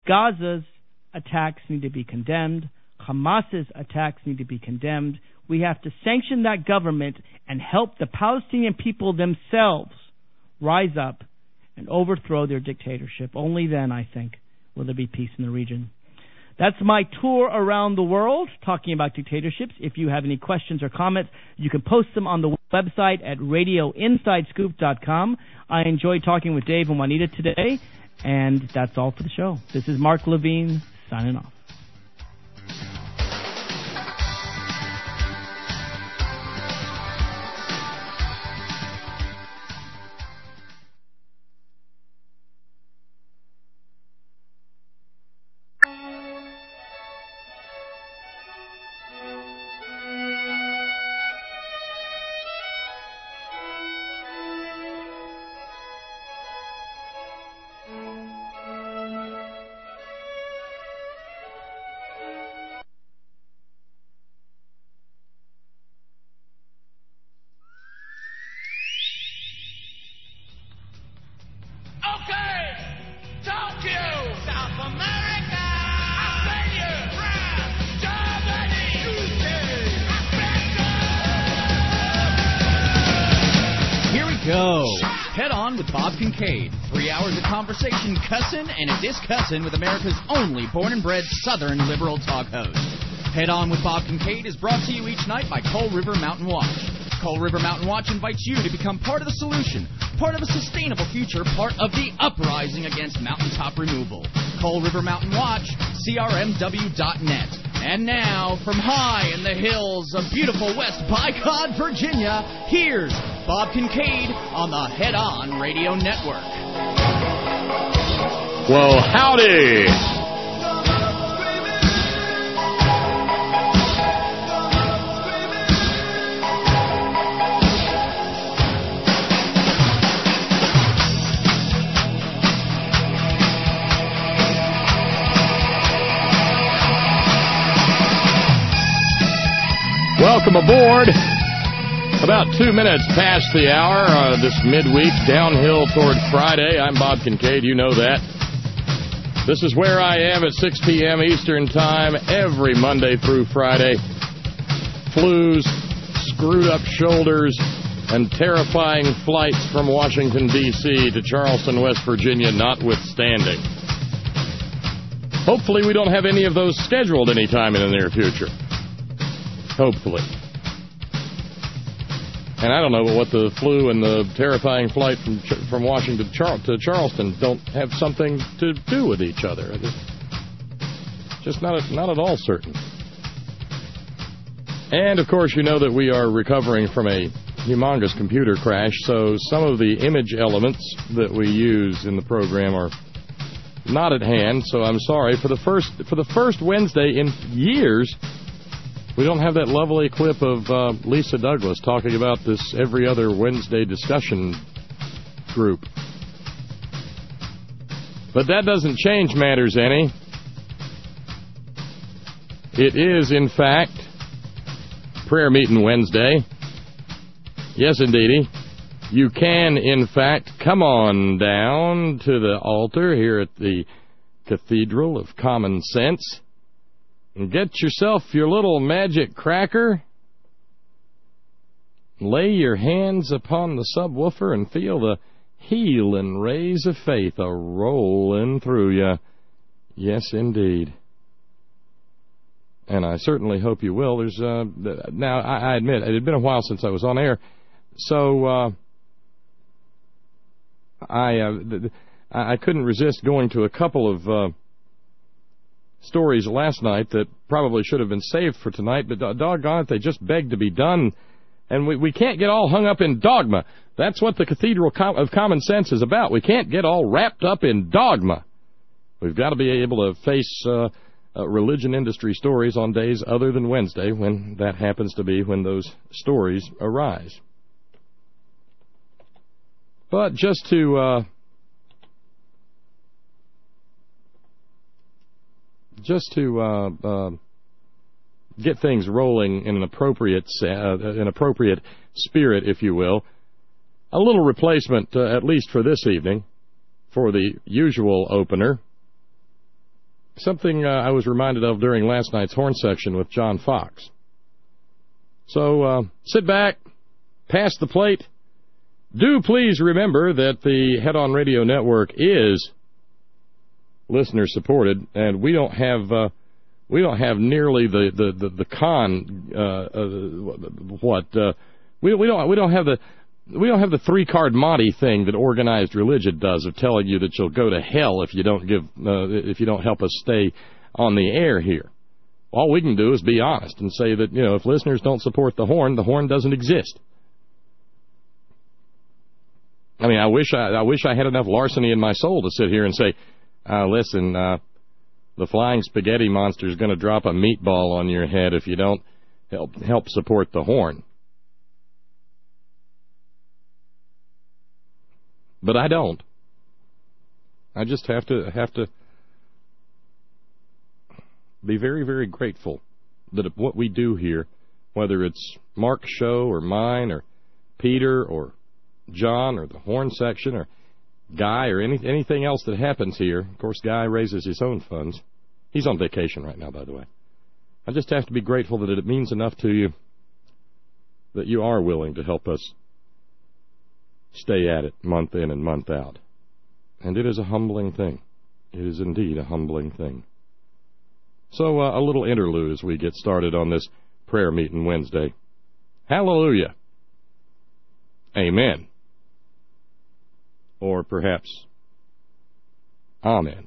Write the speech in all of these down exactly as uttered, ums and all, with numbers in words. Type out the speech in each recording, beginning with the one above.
Gaza's attacks need to be condemned. Hamas's attacks need to be condemned. We have to sanction that government and help the Palestinian people themselves rise up and overthrow their dictatorship. Only then, I think, will there be peace in the region. That's my tour around the world talking about dictatorships. If you have any questions or comments, you can post them on the website at radio inside scoop dot com. I enjoyed talking with Dave and Juanita today, and that's all for the show. This is Mark Levine signing off. Three hours of conversation, cussin' and a discussin' with America's only born-and-bred Southern liberal talk host. Head On with Bob Kincaid is brought to you each night by Coal River Mountain Watch. Coal River Mountain Watch invites you to become part of the solution, part of a sustainable future, part of the uprising against mountaintop removal. Coal River Mountain Watch, C R M W dot net. And now, from high in the hills of beautiful West Bycott, Virginia, here's Bob Kincaid on the Head On Radio Network. Well, howdy. Welcome aboard. About two minutes past the hour uh, this midweek, downhill toward Friday. I'm Bob Kincaid, you know that. This is where I am at six p.m. Eastern Time every Monday through Friday. Flus, screwed up shoulders, and terrifying flights from Washington, D C to Charleston, West Virginia notwithstanding. Hopefully we don't have any of those scheduled anytime in the near future. Hopefully. And I don't know what the flu and the terrifying flight from from Washington to Charleston don't have something to do with each other. Just not not at all certain. And, of course, you know that we are recovering from a humongous computer crash, so some of the image elements that we use in the program are not at hand, so I'm sorry. For the first for the first Wednesday in years, we don't have that lovely clip of uh, Lisa Douglas talking about this every other Wednesday discussion group. But that doesn't change matters any. It is, in fact, Prayer Meeting Wednesday. Yes, indeedy. You can, in fact, come on down to the altar here at the Cathedral of Common Sense and get yourself your little magic cracker. Lay your hands upon the subwoofer and feel the healing rays of faith a-rolling through you. Yes, indeed. And I certainly hope you will. There's uh, now, I, I admit, it had been a while since I was on air, so uh, I uh, I couldn't resist going to a couple of uh, stories last night that probably should have been saved for tonight, but doggone it, they just begged to be done. And we, we can't get all hung up in dogma. That's what the Cathedral of Common Sense is about. We can't get all wrapped up in dogma. We've got to be able to face uh, uh, religion industry stories on days other than Wednesday, when that happens to be when those stories arise. But just to... Uh, Just to uh, uh, get things rolling in an appropriate, uh, an appropriate spirit, if you will, a little replacement, uh, at least for this evening, for the usual opener. something uh, I was reminded of during last night's horn section with John Fox. So uh, sit back, pass the plate. Do please remember that the Head On Radio Network is listener-supported, and we don't have uh, we don't have nearly the the the, the con uh, uh, what uh, we we don't we don't have the we don't have the three-card Monty thing that organized religion does of telling you that you'll go to hell if you don't give uh, if you don't help us stay on the air here. All we can do is be honest and say that, you know, if listeners don't support the horn, the horn doesn't exist. I mean, I wish I, I wish I had enough larceny in my soul to sit here and say, uh, listen, uh, the flying spaghetti monster is going to drop a meatball on your head if you don't help help support the horn. But I don't. I just have to have to be very, very grateful that what we do here, whether it's Mark's show or mine or Peter or John or the horn section or Guy or any, anything else that happens here. Of course, Guy raises his own funds. He's on vacation right now, by the way. I just have to be grateful that it means enough to you that you are willing to help us stay at it month in and month out. And it is a humbling thing. It is indeed a humbling thing. So uh, a little interlude as we get started on this prayer meeting Wednesday. Hallelujah. Amen. Or perhaps, Amen.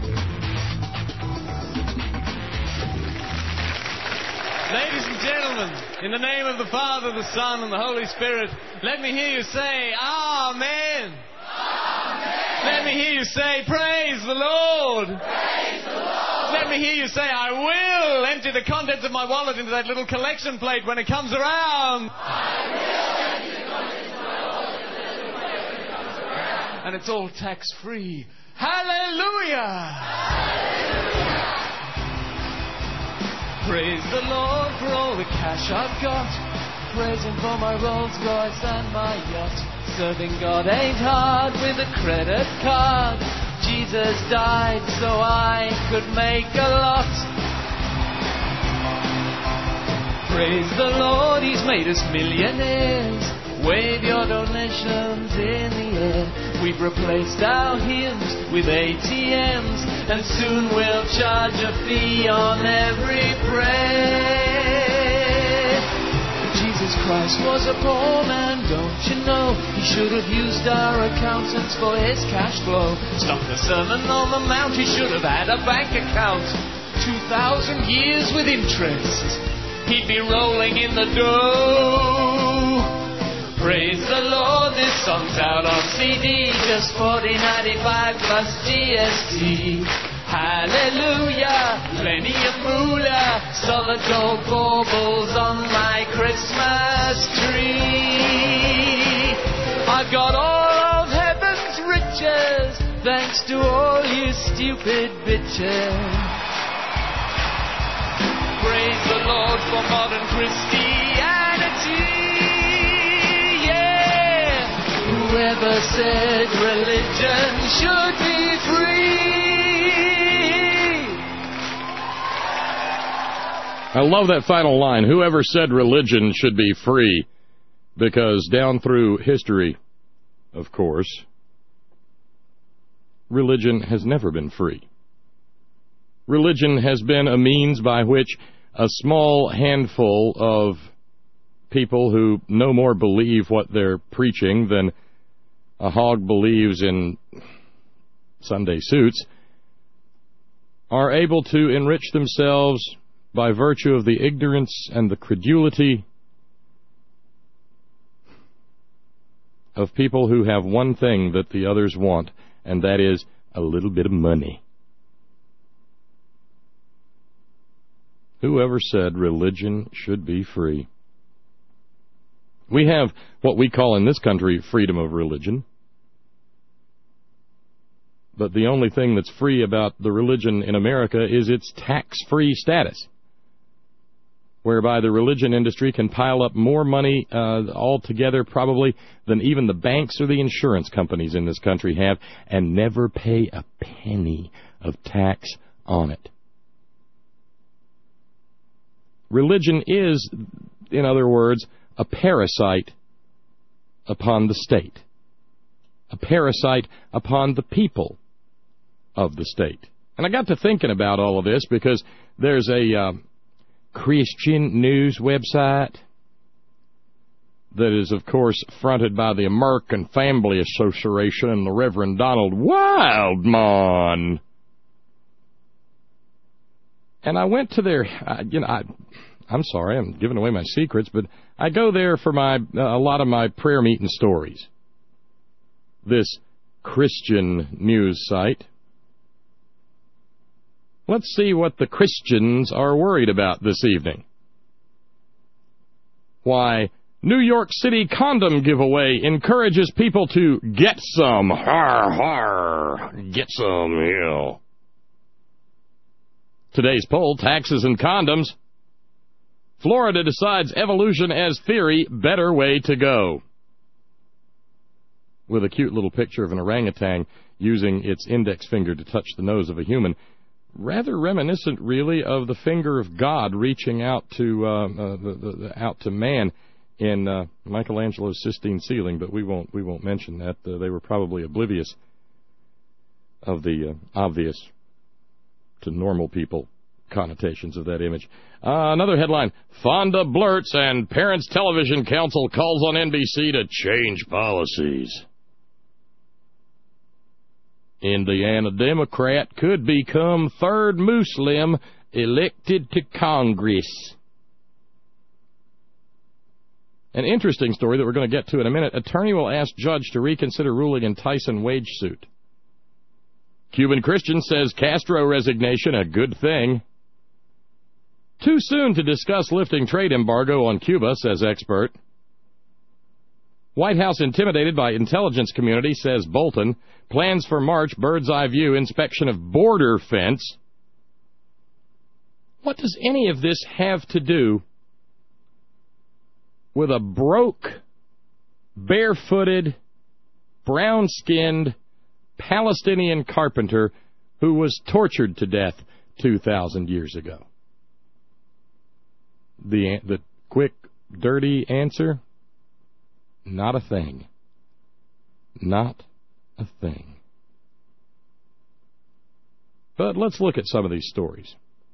Ladies and gentlemen, in the name of the Father, the Son, and the Holy Spirit, let me hear you say, Amen. Amen. Let me hear you say, Praise the Lord. Praise the Lord. Let me hear you say, I will empty the contents of my wallet into that little collection plate when it comes around. I will empty the contents of my wallet into that little plate when it comes around. And it's all tax-free. Hallelujah! Hallelujah! Praise the Lord for all the cash I've got. Praise Him for my Rolls Royce and my yacht. Serving God ain't hard with a credit card. Jesus died so I could make a lot. Praise the Lord, He's made us millionaires. Wave your donations in the air. We've replaced our hymns with A T Ms, and soon we'll charge a fee on every prayer. Jesus Christ was a poor man, don't you know? He should have used our accountants for his cash flow. Stop the Sermon on the Mount, he should have had a bank account. Two thousand years with interest, he'd be rolling in the dough. Praise the Lord, this song's out on C D, just forty ninety-five plus G S T. Hallelujah, plenty of moolah, solid gold baubles on my Christmas tree. I've got all of heaven's riches, thanks to all you stupid bitches. Praise the Lord for modern Christianity, yeah. Whoever said religion should be free? I love that final line. Whoever said religion should be free? Because down through history, of course, religion has never been free. Religion has been a means by which a small handful of people who no more believe what they're preaching than a hog believes in Sunday suits are able to enrich themselves by virtue of the ignorance and the credulity of people who have one thing that the others want, and that is a little bit of money. Whoever said religion should be free? We have what we call in this country freedom of religion. But the only thing that's free about the religion in America is its tax-free status, whereby the religion industry can pile up more money uh, altogether probably than even the banks or the insurance companies in this country have, and never pay a penny of tax on it. Religion is, in other words, a parasite upon the state, a parasite upon the people of the state. And I got to thinking about all of this because there's a uh, Christian news website that is, of course, fronted by the American Family Association and the Reverend Donald Wildmon. And I went to their, uh, you know, I, I'm sorry, I'm giving away my secrets, but I go there for my uh, a lot of my prayer meeting stories. This Christian news site. Let's see what the Christians are worried about this evening. Why, New York City condom giveaway encourages people to get some. Har, har. Get some, yeah. Today's poll, taxes and condoms. Florida decides evolution as theory, better way to go. With a cute little picture of an orangutan using its index finger to touch the nose of a human. Rather reminiscent, really, of the finger of God reaching out to uh, uh, the, the, the, out to man in uh, Michelangelo's Sistine Ceiling, but we won't we won't mention that. Uh, they were probably oblivious of the uh, obvious to normal people connotations of that image. Uh, another headline: Fonda blurts and Parents Television Council calls on N B C to change policies. Indiana Democrat could become third Muslim elected to Congress. An interesting story that we're going to get to in a minute. Attorney will ask judge to reconsider ruling in Tyson wage suit. Cuban Christian says Castro resignation a good thing. Too soon to discuss lifting trade embargo on Cuba, says expert. White House intimidated by intelligence community, says Bolton. Plans for March, bird's eye view, inspection of border fence. What does any of this have to do with a broke, barefooted, brown-skinned Palestinian carpenter who was tortured to death two thousand years ago? The, the quick, dirty answer? Not a thing. Not a thing. But let's look at some of these stories.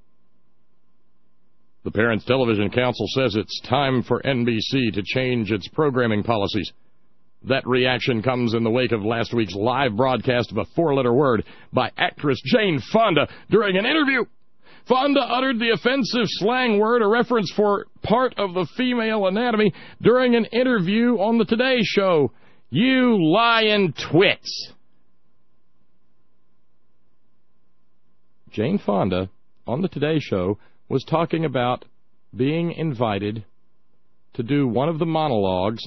The Parents Television Council says it's time for N B C to change its programming policies. That reaction comes in the wake of last week's live broadcast of a four-letter word by actress Jane Fonda during an interview. Fonda uttered the offensive slang word, a reference for part of the female anatomy, during an interview on the Today Show. You lying twits. Jane Fonda, on the Today Show, was talking about being invited to do one of the monologues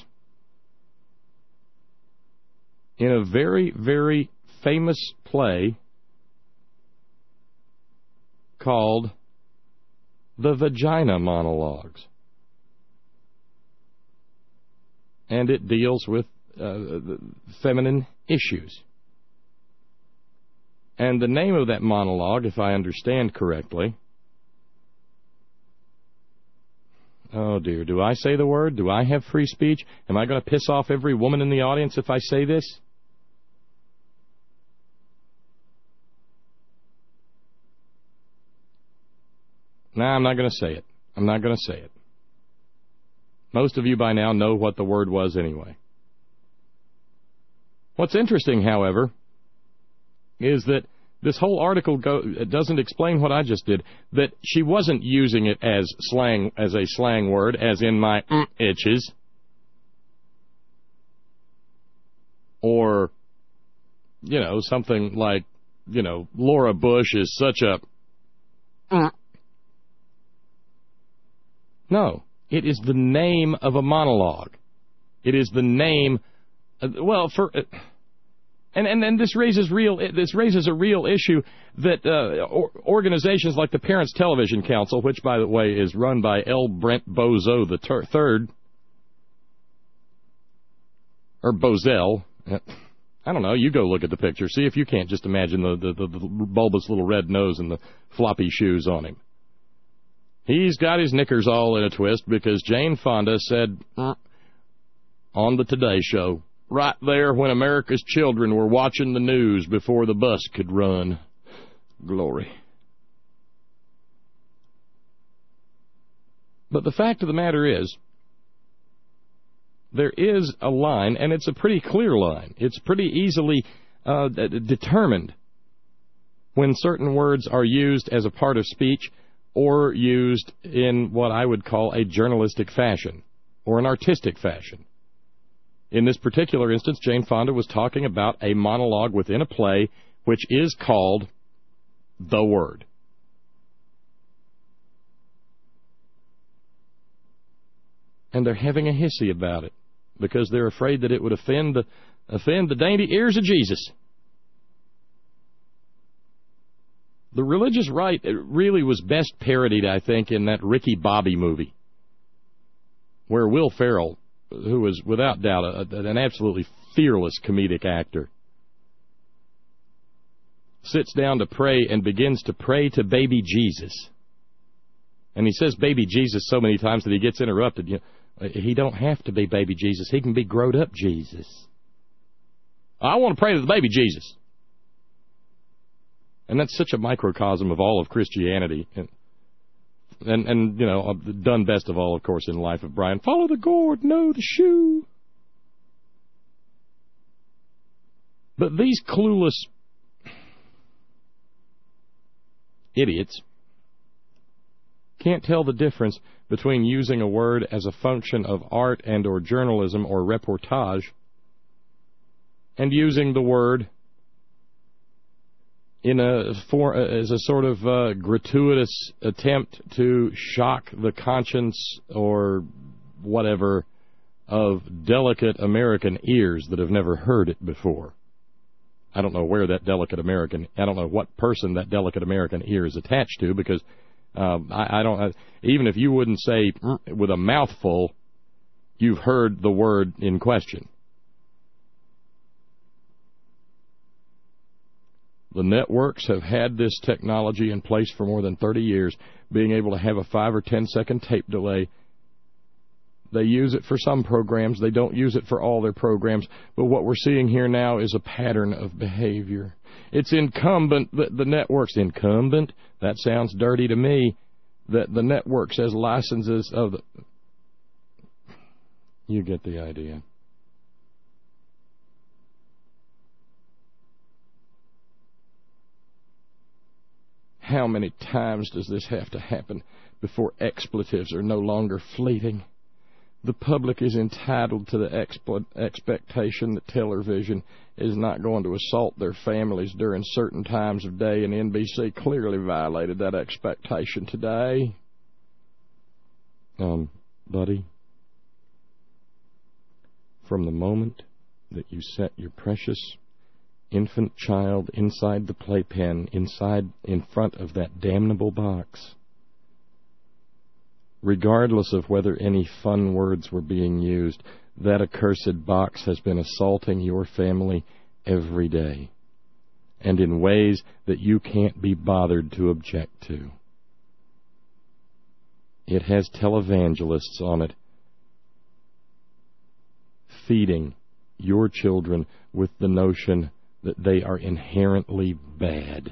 in a very, very famous play called The Vagina Monologues. And it deals with uh, feminine issues. And the name of that monologue, if I understand correctly... Oh, dear. Do I say the word? Do I have free speech? Am I going to piss off every woman in the audience if I say this? No, nah, I'm not going to say it. I'm not going to say it. Most of you by now know what the word was anyway. What's interesting, however, is that this whole article go, doesn't explain what I just did, that she wasn't using it as slang, as a slang word, as in my mm itches, or, you know, something like, you know, Laura Bush is such a mm. No, it is the name of a monologue. It is the name, uh, well, for... Uh, And, and and this raises real this raises a real issue that uh, or, organizations like the Parents Television Council, which, by the way, is run by L. Brent Bozo the ter- third, or Bozell. I don't know, you go look at the picture. See if you can't just imagine the, the, the, the bulbous little red nose and the floppy shoes on him. He's got his knickers all in a twist because Jane Fonda said mm, on the Today Show, right there when America's children were watching the news before the bus could run. Glory. But the fact of the matter is, there is a line, and it's a pretty clear line. It's pretty easily uh, determined when certain words are used as a part of speech or used in what I would call a journalistic fashion or an artistic fashion. In this particular instance, Jane Fonda was talking about a monologue within a play which is called The Word. And they're having a hissy about it because they're afraid that it would offend the, offend the dainty ears of Jesus. The religious right really was best parodied, I think, in that Ricky Bobby movie, where Will Ferrell, who was without doubt a, an absolutely fearless comedic actor, sits down to pray and begins to pray to baby Jesus. And he says baby Jesus so many times that he gets interrupted. You know, he don't have to be baby Jesus. He can be growed-up Jesus. I want to pray to the baby Jesus. And that's such a microcosm of all of Christianity. And, and, and you know, done best of all, of course, in the life of Brian. Follow the gourd, no the shoe. But these clueless idiots can't tell the difference between using a word as a function of art and or journalism or reportage and using the word in a for as a sort of uh, gratuitous attempt to shock the conscience or whatever of delicate American ears that have never heard it before. I don't know where that delicate American, I don't know what person that delicate American ear is attached to, because um, I, I don't, I, even if you wouldn't say with a mouthful, you've heard the word in question. The networks have had this technology in place for more than thirty years, being able to have a five or ten second tape delay. They use it for some programs. They don't use it for all their programs. But what we're seeing here now is a pattern of behavior. It's incumbent that the networks, incumbent, that sounds dirty to me, that the networks as licenses of the... You get the idea. How many times does this have to happen before expletives are no longer fleeting? The public is entitled to the expl- expectation that television is not going to assault their families during certain times of day, and N B C clearly violated that expectation today. Um, buddy, from the moment that you set your precious infant child inside the playpen, inside, in front of that damnable box, regardless of whether any fun words were being used, that accursed box has been assaulting your family every day, and in ways that you can't be bothered to object to. It has televangelists on it, feeding your children with the notion that they are inherently bad.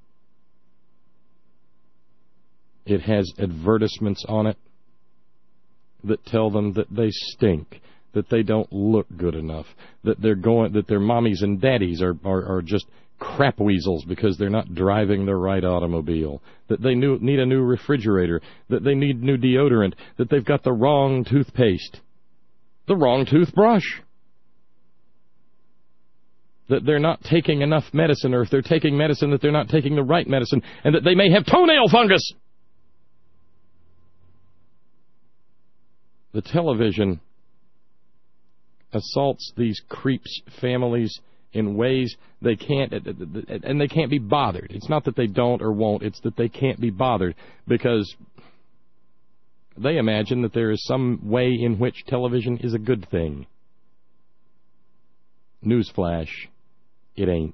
It has advertisements on it that tell them that they stink, that they don't look good enough, that they're going, that their mommies and daddies are, are, are just crap weasels because they're not driving the right automobile, that they new, need a new refrigerator, that they need new deodorant, that they've got the wrong toothpaste, the wrong toothbrush, that they're not taking enough medicine, or if they're taking medicine, that they're not taking the right medicine, and that they may have toenail fungus. The television assaults these creeps' families in ways they can't, and they can't be bothered. It's not that they don't or won't, it's that they can't be bothered because they imagine that there is some way in which television is a good thing. Newsflash, it ain't.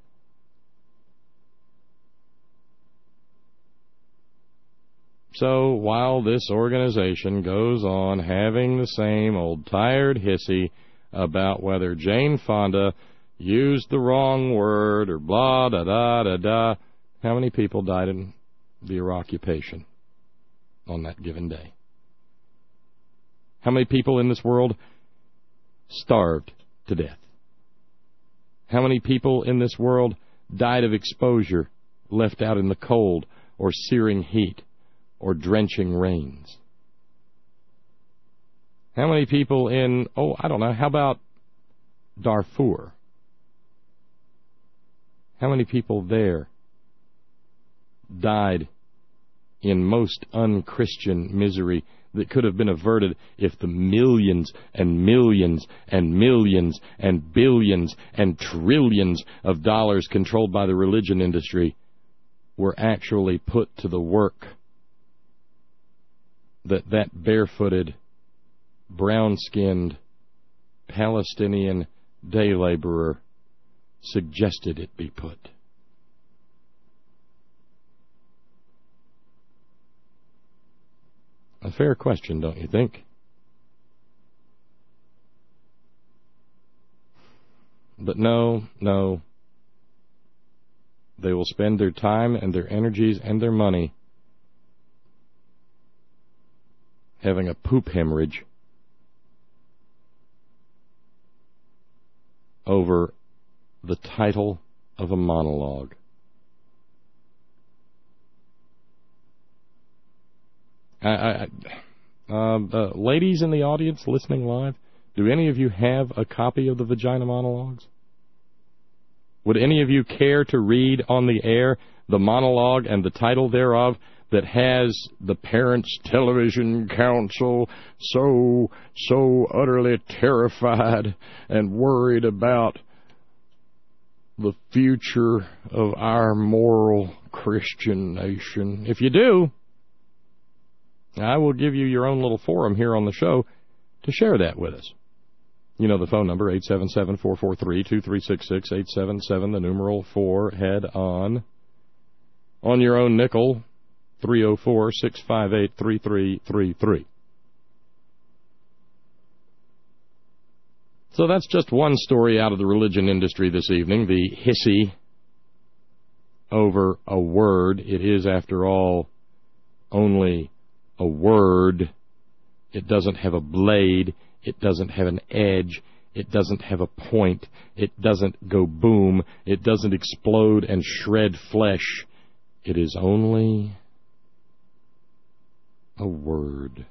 So while this organization goes on having the same old tired hissy about whether Jane Fonda used the wrong word or blah, da, da, da, da, how many people died in the occupation on that given day? How many people in this world starved to death? How many people in this world died of exposure, left out in the cold or searing heat or drenching rains? How many people in, oh, I don't know, how about Darfur? How many people there died in most unchristian misery that could have been averted if the millions and millions and millions and billions and trillions of dollars controlled by the religion industry were actually put to the work that that barefooted, brown-skinned Palestinian day laborer suggested it be put? A fair question, don't you think? But no, no. They will spend their time and their energies and their money having a poop hemorrhage over the title of a monologue. I, I, uh, uh, ladies in the audience listening live, do any of you have a copy of the Vagina Monologues? Would any of you care to read on the air the monologue and the title thereof that has the Parents Television Council so, so utterly terrified and worried about the future of our moral Christian nation? If you do, I will give you your own little forum here on the show to share that with us. You know the phone number, eight seven seven, four four three, two three six six, eight seven seven, the numeral four, head on. On your own nickel, three oh four, six five eight, three three three three. So that's just one story out of the religion industry this evening, the hissy over a word. It is, after all, only a word. It doesn't have a blade. It doesn't have an edge. It doesn't have a point. It doesn't go boom. It doesn't explode and shred flesh. It is only a word.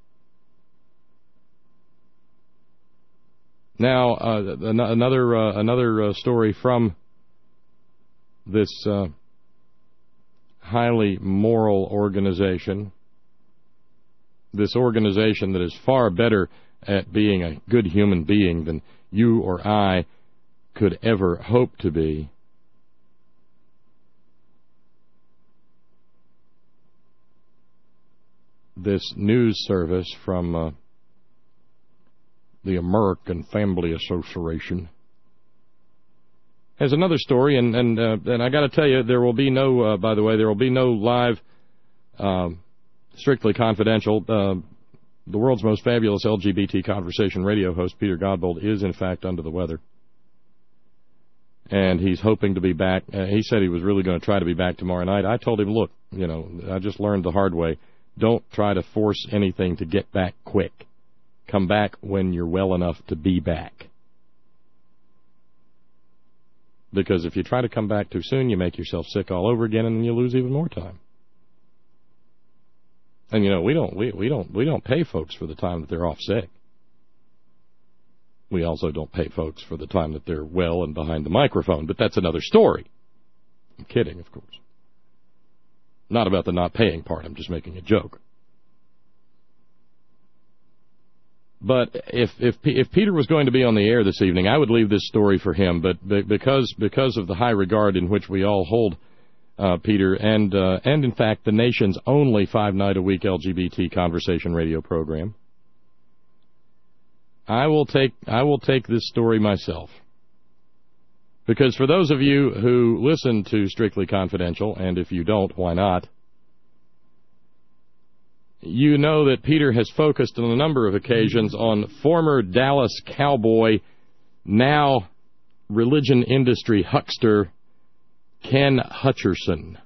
Now, uh, another uh, another uh, story from this uh, highly moral organization. This organization that is far better at being a good human being than you or I could ever hope to be. This news service from uh, the American Family Association has another story, and and, uh, and I got to tell you, there will be no, uh, by the way, there will be no live, um, strictly confidential. Uh, the world's most fabulous L G B T conversation radio host, Peter Godbold, is in fact under the weather. And he's hoping to be back. Uh, he said he was really going to try to be back tomorrow night. I told him, look, you know, I just learned the hard way. Don't try to force anything to get back quick. Come back when you're well enough to be back. Because if you try to come back too soon, you make yourself sick all over again, and then you lose even more time. And you know, we don't we, we don't we don't pay folks for the time that they're off sick. We also don't pay folks for the time that they're well and behind the microphone, but that's another story. I'm kidding, of course. Not about the not paying part. I'm just making a joke. But if if if Peter was going to be on the air this evening, I would leave this story for him. But because because of the high regard in which we all hold uh, Peter, and uh, and in fact the nation's only five night a week L G B T conversation radio program, I will take I will take this story myself. Because for those of you who listen to Strictly Confidential, and if you don't, why not, you know that Peter has focused on a number of occasions on former Dallas Cowboy, now religion industry huckster, Ken Hutcherson.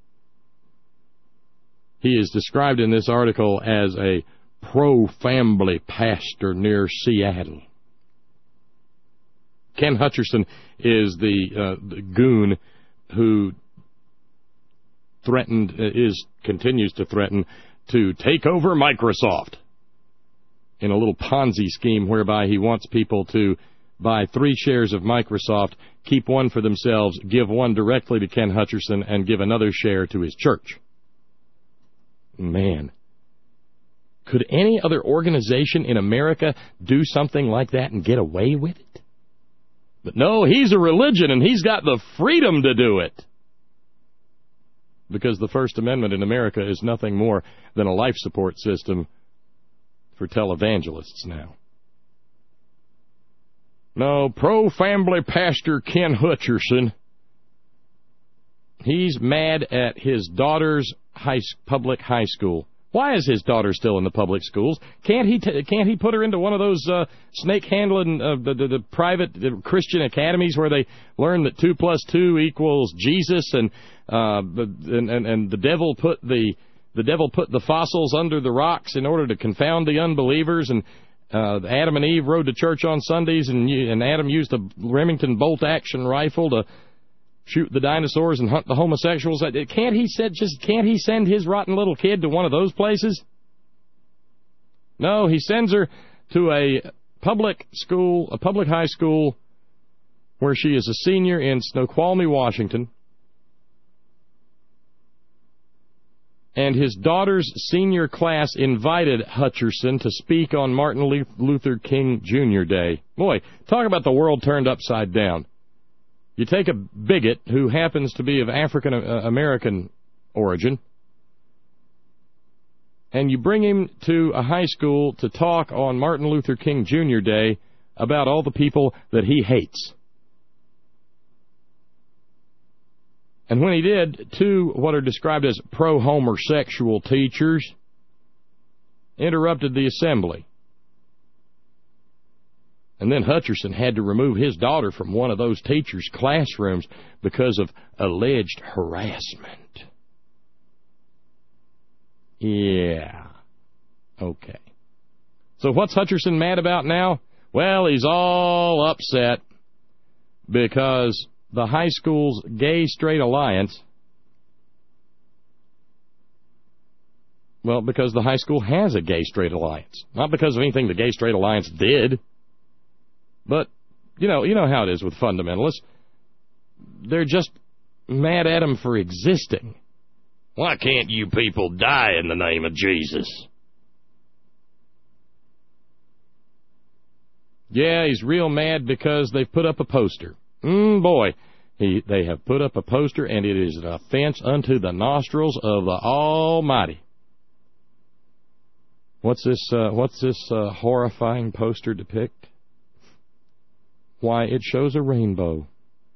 He is described in this article as a pro-family pastor near Seattle. Ken Hutcherson is the, uh, the goon who threatened, uh, is continues to threaten to take over Microsoft in a little Ponzi scheme whereby he wants people to buy three shares of Microsoft, keep one for themselves, give one directly to Ken Hutcherson, and give another share to his church. Man. Could any other organization in America do something like that and get away with it? But no, he's a religion, and he's got the freedom to do it. Because the First Amendment in America is nothing more than a life support system for televangelists now. No, pro-family pastor Ken Hutcherson, he's mad at his daughter's high, public high school. Why is his daughter still in the public schools? Can't he t- can't he put her into one of those uh, snake-handling uh, the, the, the private the Christian academies where they learn that two plus two equals Jesus, and uh, and, and and the devil put the the devil put the fossils under the rocks in order to confound the unbelievers, and uh, Adam and Eve rode to church on Sundays, and and Adam used a Remington bolt-action rifle to shoot the dinosaurs and hunt the homosexuals. Can't he said just can't he send his rotten little kid to one of those places? No, he sends her to a public school, a public high school, where she is a senior in Snoqualmie, Washington. And his daughter's senior class invited Hutcherson to speak on Martin Luther King Junior Day. Boy, talk about the world turned upside down. You take a bigot who happens to be of African-American origin, and you bring him to a high school to talk on Martin Luther King Junior Day about all the people that he hates. And when he did, two what are described as pro-homosexual teachers interrupted the assembly. And then Hutcherson had to remove his daughter from one of those teachers' classrooms because of alleged harassment. Yeah. Okay. So what's Hutcherson mad about now? Well, he's all upset because the high school's gay-straight alliance, well, because the high school has a gay-straight alliance. Not because of anything the gay-straight alliance did. But, you know, you know how it is with fundamentalists. They're just mad at him for existing. Why can't you people die in the name of Jesus? Yeah, he's real mad because they've put up a poster. Mm, boy, he, they have put up a poster, and it is an offense unto the nostrils of the Almighty. What's this, uh, what's this uh, horrifying poster depict? Why, it shows a rainbow.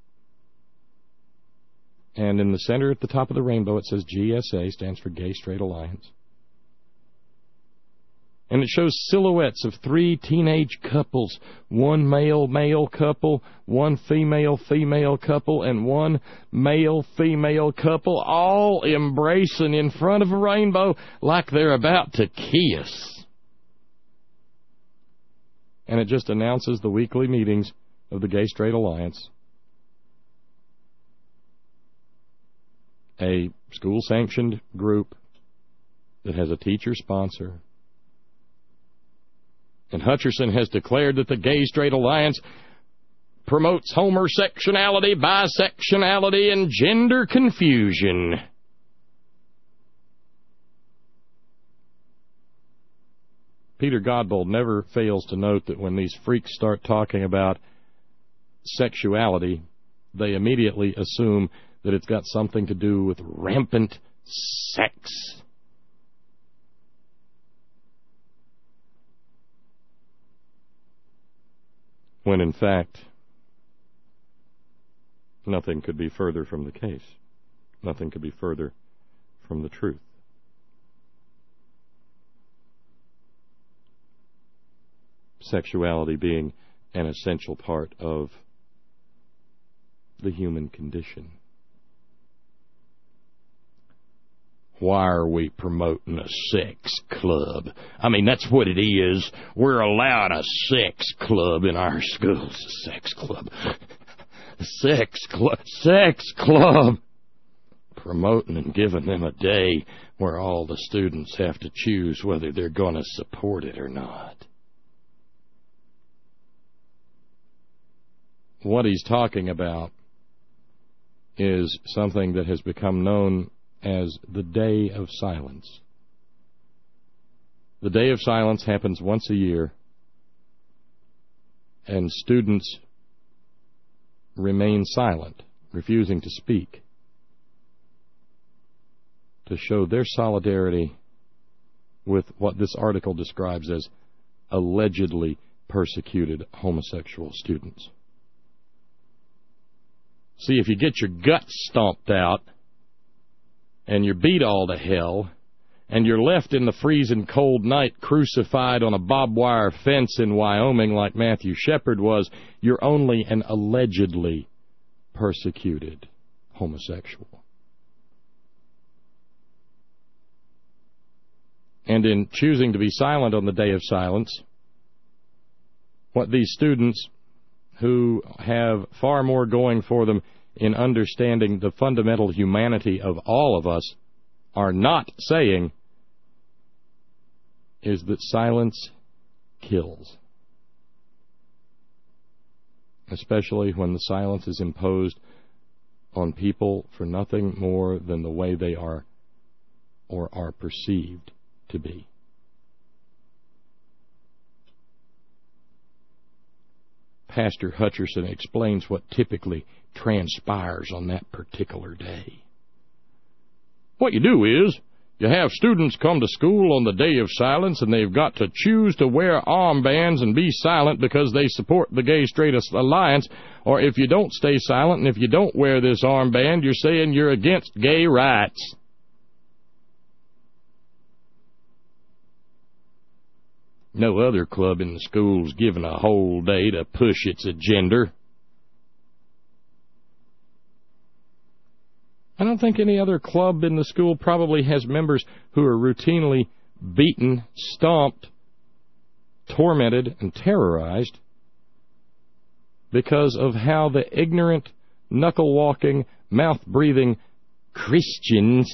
And in the center at the top of the rainbow, it says G S A, stands for Gay Straight Alliance. And it shows silhouettes of three teenage couples, one male-male couple, one female-female couple, and one male-female couple, all embracing in front of a rainbow like they're about to kiss. And it just announces the weekly meetings of the Gay Straight Alliance, a school-sanctioned group that has a teacher sponsor. And Hutcherson has declared that the Gay Straight Alliance promotes homosexuality, bisexuality, and gender confusion. Peter Godbold never fails to note that when these freaks start talking about sexuality, they immediately assume that it's got something to do with rampant sex. When in fact, Nothing could be further from the case. Nothing could be further from the truth. Sexuality being an essential part of the human condition. Why are we promoting a sex club? I mean, that's what it is. We're allowing a sex club in our schools. A sex club. Sex club. Sex club. Promoting and giving them a day where all the students have to choose whether they're going to support it or not. What he's talking about is something that has become known as the Day of Silence. The Day of Silence happens once a year, and students remain silent, refusing to speak, to show their solidarity with what this article describes as allegedly persecuted homosexual students. See, if you get your guts stomped out, and you're beat all to hell, and you're left in the freezing cold night crucified on a barbed wire fence in Wyoming like Matthew Shepard was, you're only an allegedly persecuted homosexual. And in choosing to be silent on the Day of Silence, what these students, who have far more going for them in understanding the fundamental humanity of all of us, are not saying is that silence kills. Especially when the silence is imposed on people for nothing more than the way they are or are perceived to be. Pastor Hutcherson explains what typically transpires on that particular day. What you do is, you have students come to school on the Day of Silence, and they've got to choose to wear armbands and be silent because they support the Gay Straight Alliance, or if you don't stay silent and if you don't wear this armband, you're saying you're against gay rights. No other club in the school's given a whole day to push its agenda. I don't think any other club in the school probably has members who are routinely beaten, stomped, tormented, and terrorized because of how the ignorant, knuckle-walking, mouth-breathing Christians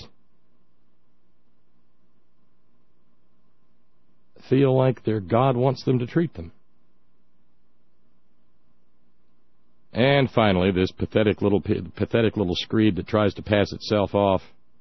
feel like their God wants them to treat them. And finally, this pathetic little pathetic little screed that tries to pass itself off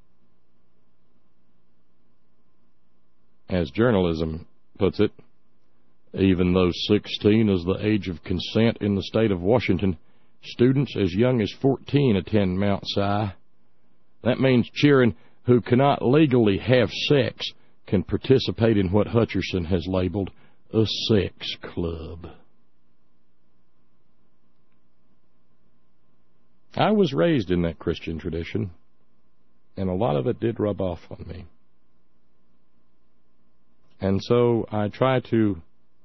as journalism puts it, even though sixteen is the age of consent in the state of Washington, students as young as fourteen attend Mount Si. That means children who cannot legally have sex can participate in what Hutcherson has labeled a sex club. I was raised in that Christian tradition, and a lot of it did rub off on me. And so I try to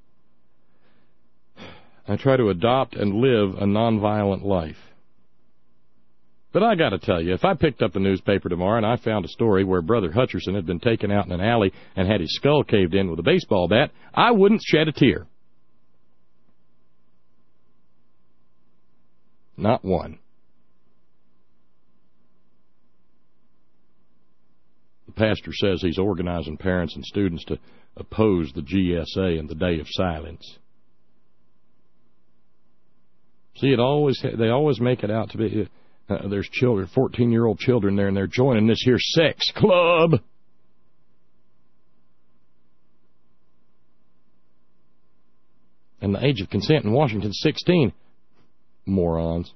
I try to adopt and live a nonviolent life. But I got to tell you, if I picked up the newspaper tomorrow and I found a story where Brother Hutcherson had been taken out in an alley and had his skull caved in with a baseball bat, I wouldn't shed a tear. Not one. The pastor says he's organizing parents and students to oppose the G S A and the Day of Silence. See, it always they always make it out to be uh, there's children, fourteen-year-old children there, and they're joining this here sex club. And the age of consent in Washington is sixteen. Morons.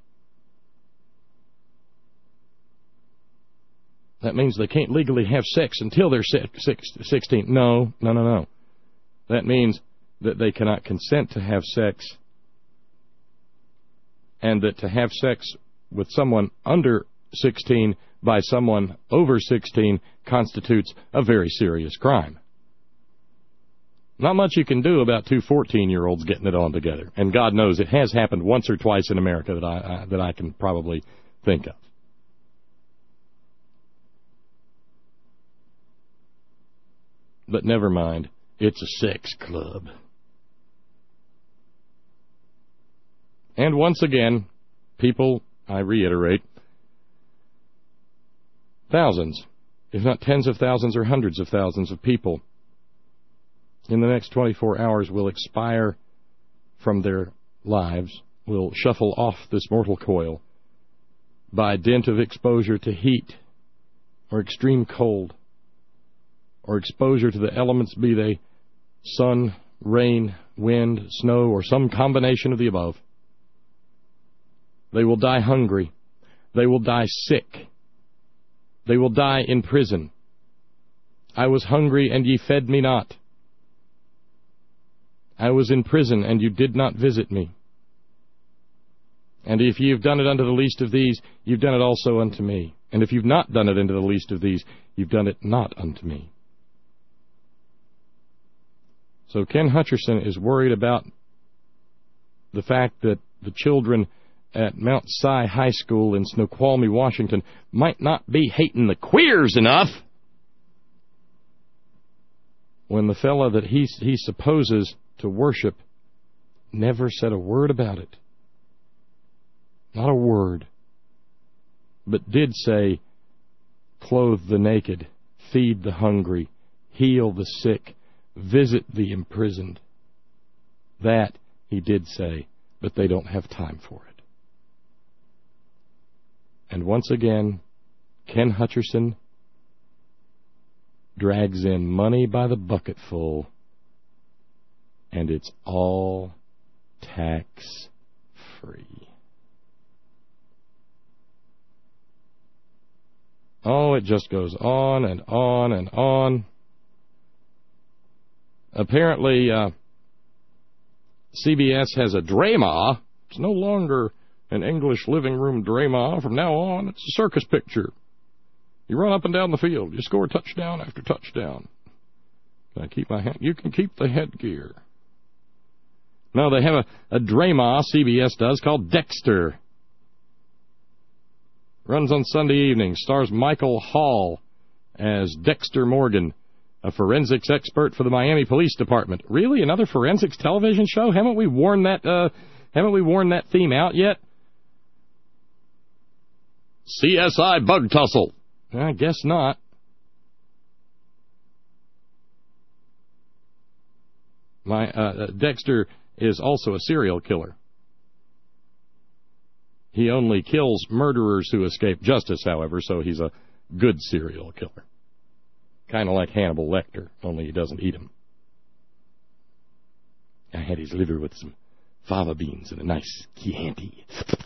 That means they can't legally have sex until they're sixteen. No, no, no, no. That means that they cannot consent to have sex, and that to have sex with someone under sixteen by someone over sixteen constitutes a very serious crime. Not much you can do about two fourteen-year-olds getting it on together. And God knows it has happened once or twice in America that I, I that I can probably think of. But never mind. It's a sex club. And once again, people, I reiterate, thousands, if not tens of thousands or hundreds of thousands of people in the next twenty-four hours will expire from their lives, will shuffle off this mortal coil by dint of exposure to heat or extreme cold or exposure to the elements, be they sun, rain, wind, snow, or some combination of the above. They will die hungry. They will die sick. They will die in prison. I was hungry, and ye fed me not. I was in prison, and you did not visit me. And if ye have done it unto the least of these, you've done it also unto me. And if you've not done it unto the least of these, you've done it not unto me. So Ken Hutcherson is worried about the fact that the children at Mount Si High School in Snoqualmie, Washington, might not be hating the queers enough when the fella that he, he supposes to worship never said a word about it. Not a word. But did say, clothe the naked, feed the hungry, heal the sick, visit the imprisoned. That he did say, but they don't have time for it. And once again, Ken Hutcherson drags in money by the bucketful, and it's all tax-free. Oh, it just goes on and on and on. Apparently, uh, C B S has a drama. It's no longer an English living room drama. From now on, it's a circus picture. You run up and down the field. You score touchdown after touchdown. Can I keep my hand? You can keep the headgear. No, they have a, a drama, C B S does, called Dexter. Runs on Sunday evenings. Stars Michael Hall as Dexter Morgan, a forensics expert for the Miami Police Department. Really? Another forensics television show? Haven't we worn that, uh, haven't we worn that theme out yet? C S I Bug Tussle. I guess not. My uh, Dexter is also a serial killer. He only kills murderers who escape justice, however, so he's a good serial killer. Kind of like Hannibal Lecter, only he doesn't eat him. I had his liver with some fava beans and a nice Chianti.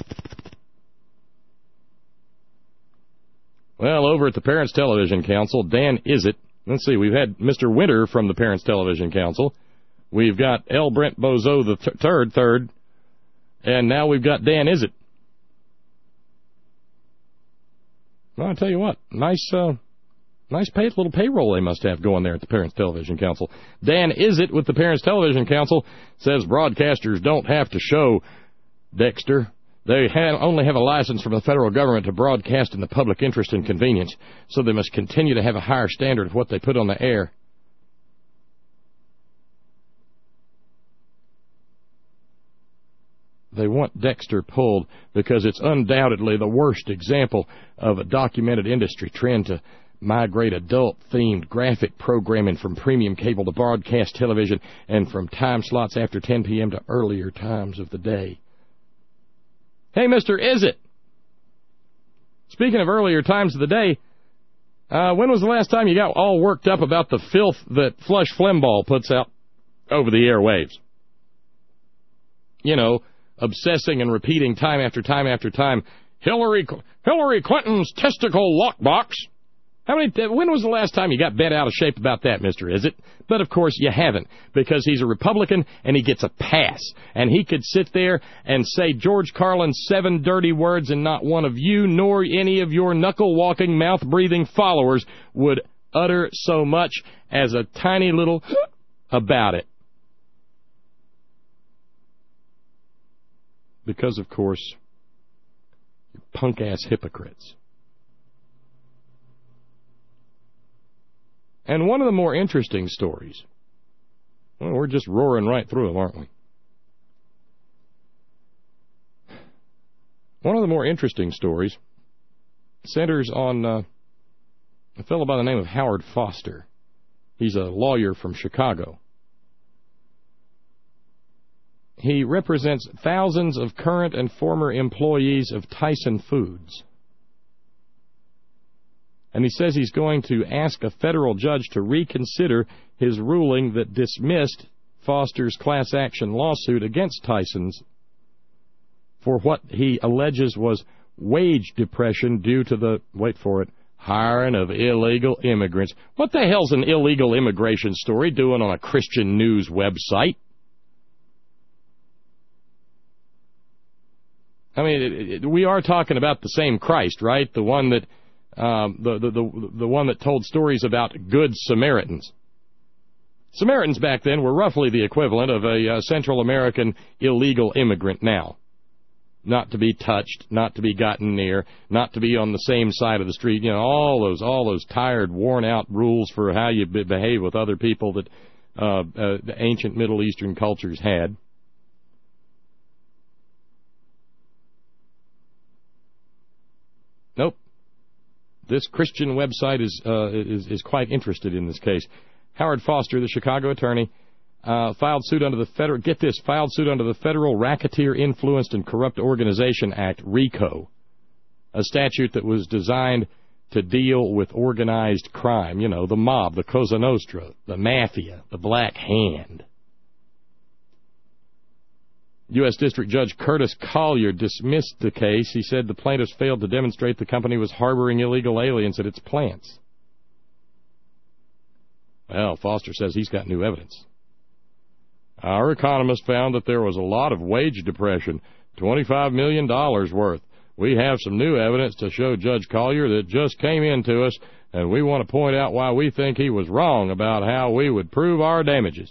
Well, over at the Parents Television Council, Dan Izzett. Let's see, we've had Mister Winter from the Parents Television Council. We've got L. Brent Bozo the th- third, third. And now we've got Dan Izzett. Well, I'll tell you what, nice, uh, nice pay, little payroll they must have going there at the Parents Television Council. Dan Izzett with the Parents Television Council says broadcasters don't have to show Dexter. They have, only have a license from the federal government to broadcast in the public interest and convenience, so they must continue to have a higher standard of what they put on the air. They want Dexter pulled because it's undoubtedly the worst example of a documented industry trend to migrate adult-themed graphic programming from premium cable to broadcast television and from time slots after ten p.m. to earlier times of the day. Hey, Mister Izzett, speaking of earlier times of the day, uh, when was the last time you got all worked up about the filth that Flush Flimbaugh puts out over the airwaves? You know, obsessing and repeating time after time after time, Hillary Hillary Clinton's testicle lockbox. How many? When was the last time you got bent out of shape about that, Mister Is it? But, of course, you haven't, because he's a Republican and he gets a pass. And he could sit there and say George Carlin's seven dirty words, and not one of you nor any of your knuckle-walking, mouth-breathing followers would utter so much as a tiny little about it. Because, of course, you're punk-ass hypocrites. And one of the more interesting stories, well, we're just roaring right through them, aren't we? One of the more interesting stories centers on uh, a fellow by the name of Howard Foster. He's a lawyer from Chicago. He represents thousands of current and former employees of Tyson Foods. And he says he's going to ask a federal judge to reconsider his ruling that dismissed Foster's class action lawsuit against Tyson's for what he alleges was wage depression due to the, wait for it, hiring of illegal immigrants. What the hell's an illegal immigration story doing on a Christian news website? I mean, it, it, we are talking about the same Christ, right? The one that Um, the, the, the, the one that told stories about good Samaritans. Samaritans back then were roughly the equivalent of a uh, Central American illegal immigrant now. Not to be touched, not to be gotten near, not to be on the same side of the street. You know, all those, all those tired, worn-out rules for how you be- behave with other people that uh, uh, the ancient Middle Eastern cultures had. Nope. This Christian website is, uh, is is quite interested in this case. Howard Foster, the Chicago attorney, uh, filed suit under the federal. Get this, filed suit under the Federal Racketeer Influenced and Corrupt Organization Act, RICO, a statute that was designed to deal with organized crime. You know, the mob, the Cosa Nostra, the mafia, the Black Hand. U S District Judge Curtis Collier dismissed the case. He said the plaintiffs failed to demonstrate the company was harboring illegal aliens at its plants. Well, Foster says he's got new evidence. Our economist found that there was a lot of wage depression, twenty-five million dollars worth. We have some new evidence to show Judge Collier that just came into us, and we want to point out why we think he was wrong about how we would prove our damages.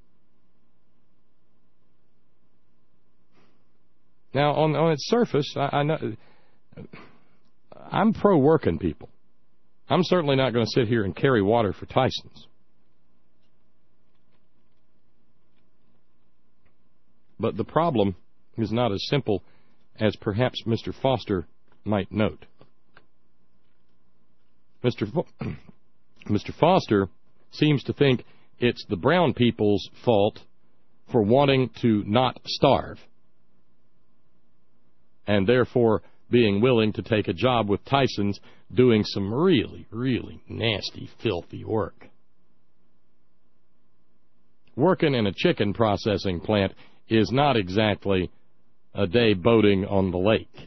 Now, on on its surface, I, I know I'm pro-working people. I'm certainly not going to sit here and carry water for Tyson's. But the problem is not as simple as perhaps Mister Foster might note. Mister Fo- Mister Foster seems to think it's the brown people's fault for wanting to not starve, and therefore being willing to take a job with Tyson's doing some really, really nasty, filthy work. Working in a chicken processing plant is not exactly a day boating on the lake.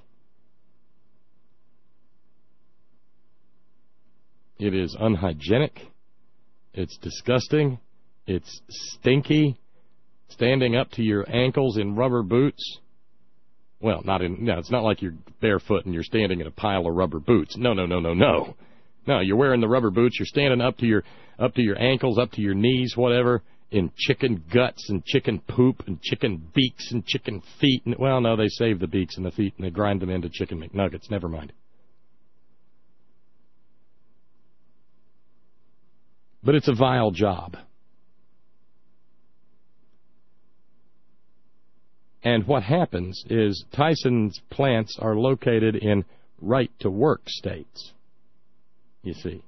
It is unhygienic. It's disgusting. It's stinky. Standing up to your ankles in rubber boots. Well, not in, no, it's not like you're barefoot and you're standing in a pile of rubber boots. No, no, no, no, no. No, you're wearing the rubber boots. You're standing up to your up to your ankles, up to your knees, whatever, in chicken guts and chicken poop and chicken beaks and chicken feet. And, well, no, they save the beaks and the feet and they grind them into chicken McNuggets. Never mind. But it's a vile job. And what happens is Tyson's plants are located in right-to-work states, you see.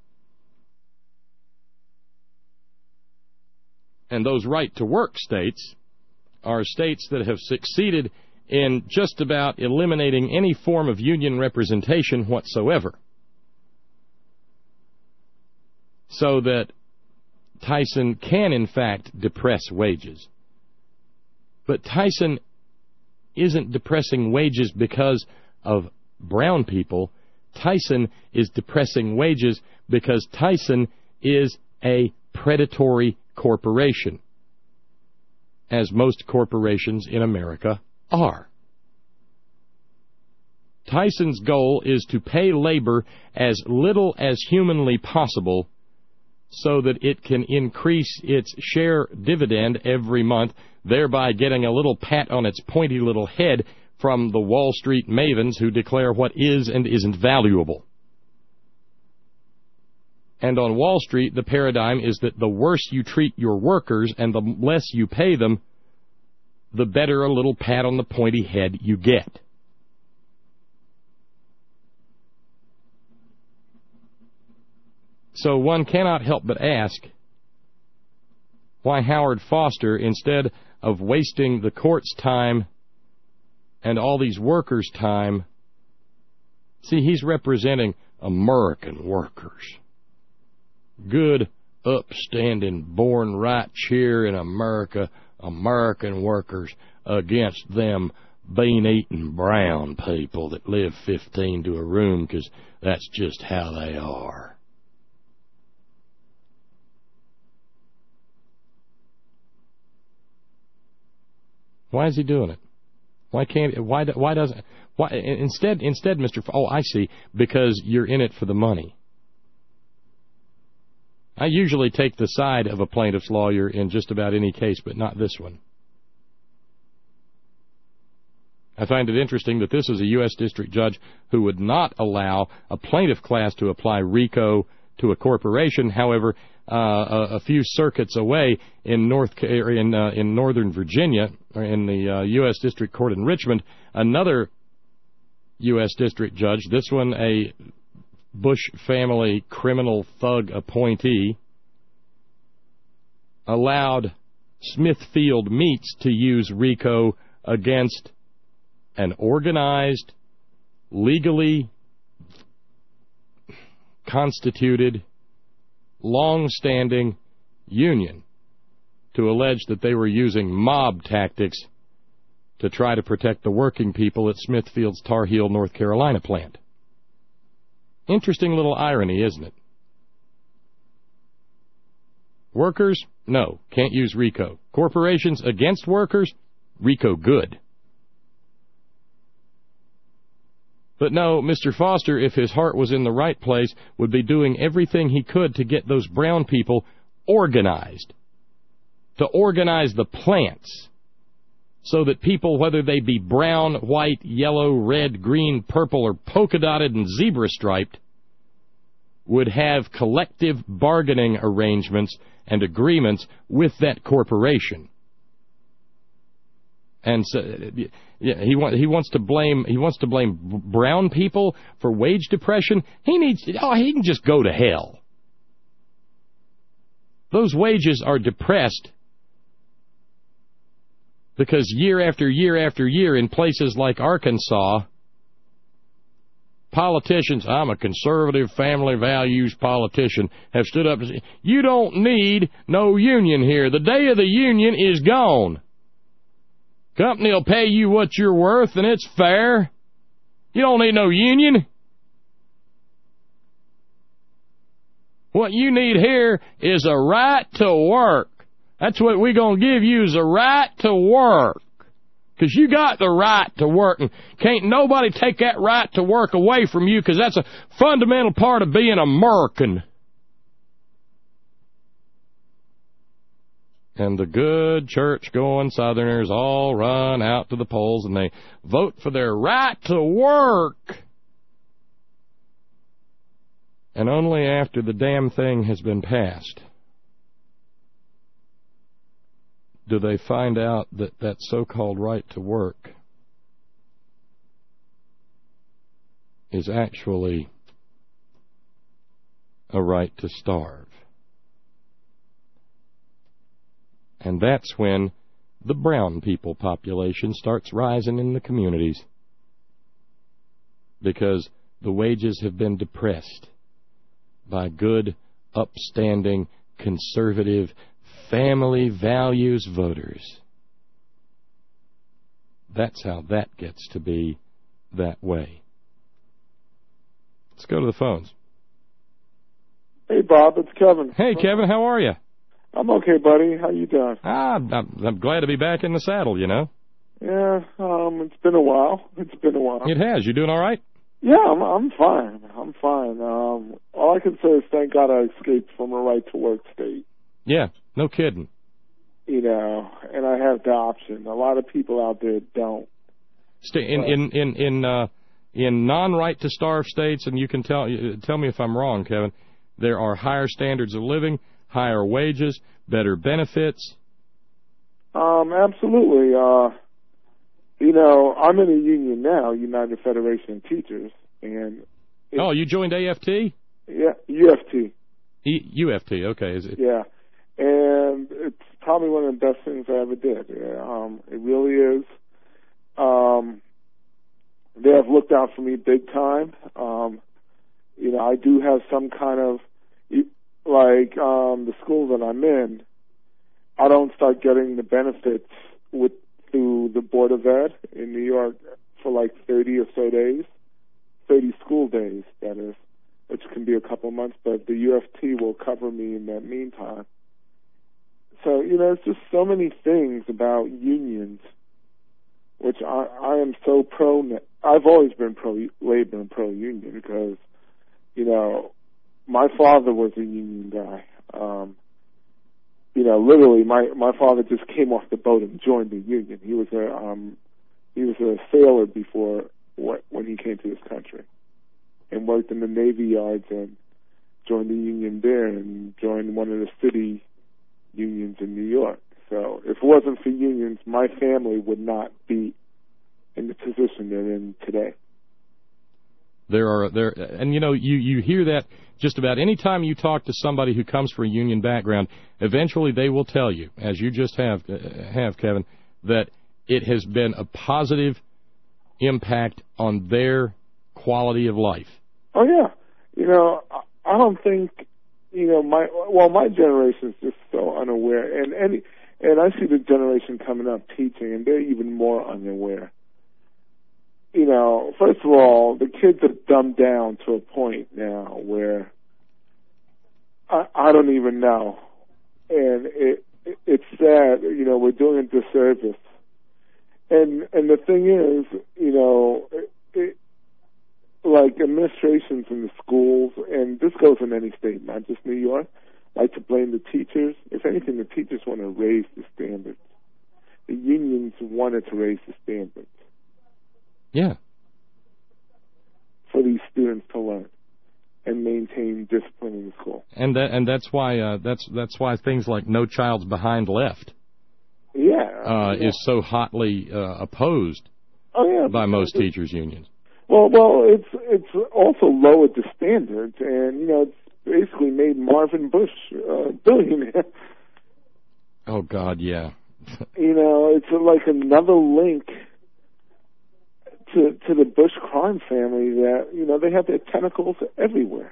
And those right-to-work states are states that have succeeded in just about eliminating any form of union representation whatsoever, so that Tyson can, in fact, depress wages. But Tyson isn't depressing wages because of brown people. Tyson is depressing wages because Tyson is a predatory corporation, as most corporations in America are. Tyson's goal is to pay labor as little as humanly possible so that it can increase its share dividend every month, thereby getting a little pat on its pointy little head from the Wall Street mavens who declare what is and isn't valuable. And on Wall Street, the paradigm is that the worse you treat your workers and the less you pay them, the better a little pat on the pointy head you get. So one cannot help but ask why Howard Foster, instead of wasting the court's time and all these workers' time, see, he's representing American workers. Good, upstanding, born right here in America, American workers against them bean-eating brown people that live fifteen to a room because that's just how they are. Why is he doing it? Why can't? Why? Why doesn't? Why instead? Instead, Mister F- oh, I see. Because you're in it for the money. I usually take the side of a plaintiff's lawyer in just about any case, but not this one. I find it interesting that this is a U S district judge who would not allow a plaintiff class to apply RICO to a corporation. However, uh, a, a few circuits away in North in uh, in Northern Virginia, or in the uh, U S District Court in Richmond, another U S district judge, this one a Bush family criminal thug appointee, allowed Smithfield Meats to use RICO against an organized, legally constituted, long-standing union to allege that they were using mob tactics to try to protect the working people at Smithfield's Tar Heel, North Carolina plant. Interesting little irony, isn't it? Workers? No, can't use RICO. Corporations against workers? RICO good. But no, Mister Foster, if his heart was in the right place, would be doing everything he could to get those brown people organized, to organize the plants, so that people, whether they be brown, white, yellow, red, green, purple, or polka-dotted and zebra-striped, would have collective bargaining arrangements and agreements with that corporation. And so, yeah, he wants he wants to blame he wants to blame brown people for wage depression. He needs to, oh he can just go to hell. Those wages are depressed because year after year after year in places like Arkansas, politicians, I'm a conservative family values politician, have stood up and said, you don't need no union here. The day of the union is gone. Company will pay you what you're worth, and it's fair. You don't need no union. What you need here is a right to work. That's what we're going to give you, is a right to work. Because you got the right to work, and can't nobody take that right to work away from you, because that's a fundamental part of being American. And the good church-going Southerners all run out to the polls and they vote for their right to work. And only after the damn thing has been passed do they find out that that so-called right to work is actually a right to starve. And that's when the brown people population starts rising in the communities, because the wages have been depressed by good, upstanding, conservative, family values voters. That's how that gets to be that way. Let's go to the phones. Hey, Bob, it's Kevin. Hey, Kevin, how are you? I'm okay, buddy. How you doing? Ah, I'm, I'm glad to be back in the saddle, you know. Yeah, um, it's been a while. It's been a while. It has. You doing all right? Yeah, I'm I'm fine. I'm fine. Um, all I can say is thank God I escaped from a right-to-work state. Yeah, no kidding. You know, and I have the option. A lot of people out there don't. Stay in in in in uh, in non-right to starve states, and you can tell tell me if I'm wrong, Kevin. There are higher standards of living, higher wages, better benefits. Um, absolutely. Uh, you know, I'm in a union now, United Federation of Teachers, and oh, you joined A F T? Yeah, U F T. E, U F T, okay. Is it? Yeah, and it's probably one of the best things I ever did. Yeah, um, it really is. Um, they have looked out for me big time. Um, you know, I do have some kind of, like, um, the school that I'm in, I don't start getting the benefits with through the Board of Ed in New York for like thirty or so days, thirty school days, that is, which can be a couple of months, but the U F T will cover me in that meantime. So, you know, it's just so many things about unions, which I, I am so pro, I've always been pro-labor and pro-union because, you know, my father was a union guy. Um, you know, literally, my, my father just came off the boat and joined the union. He was a um, he was a sailor before what, when he came to this country, and worked in the Navy yards and joined the union there and joined one of the city unions in New York. So if it wasn't for unions, my family would not be in the position they're in today. There are there, and you know, you you hear that just about any time you talk to somebody who comes from a union background. Eventually, they will tell you, as you just have uh, have Kevin, that it has been a positive impact on their quality of life. Oh yeah, you know, I don't think, you know, my well, my generation is just so unaware, and and and I see the generation coming up teaching, and they're even more unaware. You know, first of all, the kids are dumbed down to a point now where I, I don't even know. And it, it it's sad, you know, we're doing a disservice. And and the thing is, you know, it, it, like administrations in the schools, and this goes in any state, not just New York, like to blame the teachers. If anything, the teachers want to raise the standards. The unions wanted to raise the standards. Yeah. For these students to learn and maintain discipline in the school. And that and that's why uh, that's that's why things like No Child's Behind Left yeah, uh, yeah. is so hotly uh, opposed oh, yeah, by most teachers' unions. Well, well, it's it's also lowered the standards, and you know, it's basically made Marvin Bush uh, billionaire. Oh God, yeah. You know, it's like another link to to the Bush crime family that, you know, they have their tentacles everywhere.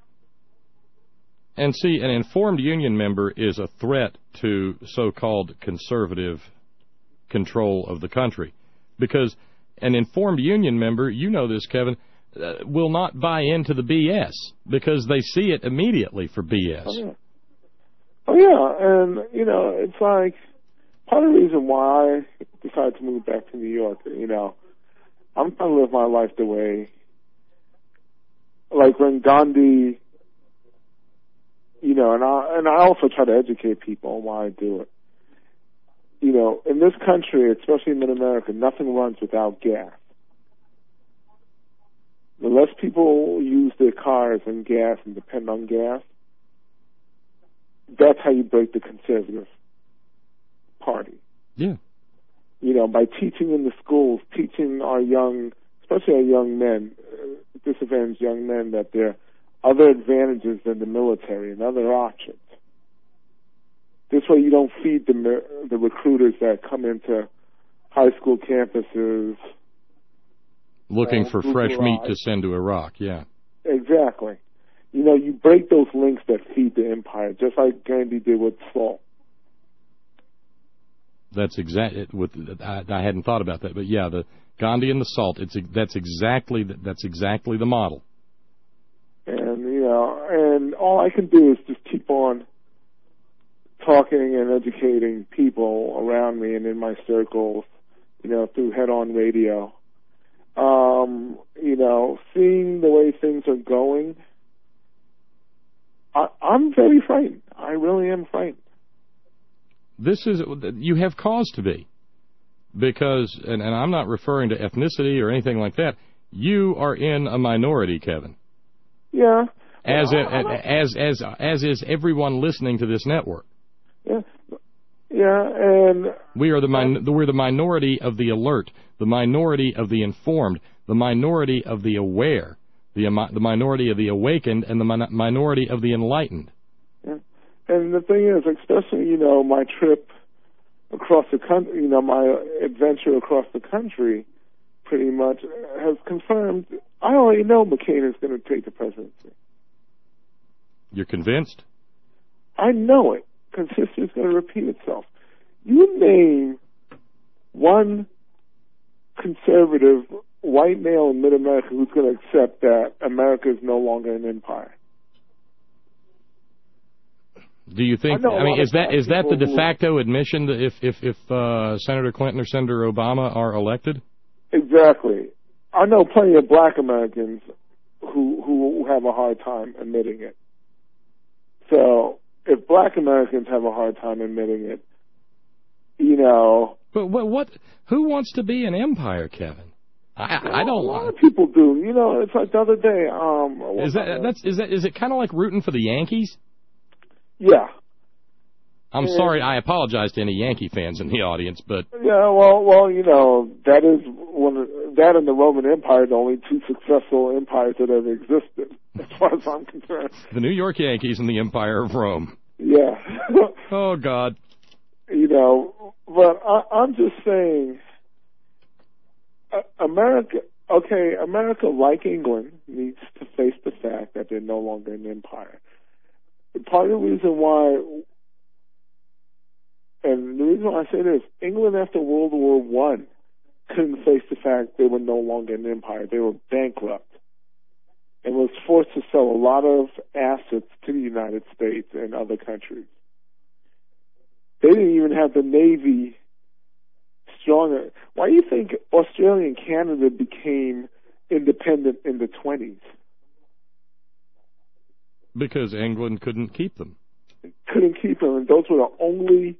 And see, an informed union member is a threat to so-called conservative control of the country. Because an informed union member, you know this, Kevin, uh, will not buy into the B S because they see it immediately for B S. Oh, yeah. Oh, yeah, and, you know, it's like part of the reason why I decided to move back to New York, you know, I'm trying to live my life the way, like when Gandhi, you know, and I and I also try to educate people on why I do it. You know, in this country, especially in Mid-America, nothing runs without gas. The less people use their cars and gas and depend on gas, that's how you break the conservative party. Yeah. You know, by teaching in the schools, teaching our young, especially our young men, uh, disadvantaged young men, that there are other advantages than the military and other options. This way you don't feed the the recruiters that come into high school campuses. Looking uh, for fresh meat to send to Iraq, yeah. Exactly. You know, you break those links that feed the empire, just like Gandhi did with salt. That's exactly with. I, I hadn't thought about that, but yeah, the Gandhi and the salt. It's that's exactly that's exactly the model. know, and all I can do is just keep on talking and educating people around me and in my circles, you know, through Head On Radio. Um, you know, seeing the way things are going, I, I'm very frightened. I really am frightened. This is, you have cause to be, because, and, and I'm not referring to ethnicity or anything like that, you are in a minority, Kevin. Yeah. As, well, a, as, as, as, as is everyone listening to this network. Yeah. Yeah, and we are the min- we're the minority of the alert, the minority of the informed, the minority of the aware, the the minority of the awakened, and the min- minority of the enlightened. Yeah. And the thing is, especially, you know, my trip across the country, you know, my adventure across the country, pretty much has confirmed. I already know McCain is going to take the presidency. You're convinced? I know it. Because history is going to repeat itself. You name one conservative white male in mid-America who's going to accept that America is no longer an empire. Do you think? I, I mean, is that is that the de facto admission that if if if uh, Senator Clinton or Senator Obama are elected? Exactly. I know plenty of black Americans who who have a hard time admitting it. So, if black Americans have a hard time admitting it, you know... But what, what who wants to be an empire, Kevin? I, well, I don't... A lot of people do. You know, it's like the other day... Um, is that, that's, is that, is it kind of like rooting for the Yankees? Yeah. I'm and, sorry, I apologize to any Yankee fans in the audience, but... Yeah, well, well, you know, that is one of, that and the Roman Empire are the only two successful empires that ever existed, as far as I'm concerned. The New York Yankees and the Empire of Rome. Yeah. Oh, God. You know, but I, I'm just saying, uh, America, okay, America, like England, needs to face the fact that they're no longer an empire. Part of the reason why, and the reason why I say this, England after World War One couldn't face the fact they were no longer an empire. They were bankrupt and was forced to sell a lot of assets to the United States and other countries. They didn't even have the Navy stronger. Why do you think Australia and Canada became independent in the twenties? Because England couldn't keep them. Couldn't keep them, and those were the only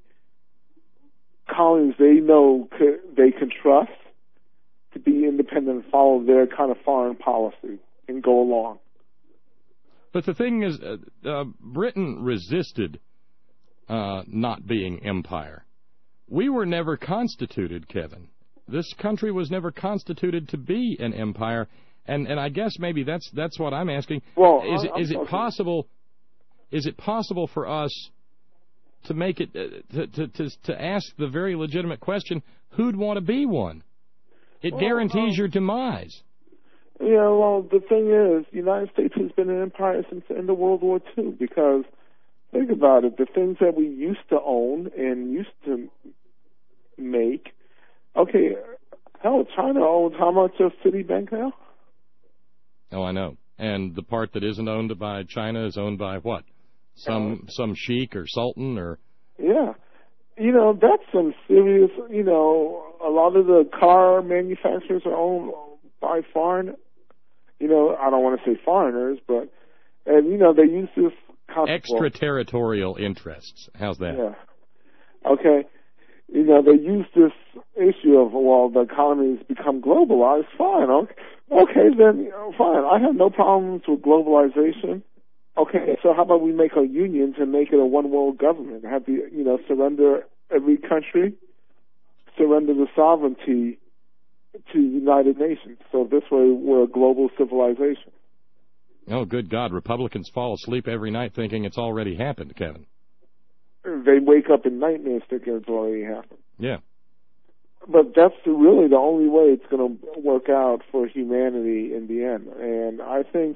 colonies they know could, they can trust to be independent and follow their kind of foreign policy and go along. But the thing is, uh, uh, Britain resisted uh, not being empire. We were never constituted, Kevin. This country was never constituted to be an empire. And and I guess maybe that's that's what I'm asking. Well, is I, it is it possible? Is it possible for us to make it uh, to, to to to ask the very legitimate question: who'd want to be one? It well, guarantees um, your demise. Yeah. Well, the thing is, the United States has been an empire since the end of World War Two. Because think about it: the things that we used to own and used to make. Okay, hell, China owns how much of Citibank now? Oh, I know. And the part that isn't owned by China is owned by what? Some uh, some sheik or sultan or... Yeah. You know, that's some serious, you know, a lot of the car manufacturers are owned by foreign, you know, I don't want to say foreigners, but, and, you know, they use this... concept, extraterritorial interests. How's that? Yeah. Okay. You know, they use this issue of, well, the economy has become globalized. Fine. Okay, okay then, you know, fine. I have no problems with globalization. Okay, so how about we make our unions and make it a one-world government? Have the, you know, surrender every country, surrender the sovereignty to the United Nations. So this way we're a global civilization. Oh, good God. Republicans fall asleep every night thinking it's already happened, Kevin. They wake up in nightmares thinking it's already happened. Yeah. But that's really the only way it's going to work out for humanity in the end. And I think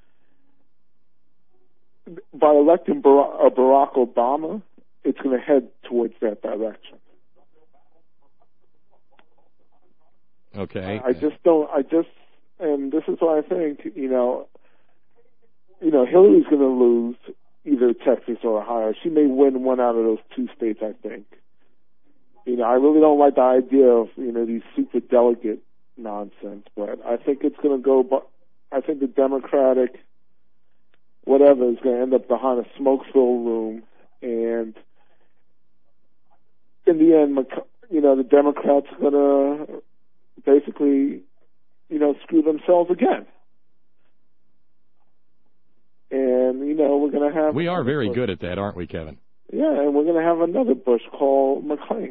by electing Barack Obama, it's going to head towards that direction. Okay. I just don't, I just, and this is what I think, you know, you know, Hillary's going to lose either Texas or Ohio. She may win one out of those two states, I think. You know, I really don't like the idea of, you know, these super delegate nonsense, but I think it's going to go, but I think the Democratic whatever is going to end up behind a smoke-filled room, and in the end, you know, the Democrats are going to basically, you know, screw themselves again. And, you know, we're going to have... We are very Bush. good at that, aren't we, Kevin? Yeah, and we're going to have another Bush called McClain.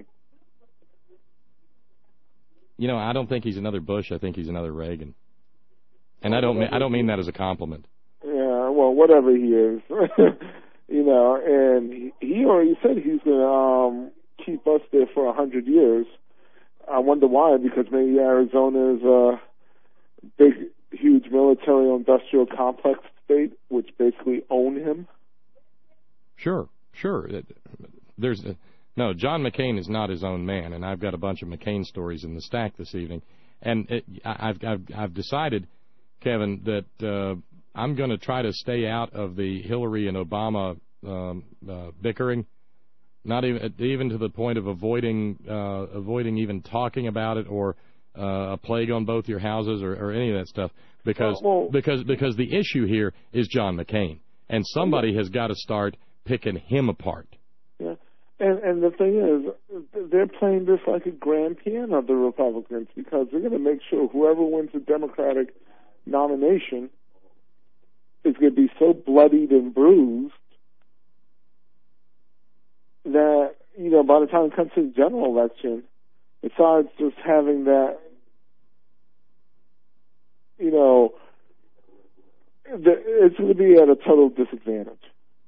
You know, I don't think he's another Bush. I think he's another Reagan. And I don't mean, I don't mean that as a compliment. Yeah, well, whatever he is. You know, and he, he already said he's going to um, keep us there for a hundred years. I wonder why, because maybe Arizona is a big, huge military-industrial complex state, which basically own him. Sure, sure. There's a, no, John McCain is not his own man, and I've got a bunch of McCain stories in the stack this evening. And it, I've, I've, I've decided, Kevin, that uh, I'm going to try to stay out of the Hillary and Obama um, uh, bickering, not even even to the point of avoiding uh, avoiding even talking about it, or uh, a plague on both your houses, or, or any of that stuff, because well, well, because because the issue here is John McCain, and somebody has got to start picking him apart. Yeah. And and the thing is, they're playing this like a grand piano, the Republicans, because they're going to make sure whoever wins the Democratic nomination is going to be so bloodied and bruised that, you know, by the time it comes to the general election, besides just having that, you know, it's going to be at a total disadvantage.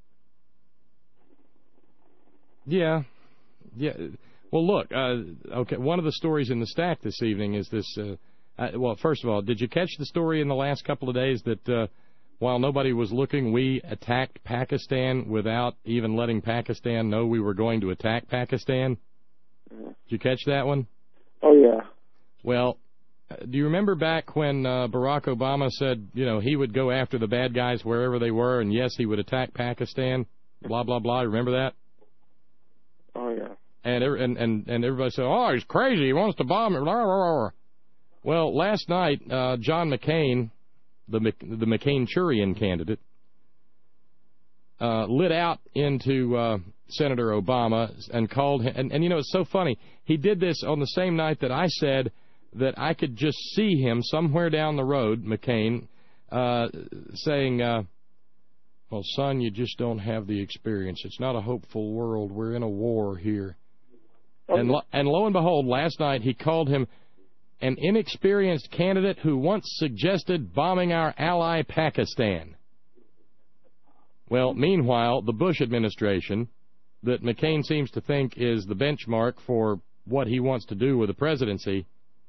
Yeah, yeah. Well, look, uh, okay, one of the stories in the stack this evening is this, uh, uh, well, first of all, did you catch the story in the last couple of days that uh, while nobody was looking, we attacked Pakistan without even letting Pakistan know we were going to attack Pakistan? Yeah. Did you catch that one? Oh, yeah. Well, do you remember back when uh, Barack Obama said, you know, he would go after the bad guys wherever they were, and yes, he would attack Pakistan, blah, blah, blah. Remember that? Oh, yeah. And, and and and everybody said, oh, he's crazy. He wants to bomb it. Blah, blah, blah. Well, last night, uh, John McCain, the the McCain-Churian candidate, uh, lit out into uh, Senator Obama and called him. And, and, you know, it's so funny. He did this on the same night that I said that I could just see him somewhere down the road, McCain, uh, saying... Uh, Well, son, you just don't have the experience. It's not a hopeful world. We're in a war here. Okay. And, lo and lo and behold, last night he called him an inexperienced candidate who once suggested bombing our ally Pakistan. Well, meanwhile, the Bush administration, that McCain seems to think is the benchmark for what he wants to do with the presidency,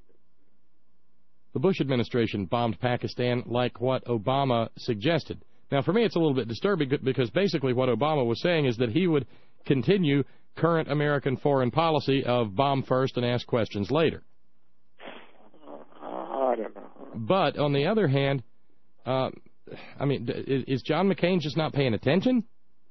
the Bush administration bombed Pakistan like what Obama suggested. Now, for me, it's a little bit disturbing because basically what Obama was saying is that he would continue current American foreign policy of bomb first and ask questions later. Uh, I don't know. But, on the other hand, uh, I mean, is John McCain just not paying attention?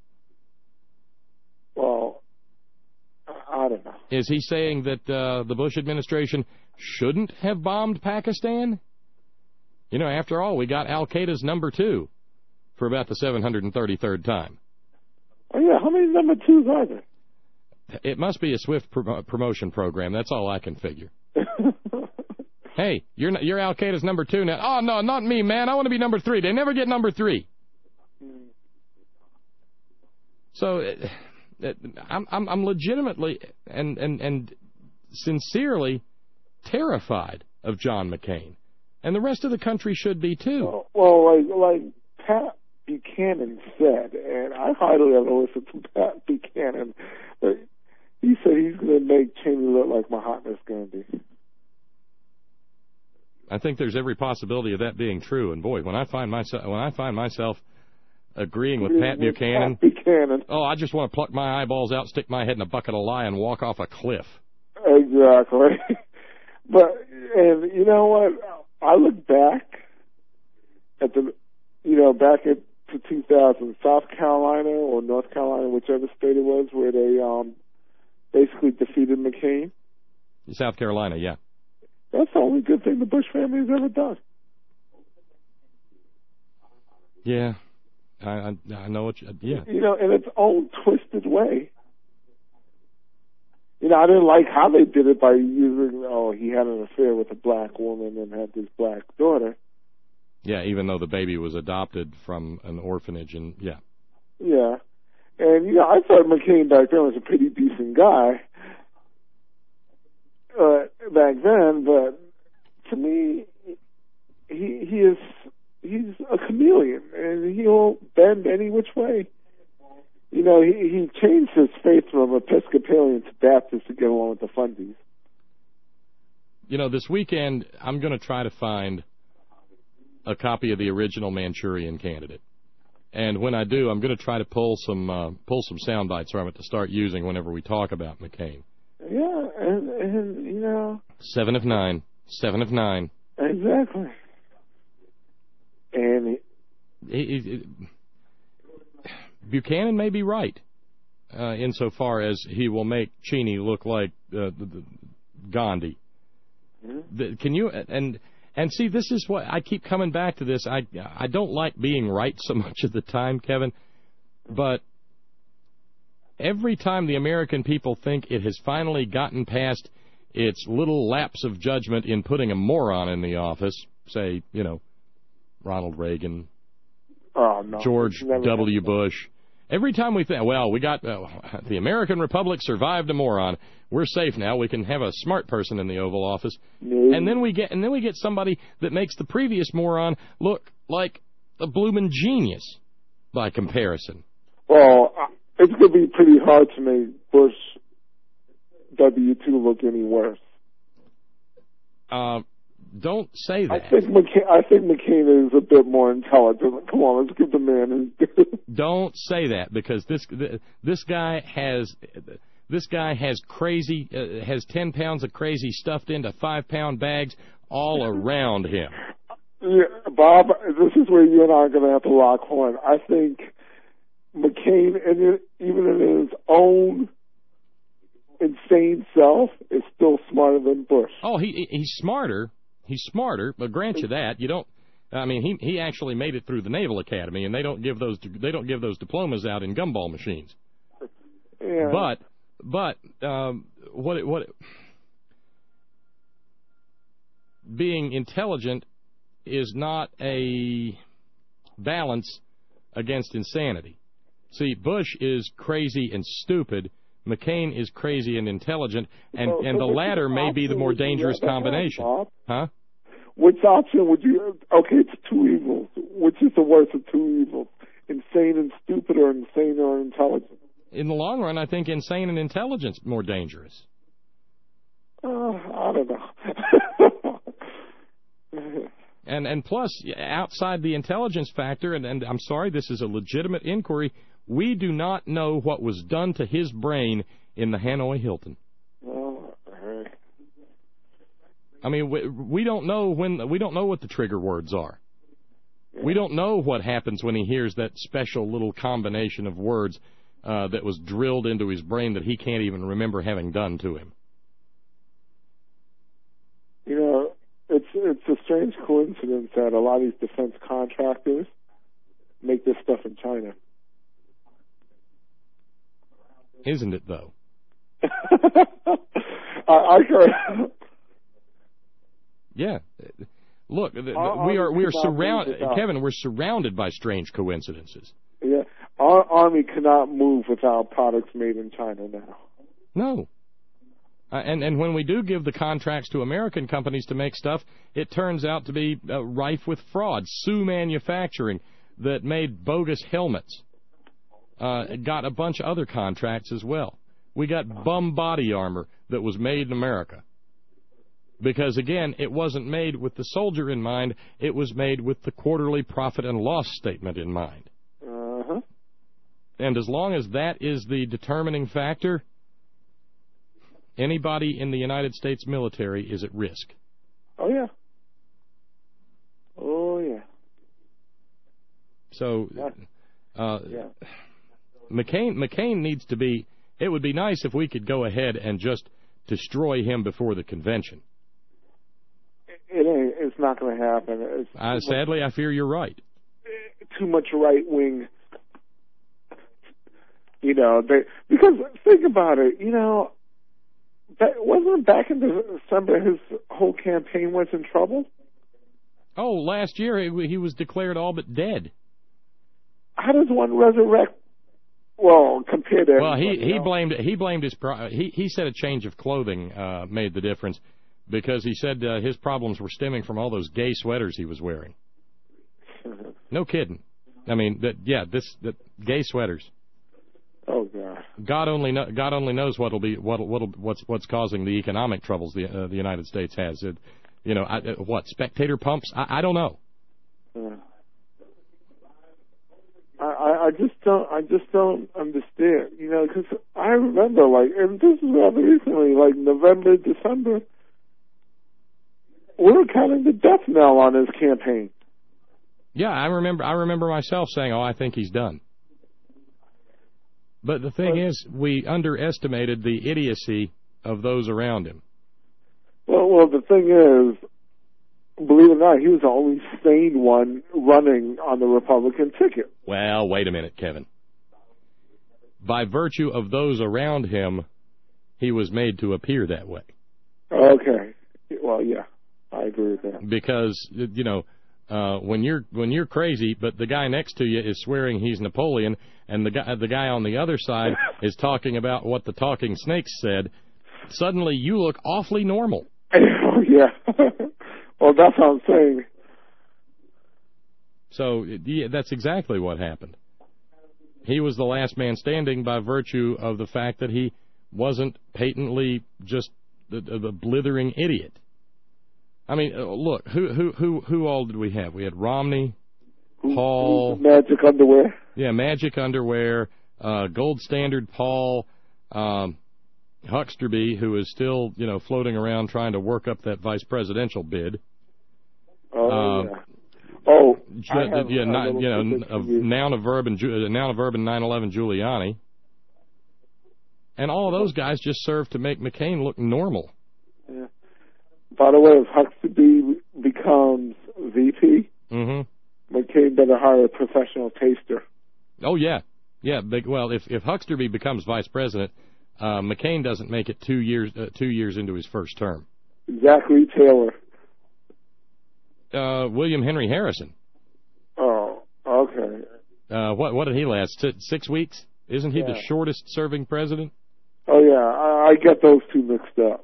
Well, I don't know. Is he saying that uh, the Bush administration shouldn't have bombed Pakistan? You know, after all, we got Al-Qaeda's number two for about the seven hundred thirty-third time. Oh, yeah. How many number twos are there? It must be a swift pro promotion program. That's all I can figure. Hey, you're you're Al-Qaeda's number two now. Oh, no, not me, man. I want to be number three. They never get number three. Mm. So it, it, I'm, I'm, I'm legitimately and, and, and sincerely terrified of John McCain. And the rest of the country should be, too. Well, well like, like Pat Buchanan said, and I hardly ever listen to Pat Buchanan, but he said he's going to make Cheney look like Mahatma Gandhi. I think there's every possibility of that being true. And boy, when I find myself when I find myself agreeing with Pat with Buchanan, Pat Buchanan, oh, I just want to pluck my eyeballs out, stick my head in a bucket of lye, and walk off a cliff. Exactly. But and you know what? I look back at the, you know, back at to two thousand, South Carolina or North Carolina, whichever state it was, where they um, basically defeated McCain? South Carolina, yeah. That's the only good thing the Bush family has ever done. Yeah, I I, I know what you, yeah. You know, in its own twisted way. You know, I didn't like how they did it by using, oh, he had an affair with a black woman and had this black daughter. Yeah, even though the baby was adopted from an orphanage, and yeah. Yeah. And, you know, I thought McCain back then was a pretty decent guy uh, back then, but to me, he he is he's a chameleon, and he'll bend any which way. You know, he, he changed his faith from Episcopalian to Baptist to get along with the fundies. You know, this weekend, I'm going to try to find a copy of the original Manchurian Candidate. And when I do, I'm going to try to pull some uh, pull some sound bites from it to start using whenever we talk about McCain. Yeah, and, and you know... Seven of nine. Seven of nine. Exactly. And... He, he, he, Buchanan may be right, uh, insofar as he will make Cheney look like uh, the, the Gandhi. Mm-hmm. The, can you and and see? This is what I keep coming back to. This I I don't like being right so much of the time, Kevin, but every time the American people think it has finally gotten past its little lapse of judgment in putting a moron in the office, say, you know, Ronald Reagan, oh, no, George W. Bush. Every time we think, well, we got uh, the American Republic survived a moron. We're safe now. We can have a smart person in the Oval Office, no. and then we get and then we get somebody that makes the previous moron look like a bloomin' genius by comparison. Well, it's going to be pretty hard to make Bush W two look any worse. Uh, don't say that. I think McCain, I think McCain is a bit more intelligent. Come on, let's give the man his due. Don't say that, because this this guy has this guy has crazy uh, has ten pounds of crazy stuffed into five pound bags all around him. Yeah, Bob, this is where you and I are going to have to lock horn. I think McCain, in, even in his own insane self, is still smarter than Bush. Oh, he he's smarter. He's smarter, but grant you that. You don't. I mean, he he actually made it through the Naval Academy, and they don't give those they don't give those diplomas out in gumball machines. Yeah. But but um, what it, what it, being intelligent is not a balance against insanity. See, Bush is crazy and stupid. McCain is crazy and intelligent, and, so, and so the latter may be the more dangerous combination. Bob? Huh? Which option would you... Okay, it's two evils. Which is the worst of two evils? Insane and stupid, or insane or intelligent? In the long run, I think insane and intelligence more dangerous. Uh, I don't know. and and plus, outside the intelligence factor, and, and I'm sorry, this is a legitimate inquiry, we do not know what was done to his brain in the Hanoi Hilton. Well, hey. I mean, we, we don't know when we don't know what the trigger words are. Yeah. We don't know what happens when he hears that special little combination of words uh, that was drilled into his brain that he can't even remember having done to him. You know, it's it's a strange coincidence that a lot of these defense contractors make this stuff in China. Isn't it, though? I, I heard. Yeah. Look, the, the, our, we are we are surrounded. Kevin, we're surrounded by strange coincidences. Yeah, our army cannot move without products made in China now. No. Uh, and and when we do give the contracts to American companies to make stuff, it turns out to be uh, rife with fraud. Sioux Manufacturing, that made bogus helmets, uh, got a bunch of other contracts as well. We got bum body armor that was made in America. Because, again, it wasn't made with the soldier in mind. It was made with the quarterly profit and loss statement in mind. Uh-huh. And as long as that is the determining factor, anybody in the United States military is at risk. Oh, yeah. Oh, yeah. So, uh, yeah. McCain McCain needs to be. It would be nice if we could go ahead and just destroy him before the convention. It ain't. It's not going to happen. It's Uh, sadly, I fear you're right. Too much right wing. You know, they because think about it. You know, that, wasn't it back in December his whole campaign was in trouble? Oh, last year he, he was declared all but dead. How does one resurrect? Well, compared to well, he he else? blamed he blamed his pro- he he said a change of clothing uh, made the difference because he said uh, his problems were stemming from all those gay sweaters he was wearing. No kidding. I mean, that yeah, this that gay sweaters. Oh God. God only know, God only knows what'll be what what'll what's what's causing the economic troubles the uh, the United States has. It, you know, I, what spectator pumps? I, I don't know. Yeah. I, I just don't I just don't understand, you know, because I remember, like, and this is rather recently, like November, December, we were counting the death knell on his campaign. Yeah, I remember. I remember myself saying, "Oh, I think he's done." But the thing but, is, we underestimated the idiocy of those around him. Well, well, the thing is, believe it or not, he was the only sane one running on the Republican ticket. Well, wait a minute, Kevin. By virtue of those around him, he was made to appear that way. Okay. Well, yeah, I agree with that. Because, you know, uh, when you're when you're crazy, but the guy next to you is swearing he's Napoleon, and the guy the guy on the other side is talking about what the talking snakes said, suddenly you look awfully normal. Oh, yeah. Well, that's what I'm saying. So, yeah, that's exactly what happened. He was the last man standing by virtue of the fact that he wasn't patently just the, the blithering idiot. I mean, uh, look, who who who who all did we have? We had Romney, Who, Paul, Magic Underwear. Yeah, Magic Underwear, uh, Gold Standard Paul, um, Hucksterby, who is still, you know, floating around trying to work up that vice presidential bid. Oh, uh, yeah. Oh, Ju- I have yeah, a not, little you know, tidbit of for you. noun of verb and Ju- uh, noun of verb and nine eleven Giuliani, and all of those guys just served to make McCain look normal. Yeah. By the way, if Hucksterby becomes V P, Mm-hmm. McCain better hire a professional taster. Oh yeah, yeah. Big, well, if if Hucksterby becomes vice president, uh, McCain doesn't make it two years uh, two years into his first term. Zachary Taylor. Uh, William Henry Harrison. Oh, okay. Uh, what what did he last? Six weeks? Isn't he Yeah. the shortest serving president? Oh, yeah, I, I get those two mixed up.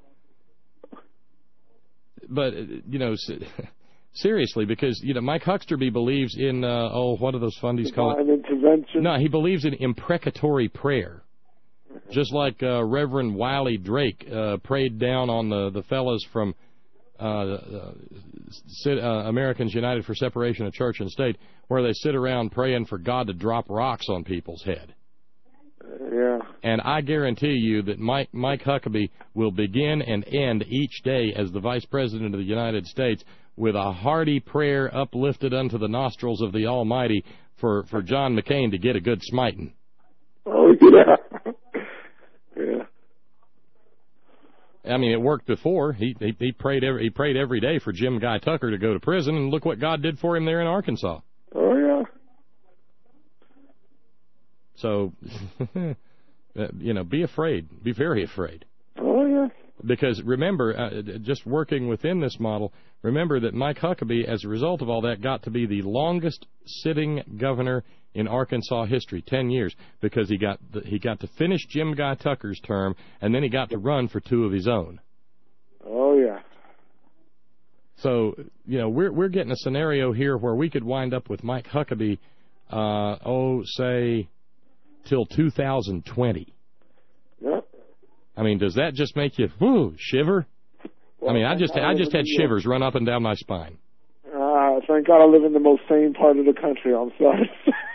But, you know, seriously, because, you know, Mike Hucksterby believes in, uh, oh, what do those fundies call it? Divine intervention. No, he believes in imprecatory prayer. Just like uh, Reverend Wiley Drake uh, prayed down on the, the fellas from uh, uh, sit, uh, Americans United for Separation of Church and State, where they sit around praying for God to drop rocks on people's head. Yeah. And I guarantee you that Mike Mike Huckabee will begin and end each day as the Vice President of the United States with a hearty prayer uplifted unto the nostrils of the Almighty for, for John McCain to get a good smiting. Oh, yeah. Yeah. I mean, it worked before. He, he he prayed every he prayed every day for Jim Guy Tucker to go to prison, and look what God did for him there in Arkansas. Oh, yeah. So, you know, be afraid. Be very afraid. Oh, yeah. Because remember, uh, just working within this model, remember that Mike Huckabee, as a result of all that, got to be the longest sitting governor in Arkansas history, ten years, because he got the, he got to finish Jim Guy Tucker's term, and then he got to run for two of his own. Oh, yeah. So, you know, we're we're getting a scenario here where we could wind up with Mike Huckabee, uh, oh, say, till two thousand twenty. Yep. I mean, does that just make you whoo, shiver? Well, I mean, I just thank God I just live had in the- shivers run up and down my spine. Uh, thank God I live in the most sane part of the country. I'm sorry.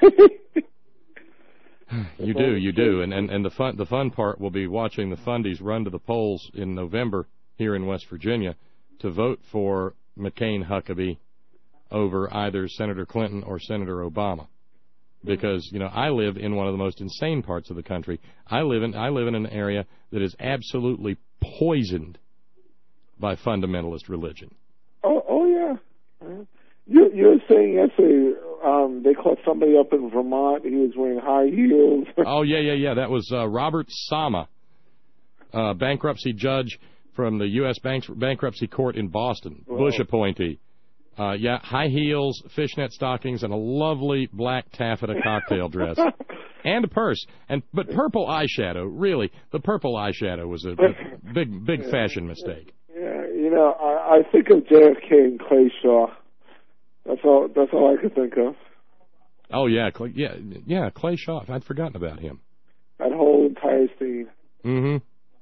You do, you do, and, and and the fun the fun part will be watching the fundies run to the polls in November here in West Virginia to vote for McCain Huckabee over either Senator Clinton or Senator Obama. because, you know, I live in one of the most insane parts of the country. I live in I live in an area that is absolutely poisoned by fundamentalist religion. Oh, oh yeah. You, you're saying yesterday um, they caught somebody up in Vermont. He was wearing high heels. Oh, yeah, yeah, yeah. That was uh, Robert Sama, uh, bankruptcy judge from the U S Bank Bankruptcy Court in Boston, Whoa. Bush appointee. Uh, yeah, high heels, fishnet stockings, and a lovely black taffeta cocktail dress. And a purse. and But purple eyeshadow, really, the purple eyeshadow was a, a big, big yeah. fashion mistake. Yeah, you know, I, I think of J F K and Clay Shaw. That's all. That's all I could think of. Oh yeah, Clay, yeah, yeah. Clay Shaw. I'd forgotten about him. That whole entire scene. Mm-hmm.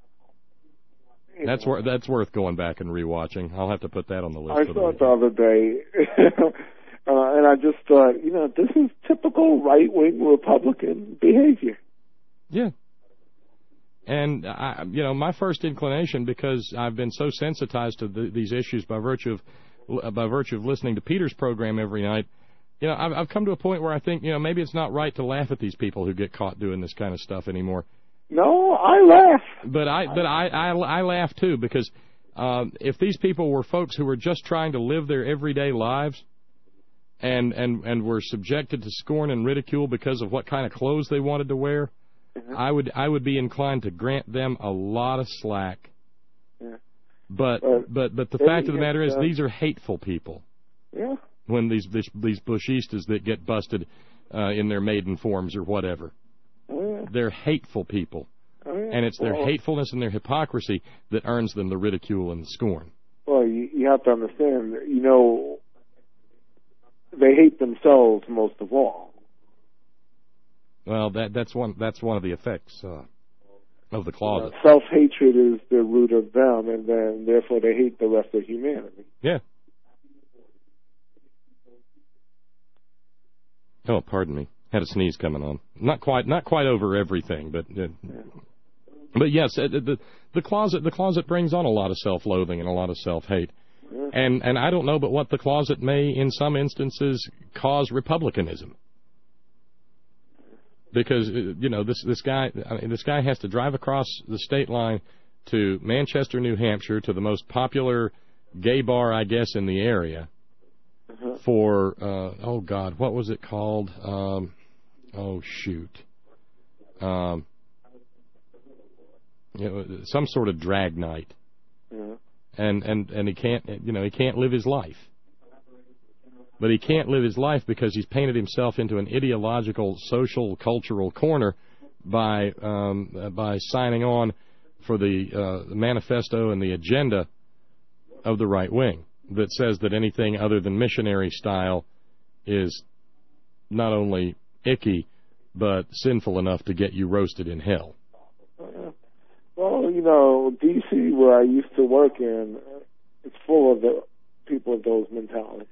That's worth that's worth going back and rewatching. I'll have to put that on the list. I saw it the other day, uh, and I just thought, you know, this is typical right wing Republican behavior. Yeah. And I, you know, my first inclination, because I've been so sensitized to the, these issues by virtue of by virtue of listening to Peter's program every night, you know, I've, I've come to a point where I think, you know, maybe it's not right to laugh at these people who get caught doing this kind of stuff anymore. No, I laugh. But I, but I, I, I laugh too, because um, if these people were folks who were just trying to live their everyday lives, and and and were subjected to scorn and ridicule because of what kind of clothes they wanted to wear, mm-hmm. I would I would be inclined to grant them a lot of slack. Yeah. But uh, but but the fact of the matter is, uh, these are hateful people. Yeah. When these these, these Bushistas that get busted uh, in their maiden forms or whatever. Oh, yeah. They're hateful people. Oh, yeah. And it's their well, hatefulness and their hypocrisy that earns them the ridicule and the scorn. Well, you, you have to understand, you know, they hate themselves most of all. Well, that that's one that's one of the effects uh, of the closet. You know, self-hatred is the root of them, and then therefore they hate the rest of humanity. Yeah. Oh, pardon me. Had a sneeze coming on. Not quite, not quite over everything, but, uh, but yes, the the closet the closet brings on a lot of self-loathing and a lot of self-hate, yeah. and and I don't know, but what the closet may, in some instances, cause republicanism. Because you know this this guy I mean, this guy has to drive across the state line to Manchester, New Hampshire, to the most popular gay bar, I guess, in the area. Uh-huh. For uh, oh God, what was it called? Um, oh shoot, um, you know, some sort of drag night, yeah. and and and he can't, you know, he can't live his life. But he can't live his life because he's painted himself into an ideological, social, cultural corner by um, uh, by signing on for the, uh, the manifesto and the agenda of the right wing. That says that anything other than missionary style is not only icky, but sinful enough to get you roasted in hell. Uh, well, you know, D C, where I used to work in, it's full of the people of those mentalities.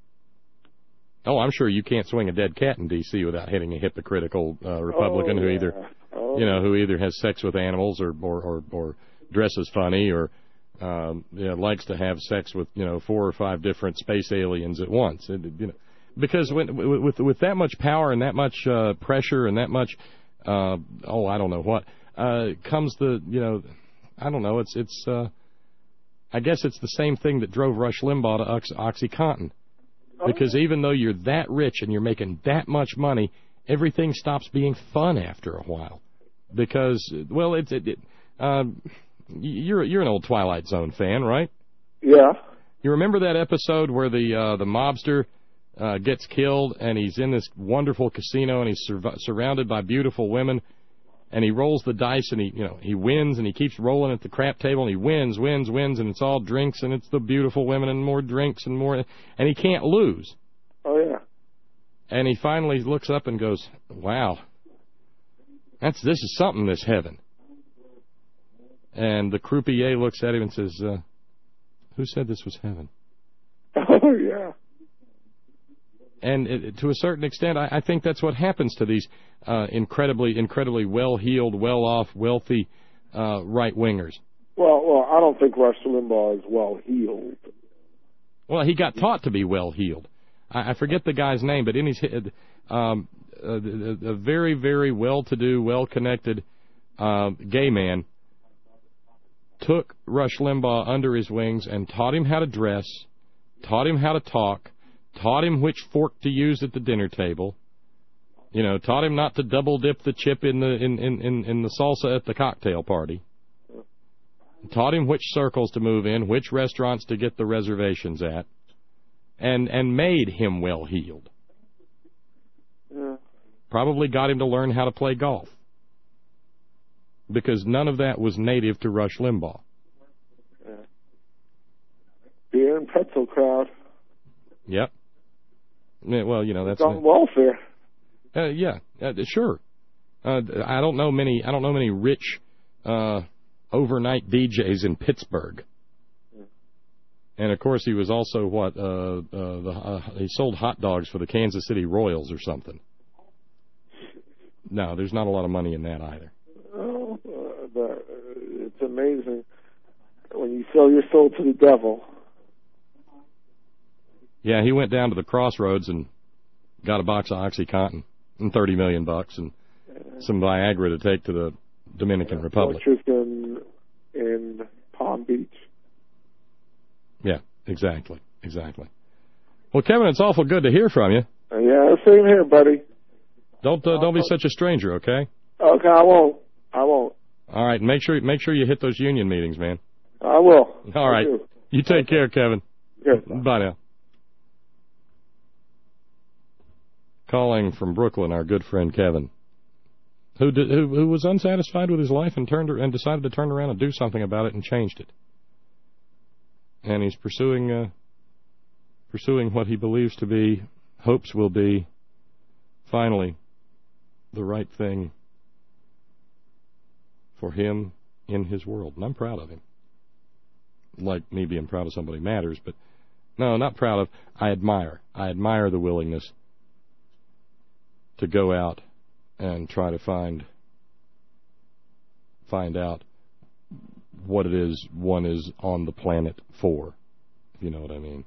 Oh, I'm sure you can't swing a dead cat in D C without hitting a hypocritical uh, Republican oh, who yeah. either, oh. you know, who either has sex with animals or or or, or dresses funny or. Um, you know, likes to have sex with, you know, four or five different space aliens at once. It, you know, because when, with with that much power and that much uh, pressure and that much, uh, oh, I don't know what, uh, comes the, you know, I don't know. It's it's. Uh, I guess it's the same thing that drove Rush Limbaugh to Ox- OxyContin, because even though you're that rich and you're making that much money, everything stops being fun after a while, because well, it's it. it um, You're you're an old Twilight Zone fan, right? Yeah. You remember that episode where the uh, the mobster uh, gets killed and he's in this wonderful casino and he's sur- surrounded by beautiful women, and he rolls the dice and he you know he wins and he keeps rolling at the crap table and he wins wins wins and it's all drinks and it's the beautiful women and more drinks and more and he can't lose. Oh yeah. And he finally looks up and goes, "Wow, that's this is something, this heaven." And the croupier looks at him and says, uh, "Who said this was heaven?" Oh, yeah. And it, to a certain extent, I, I think that's what happens to these uh, incredibly, incredibly well-heeled, well-off, wealthy uh, right-wingers. Well, well, I don't think Rush Limbaugh is well-heeled. Well, he got taught to be well-heeled. I, I forget the guy's name, but in his um, a, a very, very well-to-do, well-connected uh, gay man took Rush Limbaugh under his wings and taught him how to dress, taught him how to talk, taught him which fork to use at the dinner table, you know, taught him not to double dip the chip in the in, in, in, in the salsa at the cocktail party, taught him which circles to move in, which restaurants to get the reservations at, and and made him well-heeled. Yeah. Probably got him to learn how to play golf, because none of that was native to Rush Limbaugh. Yeah. Beer and pretzel crowd. Yep. Yeah, well, you know, that's on welfare. Uh, yeah, uh, sure. Uh, I don't know many. I don't know many rich uh, overnight D Js in Pittsburgh. Yeah. And of course, he was also what? Uh, uh, the, uh, he sold hot dogs for the Kansas City Royals or something. No, there's not a lot of money in that either. Oh, uh, the, it's amazing when you sell your soul to the devil. Yeah, he went down to the crossroads and got a box of OxyContin and thirty million bucks and some Viagra to take to the Dominican yeah, Republic. In, in Palm Beach. Yeah, exactly, exactly. Well, Kevin, it's awful good to hear from you. Uh, yeah, same here, buddy. Don't uh, don't be such a stranger, okay? Okay, I won't. I won't. All right, make sure make sure you hit those union meetings, man. I will. All right, you take care, Kevin. Yes. Bye now. Calling from Brooklyn, our good friend Kevin, who did, who, who was unsatisfied with his life and turned and decided to turn around and do something about it and changed it. And he's pursuing uh, pursuing what he believes to be, hopes will be, finally, the right thing for him in his world. And I'm proud of him. Like me being proud of somebody matters, but no, not proud of. I admire. I admire the willingness to go out and try to find find out what it is one is on the planet for, if you know what I mean.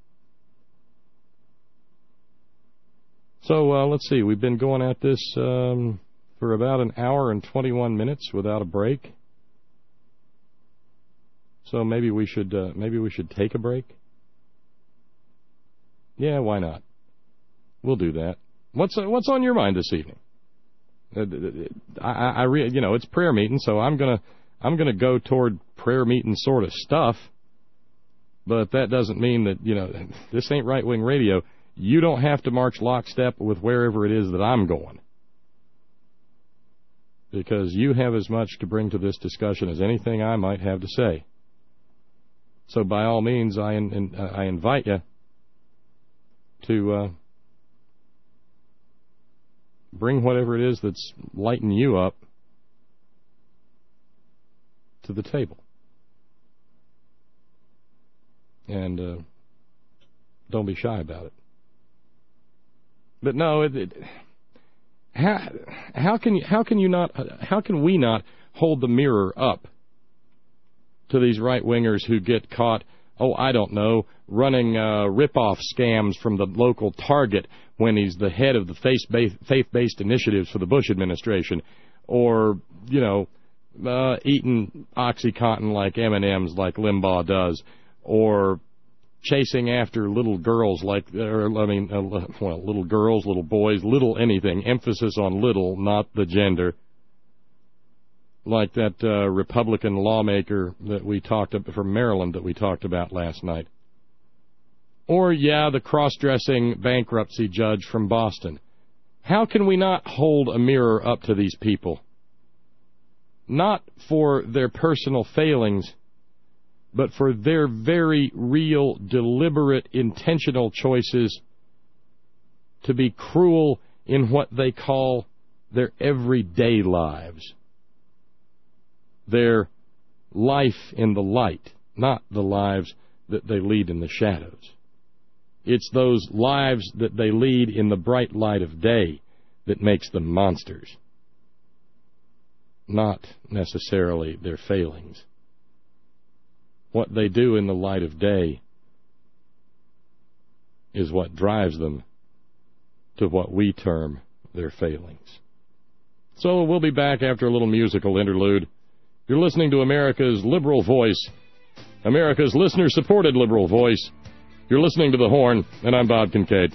So uh, let's see, we've been going at this um, for about an hour and twenty-one minutes without a break. So maybe we should uh, maybe we should take a break. Yeah, why not? We'll do that. What's uh, what's on your mind this evening? Uh, I, I re, you know, it's prayer meeting, so I'm gonna I'm gonna go toward prayer meeting sort of stuff. But that doesn't mean that, you know, this ain't right wing radio. You don't have to march lockstep with wherever it is that I'm going, because you have as much to bring to this discussion as anything I might have to say. So by all means, I in, in, uh, I invite you to uh, bring whatever it is that's lighting you up to the table. And uh, don't be shy about it. But no, it, it, how how can you how can you not how can we not hold the mirror up to these right wingers who get caught? Oh, I don't know, running uh, rip-off scams from the local Target when he's the head of the faith-based, faith-based initiatives for the Bush administration, or you know, uh, eating OxyContin like M and M's like Limbaugh does, or chasing after little girls like, or, I mean, uh, well, little girls, little boys, little anything, emphasis on little, not the gender, like that uh, Republican lawmaker that we talked about from Maryland that we talked about last night. Or, yeah, the cross-dressing bankruptcy judge from Boston. How can we not hold a mirror up to these people? Not for their personal failings, but for their very real, deliberate, intentional choices to be cruel in what they call their everyday lives. Their life in the light, not the lives that they lead in the shadows. It's those lives that they lead in the bright light of day that makes them monsters, not necessarily their failings. What they do in the light of day is what drives them to what we term their failings. So we'll be back after a little musical interlude. You're listening to America's Liberal Voice, America's listener-supported liberal voice. You're listening to The Horn, and I'm Bob Kincaid.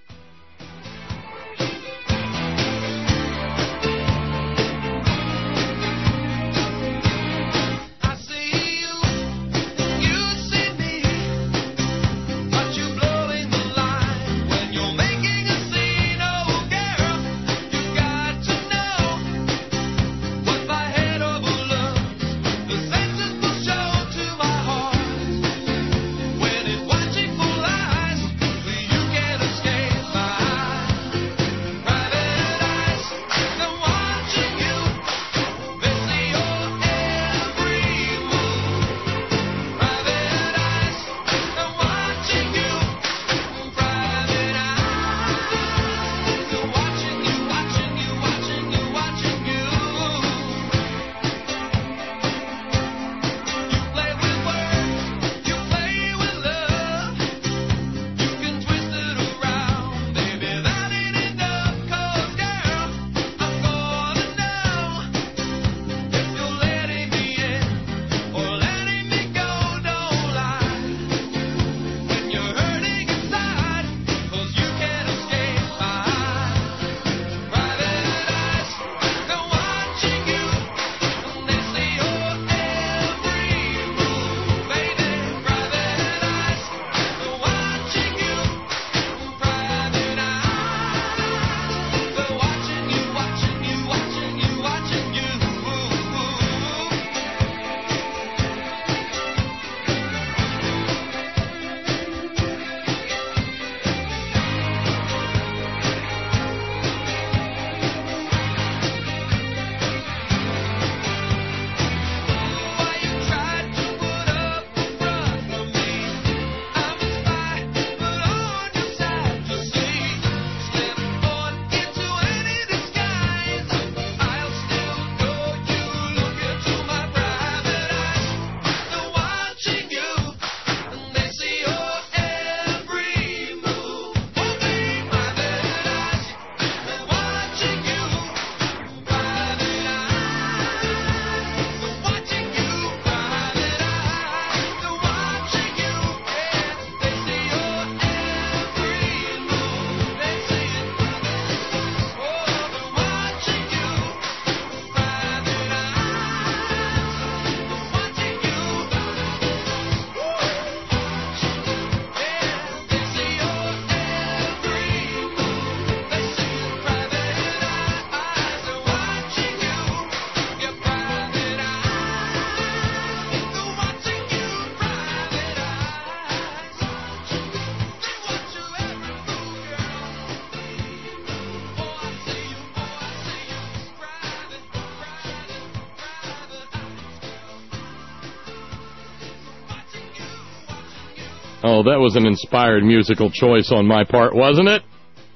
Oh, that was an inspired musical choice on my part, wasn't it?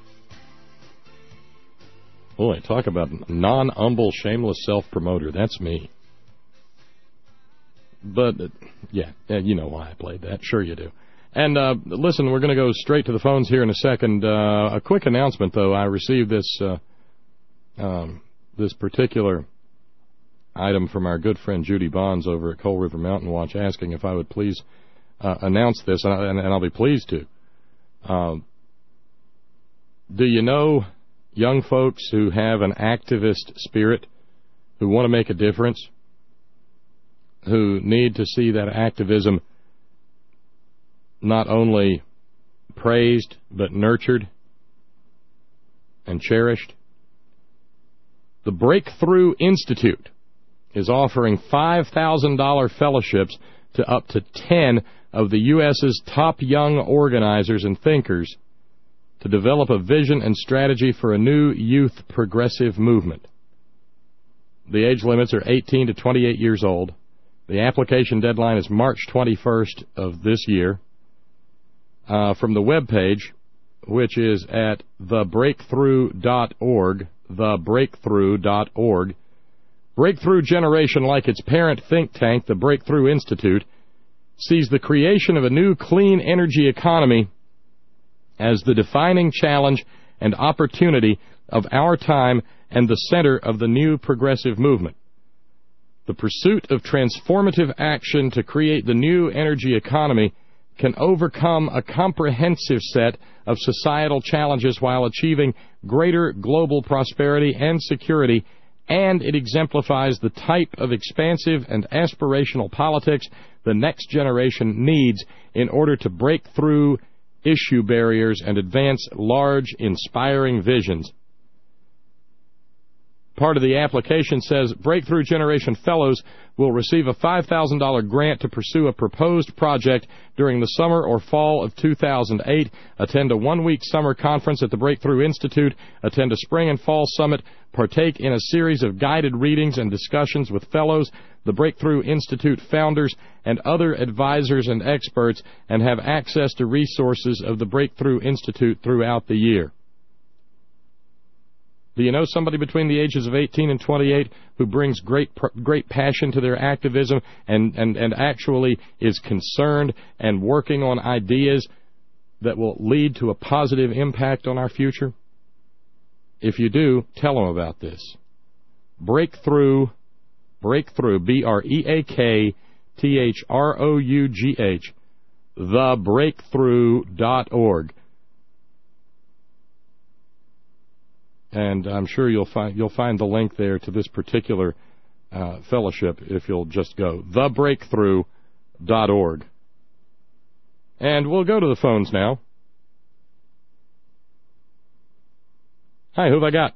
Boy, talk about non-humble, shameless self-promoter. That's me. But, uh, yeah, you know why I played that. Sure you do. And, uh, listen, we're going to go straight to the phones here in a second. Uh, a quick announcement, though. I received this, uh, um, this particular item from our good friend Judy Bonds over at Coal River Mountain Watch asking if I would please uh, announce this, and, and, and I'll be pleased to. Uh, do you know young folks who have an activist spirit, who want to make a difference, who need to see that activism not only praised but nurtured and cherished? The Breakthrough Institute is offering five thousand dollars fellowships to up to ten of the U S's top young organizers and thinkers to develop a vision and strategy for a new youth progressive movement. The age limits are eighteen to twenty-eight years old. The application deadline is March twenty-first of this year. Uh, from the webpage, which is at the breakthrough dot org, the breakthrough dot org, Breakthrough Generation, like its parent think tank, the Breakthrough Institute, sees the creation of a new clean energy economy as the defining challenge and opportunity of our time and the center of the new progressive movement. The pursuit of transformative action to create the new energy economy can overcome a comprehensive set of societal challenges while achieving greater global prosperity and security, and it exemplifies the type of expansive and aspirational politics the next generation needs in order to break through issue barriers and advance large, inspiring visions. Part of the application says Breakthrough Generation Fellows will receive a five thousand dollars grant to pursue a proposed project during the summer or fall of two thousand eight, attend a one-week summer conference at the Breakthrough Institute, attend a spring and fall summit, partake in a series of guided readings and discussions with fellows, the Breakthrough Institute founders, and other advisors and experts, and have access to resources of the Breakthrough Institute throughout the year. Do you know somebody between the ages of eighteen and twenty-eight who brings great great passion to their activism and, and, and actually is concerned and working on ideas that will lead to a positive impact on our future? If you do, tell them about this. Breakthrough, Breakthrough, B R E A K T H R O U G H, the breakthrough dot org. And I'm sure you'll find you'll find the link there to this particular uh, fellowship if you'll just go the breakthrough dot org. And we'll go to the phones now. Hi, who have I got?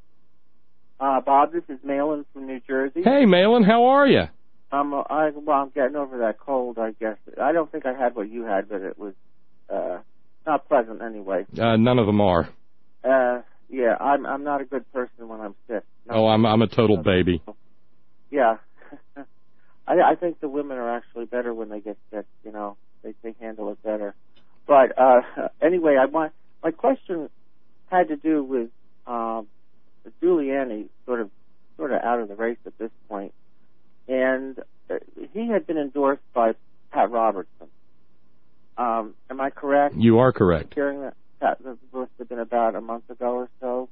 Uh, Bob, this is Malin from New Jersey. Hey, Malin, how are you? I'm uh, I, well, I'm getting over that cold, I guess. I don't think I had what you had, but it was uh, not pleasant anyway. Uh, none of them are. Uh. Yeah, I'm I'm not a good person when I'm sick. Not oh, I'm I'm a total baby. Yeah, I I think the women are actually better when they get sick. You know, they they handle it better. But uh, anyway, I want my question had to do with um, Giuliani, sort of sort of out of the race at this point, and uh, he had been endorsed by Pat Robertson. Um, am I correct? You are correct. Hearing that. That must have been about a month ago or so,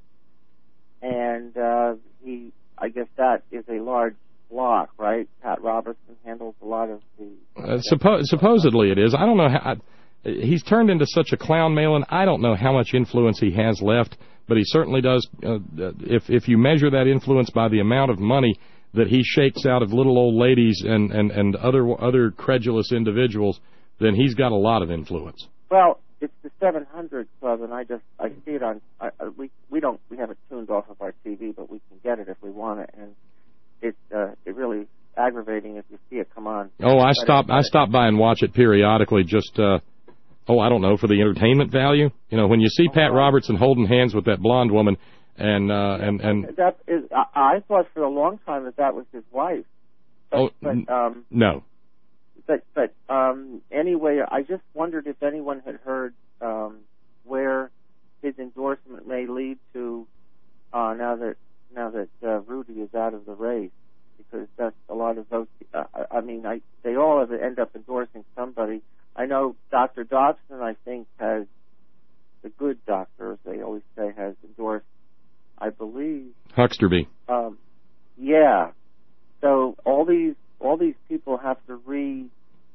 and uh, he, I guess that is a large block, right? Pat Robertson handles a lot of the. Uh, suppo- supposedly it is. I don't know how. I, he's turned into such a clown, Malin. I don't know how much influence he has left, but he certainly does. Uh, if if you measure that influence by the amount of money that he shakes out of little old ladies and and and other other credulous individuals, then he's got a lot of influence. Well. It's the seven hundred Club, and I just I see it on. I, I, we we don't we have it tuned off of our T V, but we can get it if we want it, and it's uh, it really aggravating if you see it come on. Oh, I stop I stop by and watch it periodically. Just uh, oh, I don't know, for the entertainment value. You know, when you see Pat Robertson holding hands with that blonde woman, and uh, and and that is, I, I thought for a long time that that was his wife. But, oh but, um, no. But but um, anyway, I just wondered if anyone had heard um, where his endorsement may lead to uh, now that now that uh, Rudy is out of the race, because that's a lot of votes. Uh, I mean, I, they all have end up endorsing somebody. I know Doctor Dobson, I think, has the good doctor, as they always say, has endorsed, I believe, Hucksterby. Um, yeah. So all these all these people have to re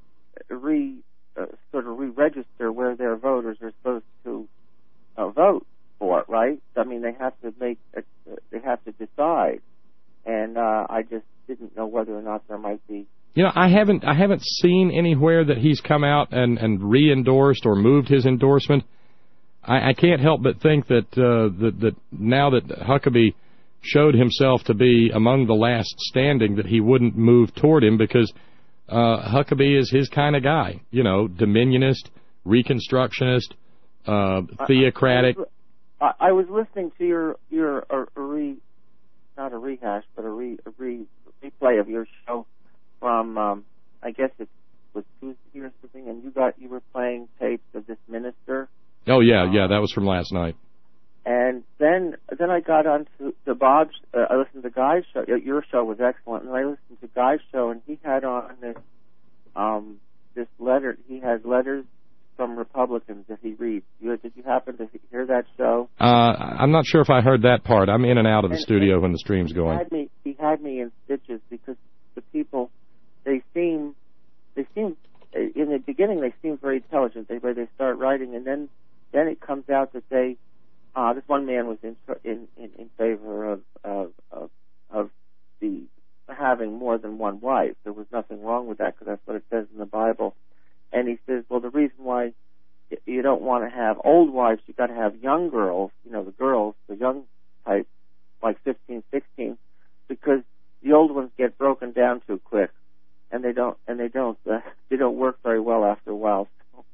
re uh, sort of re-register where their voters are supposed to uh, vote for it, right? I mean, they have to make a, uh, they have to decide, and uh, I just didn't know whether or not there might be. You know, I haven't I haven't seen anywhere that he's come out and and re-endorsed or moved his endorsement. I, I can't help but think that uh, that that now that Huckabee showed himself to be among the last standing, that he wouldn't move toward him, because uh, Huckabee is his kind of guy. You know, dominionist, reconstructionist, uh, theocratic. I, I, I was listening to your your a, a re, not a rehash, but a re a re replay of your show from um, I guess it was Tuesday or something, and you got you were playing tapes of this minister. Oh yeah, yeah, that was from last night. And then then I got on to the Bob's, uh, I listened to Guy's show. Your show was excellent. And I listened to Guy's show, and he had on this um, this letter. He had letters from Republicans that he reads. You, did you happen to hear that show? Uh, I'm not sure if I heard that part. I'm in and out of the and, studio and when the stream's going. He had me, he had me in stitches because the people, they seem, they seem, in the beginning they seem very intelligent. They where they start writing, and then then it comes out that they, uh, this one man was in in in, in favor of of of, of the having more than one wife. There was nothing wrong with that because that's what it says in the Bible. And he says, well, the reason why you don't want to have old wives, you got to have young girls, you know, the girls, the young type, like fifteen, sixteen, because the old ones get broken down too quick, and they don't, and they don't, uh, they don't work very well after a while.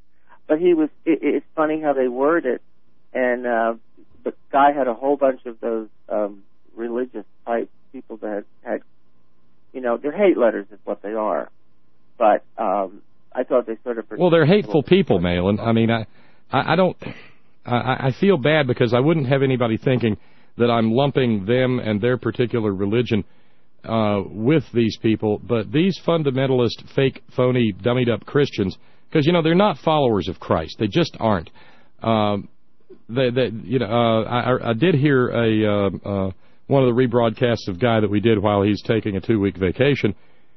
But he was, it, it's funny how they word it, and uh, the guy had a whole bunch of those um, religious type people that had, had, you know, they're hate letters is what they are, but. Um, I thought they sort of... Well, they're hateful people, Malin. I mean, I, I, I don't... I, I feel bad because I wouldn't have anybody thinking that I'm lumping them and their particular religion uh, with these people, but these fundamentalist, fake, phony, dummied-up Christians, because, you know, they're not followers of Christ. They just aren't. Um, they, they, you know, uh, I, I did hear a uh, uh, one of the rebroadcasts of Guy that we did while he's taking a two-week vacation.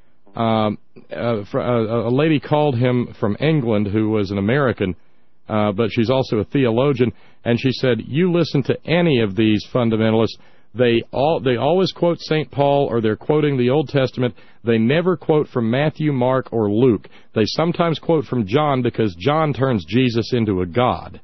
Um, uh, for, uh, a lady called him from England who was an American, uh, but she's also a theologian, and she said, you listen to any of these fundamentalists, they all they always quote Saint Paul or they're quoting the Old Testament. They never quote from Matthew, Mark, or Luke. They sometimes quote from John because John turns Jesus into a god,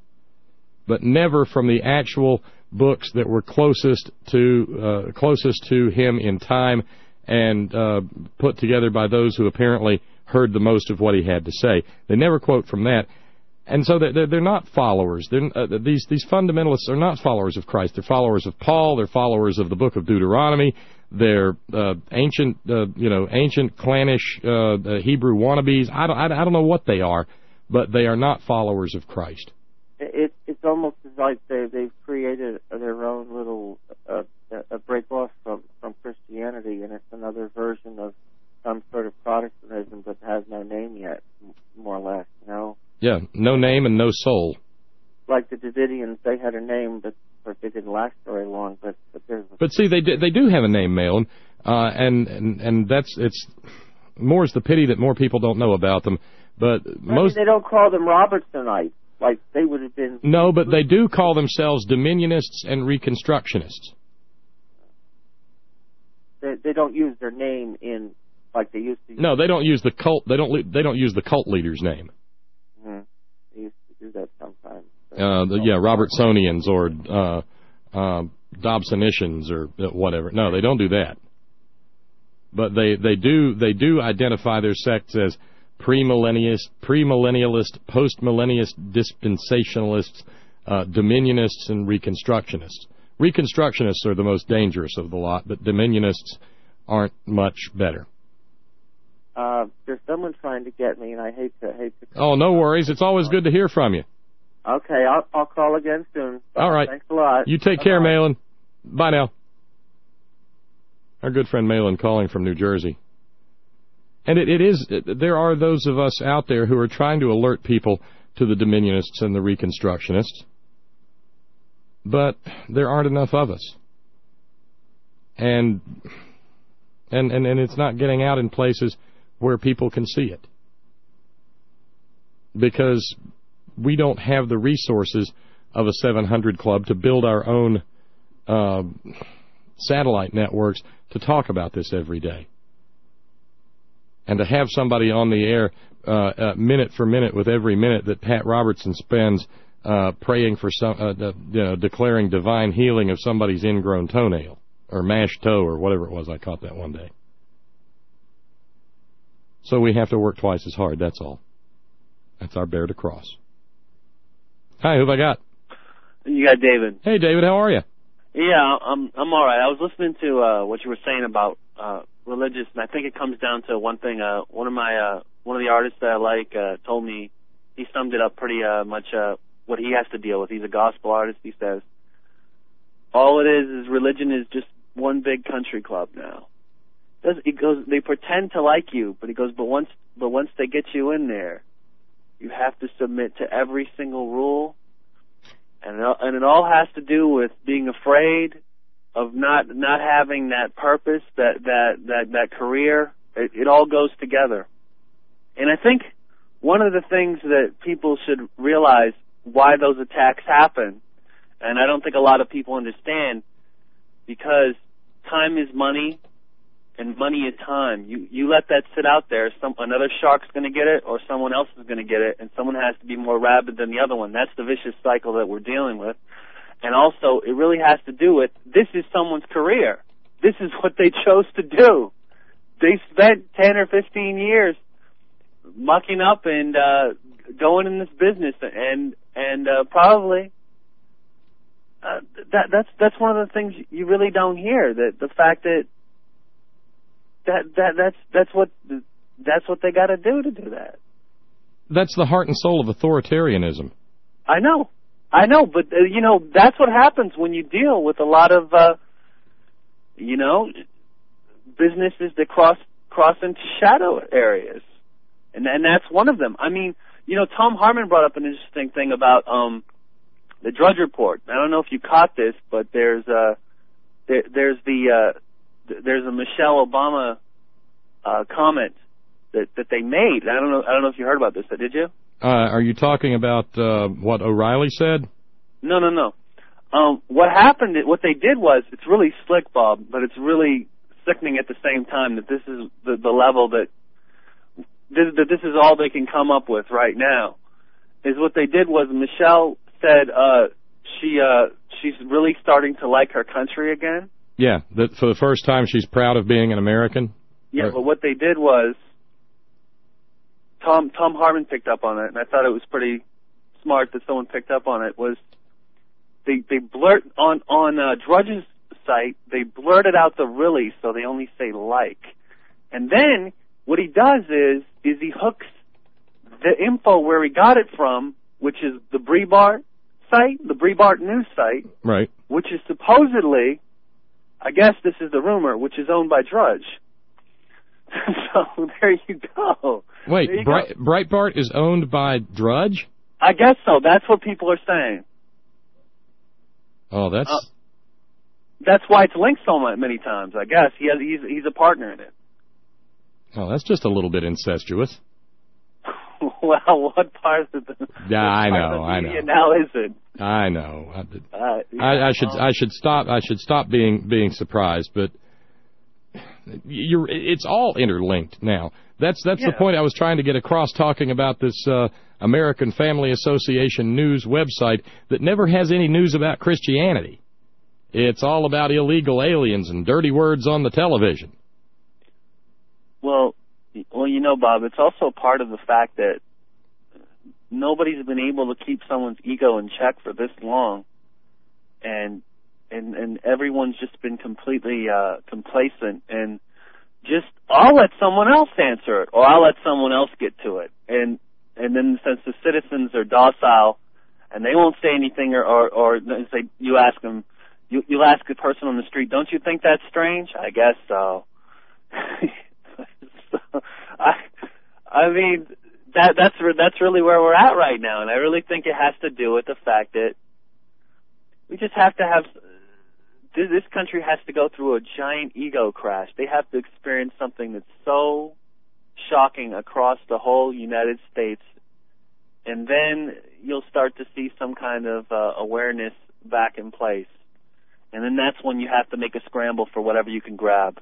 but never from the actual books that were closest to uh, closest to him in time and uh, put together by those who apparently heard the most of what he had to say. They never quote from that. And so they're, they're not followers. They're, uh, these, these fundamentalists are not followers of Christ. They're followers of Paul. They're followers of the book of Deuteronomy. They're uh, ancient, uh, you know, ancient clannish uh, Hebrew wannabes. I don't, I, I don't know what they are, but they are not followers of Christ. It, it's almost as like they, they've created their own little uh, a break off from, from Christianity, and it's another version of some sort of Protestantism that has no name yet, more or less, you know? Yeah, no name and no soul. Like the Davidians, they had a name, but they didn't last very long. But but, there's but see, they do, they do have a name, Malin, uh, and, and and that's it's more's the pity that more people don't know about them. But I most mean, they don't call them Robertsonites. Like they would have been. No, but they do call themselves Dominionists and Reconstructionists. They, they don't use their name in like they used to. Use no, they don't use the cult. They don't. They don't use the cult leader's name. Mm-hmm. They used to do that sometimes. Uh, the, yeah, Robertsonians or uh, uh, Dobsonicians or whatever. No, they don't do that. But they, they do they do identify their sects as premillennialist, premillennialist, postmillennialist, dispensationalists, uh, dominionists, and reconstructionists. Reconstructionists are the most dangerous of the lot, but dominionists aren't much better. Uh, there's someone trying to get me, and I hate to hate to. Oh, no worries. It's always good to hear from you. Okay, I'll I'll call again soon. Bye. All right. Thanks a lot. You take Bye-bye. care, Malin. Bye now. Our good friend Malin calling from New Jersey. And it, it is, it, there are those of us out there who are trying to alert people to the Dominionists and the Reconstructionists. But there aren't enough of us. And, and, and, and it's not getting out in places where people can see it. Because we don't have the resources of a seven hundred club to build our own uh, satellite networks to talk about this every day. And to have somebody on the air uh, uh, minute for minute with every minute that Pat Robertson spends uh, praying for some, uh, uh, you know, declaring divine healing of somebody's ingrown toenail or mashed toe or whatever it was I caught that one day. So we have to work twice as hard, that's all. That's our bear to cross. Hi, who have I got? You got David. Hey, David, how are you? Yeah, I'm I'm all right. I was listening to uh, what you were saying about uh, religious, and I think it comes down to one thing. Uh, one of my uh, one of the artists that I like uh, told me, he summed it up pretty uh, much uh, what he has to deal with. He's a gospel artist. He says, all it is is religion is just one big country club now. He goes, they pretend to like you, but he goes, but once but once they get you in there, You have to submit to every single rule. And it, and it all has to do with being afraid of not not having that purpose, that that that, that career. It, it all goes together. And I think one of the things that people should realize why those attacks happen, and I don't think a lot of people understand, because time is money, and money is time. You you let that sit out there, some another shark's going to get it, or someone else is going to get it, and someone has to be more rabid than the other one. That's the vicious cycle that we're dealing with. And also, it really has to do with, this is someone's career. This is what they chose to do. They spent ten or fifteen years mucking up and uh, going in this business, and and uh, probably uh, that that's that's one of the things you really don't hear. That the fact that that that that's that's what that's what they got to do to do that. That's the heart and soul of authoritarianism. I know, I know, but uh, you know that's what happens when you deal with a lot of uh, you know businesses that cross cross into shadow areas. And, and that's one of them. I mean, you know, Tom Harmon brought up an interesting thing about um, the Drudge Report. I don't know if you caught this, but there's uh, there, there's the uh, th- there's a Michelle Obama uh, comment that, that they made. I don't know. I don't know if you heard about this. Did you? Uh, are you talking about uh, what O'Reilly said? No, no, no. Um, what happened? What they did was, it's really slick, Bob, but it's really sickening at the same time. That this is the, the level that. This, this is all they can come up with right now. Is what they did was Michelle said uh, she uh, she's really starting to like her country again. Yeah, that for the first time she's proud of being an American. Yeah, or... but what they did was Tom Tom Harmon picked up on it, and I thought it was pretty smart that someone picked up on it. Was they they blurt on on uh, Drudge's site, they blurted out the really, so they only say like, and then. What he does is, is he hooks the info where he got it from, which is the Breitbart site, the Breitbart news site, right? Which is supposedly, I guess this is the rumor, which is owned by Drudge. So there you go. Wait, you Bright, go. Breitbart is owned by Drudge? I guess so. That's what people are saying. Oh, that's... Uh, that's why it's linked so many times, I guess. He has, he's, he's a partner in it. Oh, that's just a little bit incestuous. Well, what part of the yeah, I know, the I know. Now is it? I know. I, uh, yeah, I, I should um, I should stop I should stop being being surprised, but you're it's all interlinked now. That's that's yeah. the point I was trying to get across talking about this uh, American Family Association news website that never has any news about Christianity. It's all about illegal aliens and dirty words on the television. Well, well, you know, Bob, it's also part of the fact that nobody's been able to keep someone's ego in check for this long, and and and everyone's just been completely uh, complacent and just I'll let someone else answer it, or I'll let someone else get to it, and and then since the citizens are docile and they won't say anything, or or, or say you ask them, you you'll ask a person on the street, don't you think that's strange? I guess so. So, I, I mean, that that's that's really where we're at right now, and I really think it has to do with the fact that we just have to have this, this country has to go through a giant ego crash. They have to experience something that's so shocking across the whole United States, and then you'll start to see some kind of uh, awareness back in place, and then that's when you have to make a scramble for whatever you can grab.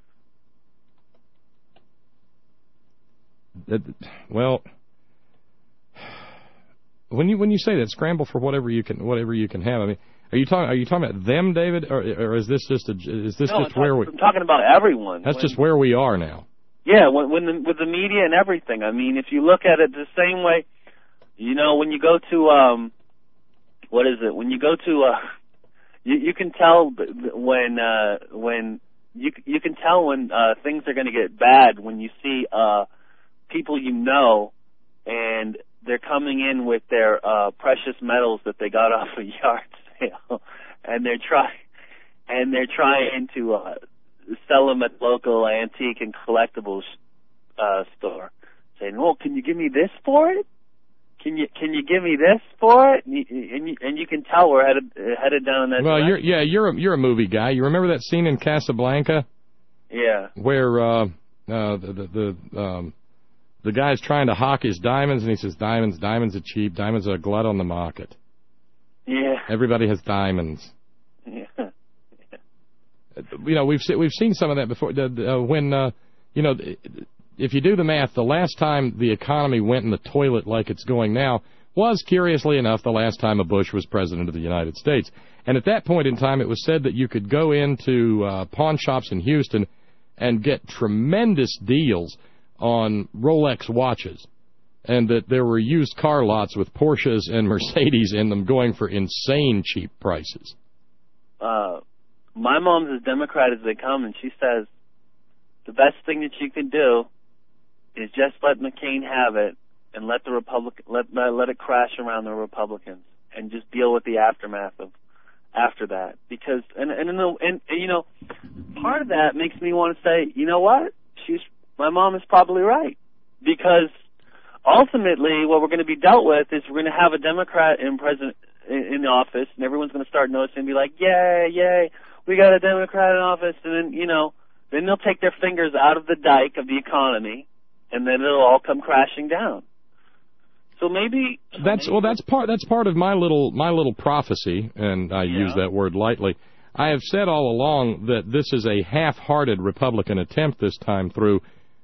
That, well, when you when you say that, scramble for whatever you can whatever you can have. I mean, are you talking are you talking about them, David, or, or is this just a is this no, just I'm where talking, we? I'm talking about everyone. That's when, just where we are now. Yeah, when, when the, with the media and everything. I mean, if you look at it the same way, you know, when you go to um, what is it? When you go to uh, you you can tell when uh when you you can tell when uh things are going to get bad when you see uh. people you know, and they're coming in with their uh, precious metals that they got off a yard sale, and they're trying, and they're trying to uh, sell them at local antique and collectibles uh, store, saying, "Oh, can you give me this for it?" can you can you give me this for it? And you, and you, and you can tell we're headed headed down that Well, direction. you're yeah, you're a, you're a movie guy. You remember that scene in Casablanca? Yeah. Where uh, uh, the the the, um, the guy's trying to hawk his diamonds, and he says, "Diamonds, diamonds are cheap. Diamonds are a glut on the market." Yeah. Everybody has diamonds. Yeah. You know, we've we've seen some of that before. Uh, when uh, you know, if you do the math, the last time the economy went in the toilet like it's going now was, curiously enough, the last time a Bush was president of the United States. And at that point in time, it was said that you could go into uh, pawn shops in Houston and get tremendous deals on Rolex watches, and that there were used car lots with Porsches and Mercedes in them going for insane cheap prices. Uh, my mom's as Democrat as they come, and she says the best thing that you can do is just let McCain have it and let the Republic let let it crash around the Republicans and just deal with the aftermath of after that. Because and and and, and, and you know, part of that makes me want to say, you know what? She's my mom is probably right, because ultimately what we're going to be dealt with is we're going to have a Democrat in president in, in the office, and everyone's going to start noticing and be like, yay, yay, we got a Democrat in office, and then you know, then they'll take their fingers out of the dike of the economy, and then it'll all come crashing down. So maybe that's maybe, well, that's part that's part of my little my little prophecy, and I yeah. use that word lightly. I have said all along that this is a half-hearted Republican attempt this time through,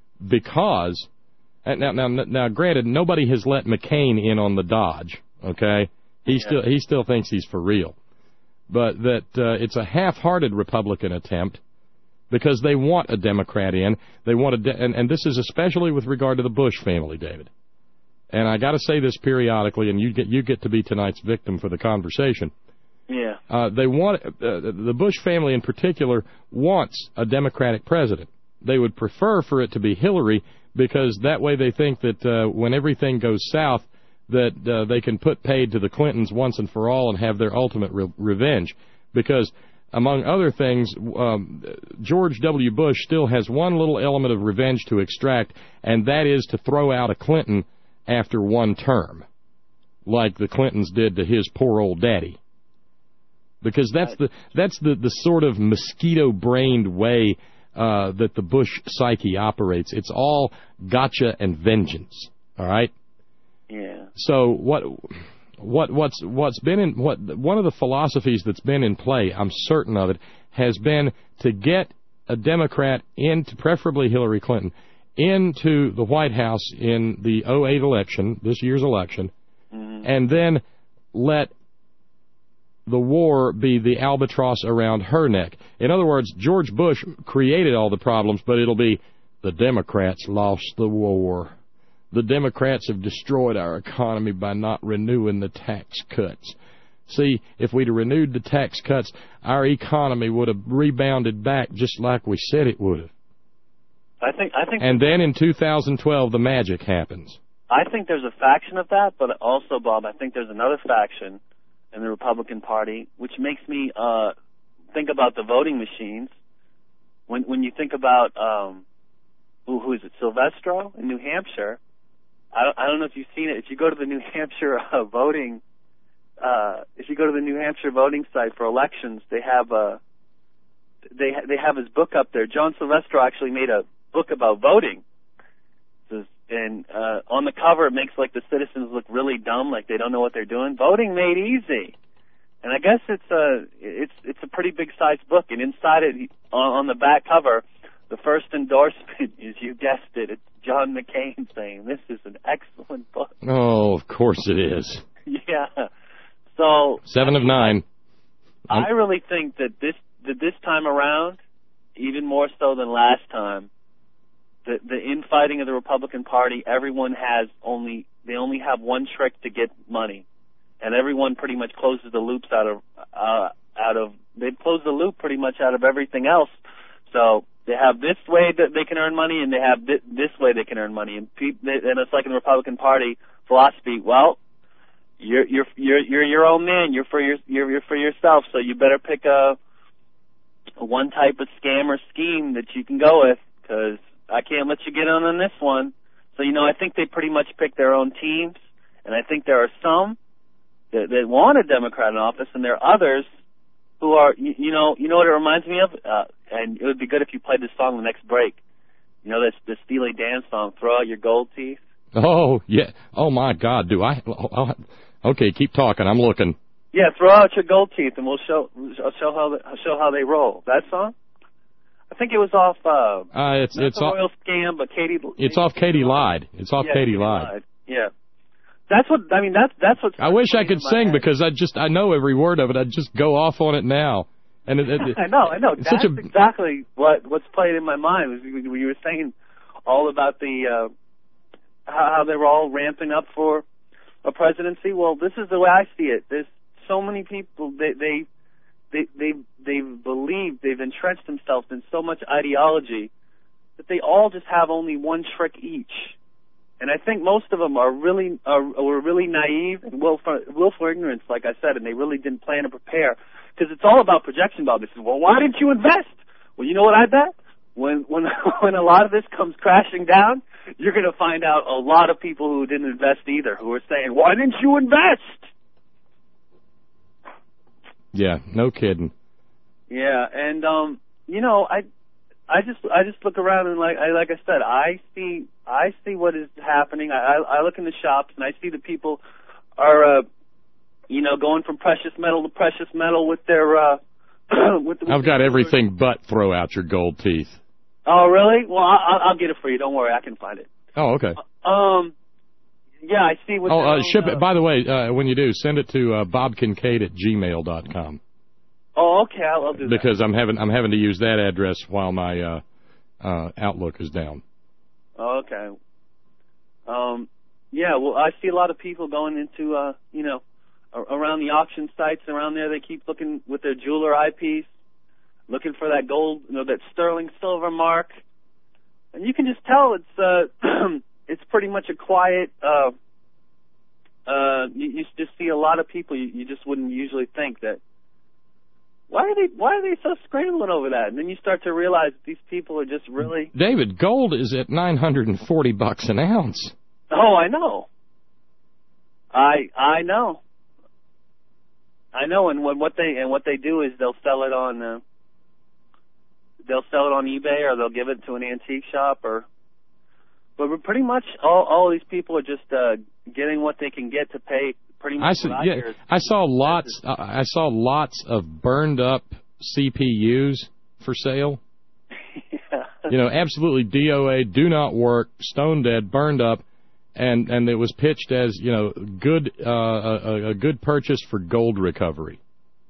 because now now now granted, nobody has let McCain in on the dodge. Okay, he yeah. still he still thinks he's for real, but that uh, it's a half-hearted Republican attempt, because they want a Democrat in. They want a de- and, and this is especially with regard to the Bush family, David. And I got to say this periodically, and you get you get to be tonight's victim for the conversation. Yeah. Uh, they want uh, the Bush family in particular wants a Democratic president. They would prefer for it to be Hillary, because that way they think that uh, when everything goes south, that uh, they can put paid to the Clintons once and for all and have their ultimate re- revenge. Because among other things, um, George W. Bush still has one little element of revenge to extract, and that is to throw out a Clinton after one term, like the Clintons did to his poor old daddy. Because that's the that's the, the sort of mosquito-brained way uh, that the Bush psyche operates. It's all gotcha and vengeance. All right. Yeah. So what what what's what's been in what one of the philosophies that's been in play, I'm certain of it, has been to get a Democrat into, preferably Hillary Clinton, into the White House in the oh eight election, this year's election, mm-hmm. and then let the war be the albatross around her neck. In other words, George Bush created all the problems, but it'll be the Democrats lost the war. The Democrats have destroyed our economy by not renewing the tax cuts. See, if we'd have renewed the tax cuts, our economy would have rebounded back just like we said it would have. I think, I think, and then in two thousand twelve, the magic happens. I think there's a faction of that, but also, Bob, I think there's another faction in the Republican Party, which makes me uh, think about the voting machines. When when you think about, um, who, who is it, Silvestro in New Hampshire, I don't, I don't know if you've seen it. If you go to the New Hampshire uh, voting, uh, if you go to the New Hampshire voting site for elections, they have a, they they have his book up there. John Silvestro actually made a book about voting, and uh, on the cover it makes like the citizens look really dumb, like they don't know what they're doing. Voting made easy, and I guess it's a it's it's a pretty big sized book. And inside it, on, on the back cover, the first endorsement is, you guessed it, it's John McCain saying this is an excellent book. Oh, of course it is. Yeah. So seven of nine. I, I really think that this that this time around, even more so than last time, The, the infighting of the Republican Party, everyone has only, they only have one trick to get money. And everyone pretty much closes the loops out of, uh, out of, they've closed the loop pretty much out of everything else. So they have this way that they can earn money, and they have th- this way they can earn money. And, pe- and it's like in the Republican Party philosophy, well, you're, you're, you're, you're your own man, you're for your, you're, you're for yourself, so you better pick a, a one type of scam or scheme that you can go with, because I can't let you get on on this one. So, you know, I think they pretty much pick their own teams, And I think there are some that, that want a Democrat in office, and there are others who are, you, you know, you know what it reminds me of? Uh, and it would be good if you played this song the next break. You know, this, this Steely Dan song, Throw Out Your Gold Teeth? Oh, yeah. Oh, my God, do I? Oh, okay, keep talking. I'm looking. Yeah, throw out your gold teeth, and we'll show show how they, show how they roll. That song? I think it was off. Uh, uh it's not it's the off, Royal Scam, but Katie. It's Katie, off Katie Lied. It's off yeah, Katie, Katie Lied. Lied. Yeah, that's what I mean. That's that's what. I wish I could sing head. because I just I know every word of it. I'd just go off on it now. And it, it, I know, I know. It's That's such a... exactly what what's played in my mind. Was you were saying all about the uh, how, how they were all ramping up for a presidency. Well, this is the way I see it. There's so many people they they they they they've believed, they've entrenched themselves in so much ideology that they all just have only one trick each. And I think most of them are really are were really naive and willful, willful ignorance, like I said, and they really didn't plan to prepare. Because it's all about projection about this. Well, why didn't you invest? Well, you know what I bet? When when when a lot of this comes crashing down, you're going to find out a lot of people who didn't invest either, who are saying, why didn't you invest? Yeah, no kidding. Yeah, and um, you know, I, I just, I just look around and like, I like I said, I see, I see what is happening. I, I, I look in the shops and I see the people are, uh, you know, going from precious metal to precious metal with their, uh, with. The, I've got everything but throw out your gold teeth. Oh, really? Well, I'll, I'll get it for you. Don't worry, I can find it. Oh, okay. Um. Yeah, I see what. Oh, uh, own, ship uh, it. By the way, uh, when you do, send it to uh, bob kincaid at gmail dot com. Oh, okay, I'll, I'll do that. Because I'm having I'm having to use that address while my uh, uh, Outlook is down. Oh, okay. Um. Yeah. Well, I see a lot of people going into uh, you know, around the auction sites around there. They keep looking with their jeweler eyepiece, looking for that gold, you know, that sterling silver mark, and you can just tell it's uh. It's pretty much a quiet, uh, uh, you, you just see a lot of people you, you just wouldn't usually think that, why are they, why are they so scrambling over that? And then you start to realize that these people are just really... David, gold is at nine hundred forty bucks an ounce. Oh, I know. I, I know. I know, and what, what they, and what they do is they'll sell it on, uh, they'll sell it on eBay or they'll give it to an antique shop or... But pretty much all all these people are just uh, getting what they can get to pay. Pretty much. I see, what I yeah, hear is I saw lots. Uh, I saw lots of burned up C P Us for sale. Yeah. You know, absolutely D O A, do not work, stone dead, burned up, and and it was pitched as, you know, good uh, a, a good purchase for gold recovery.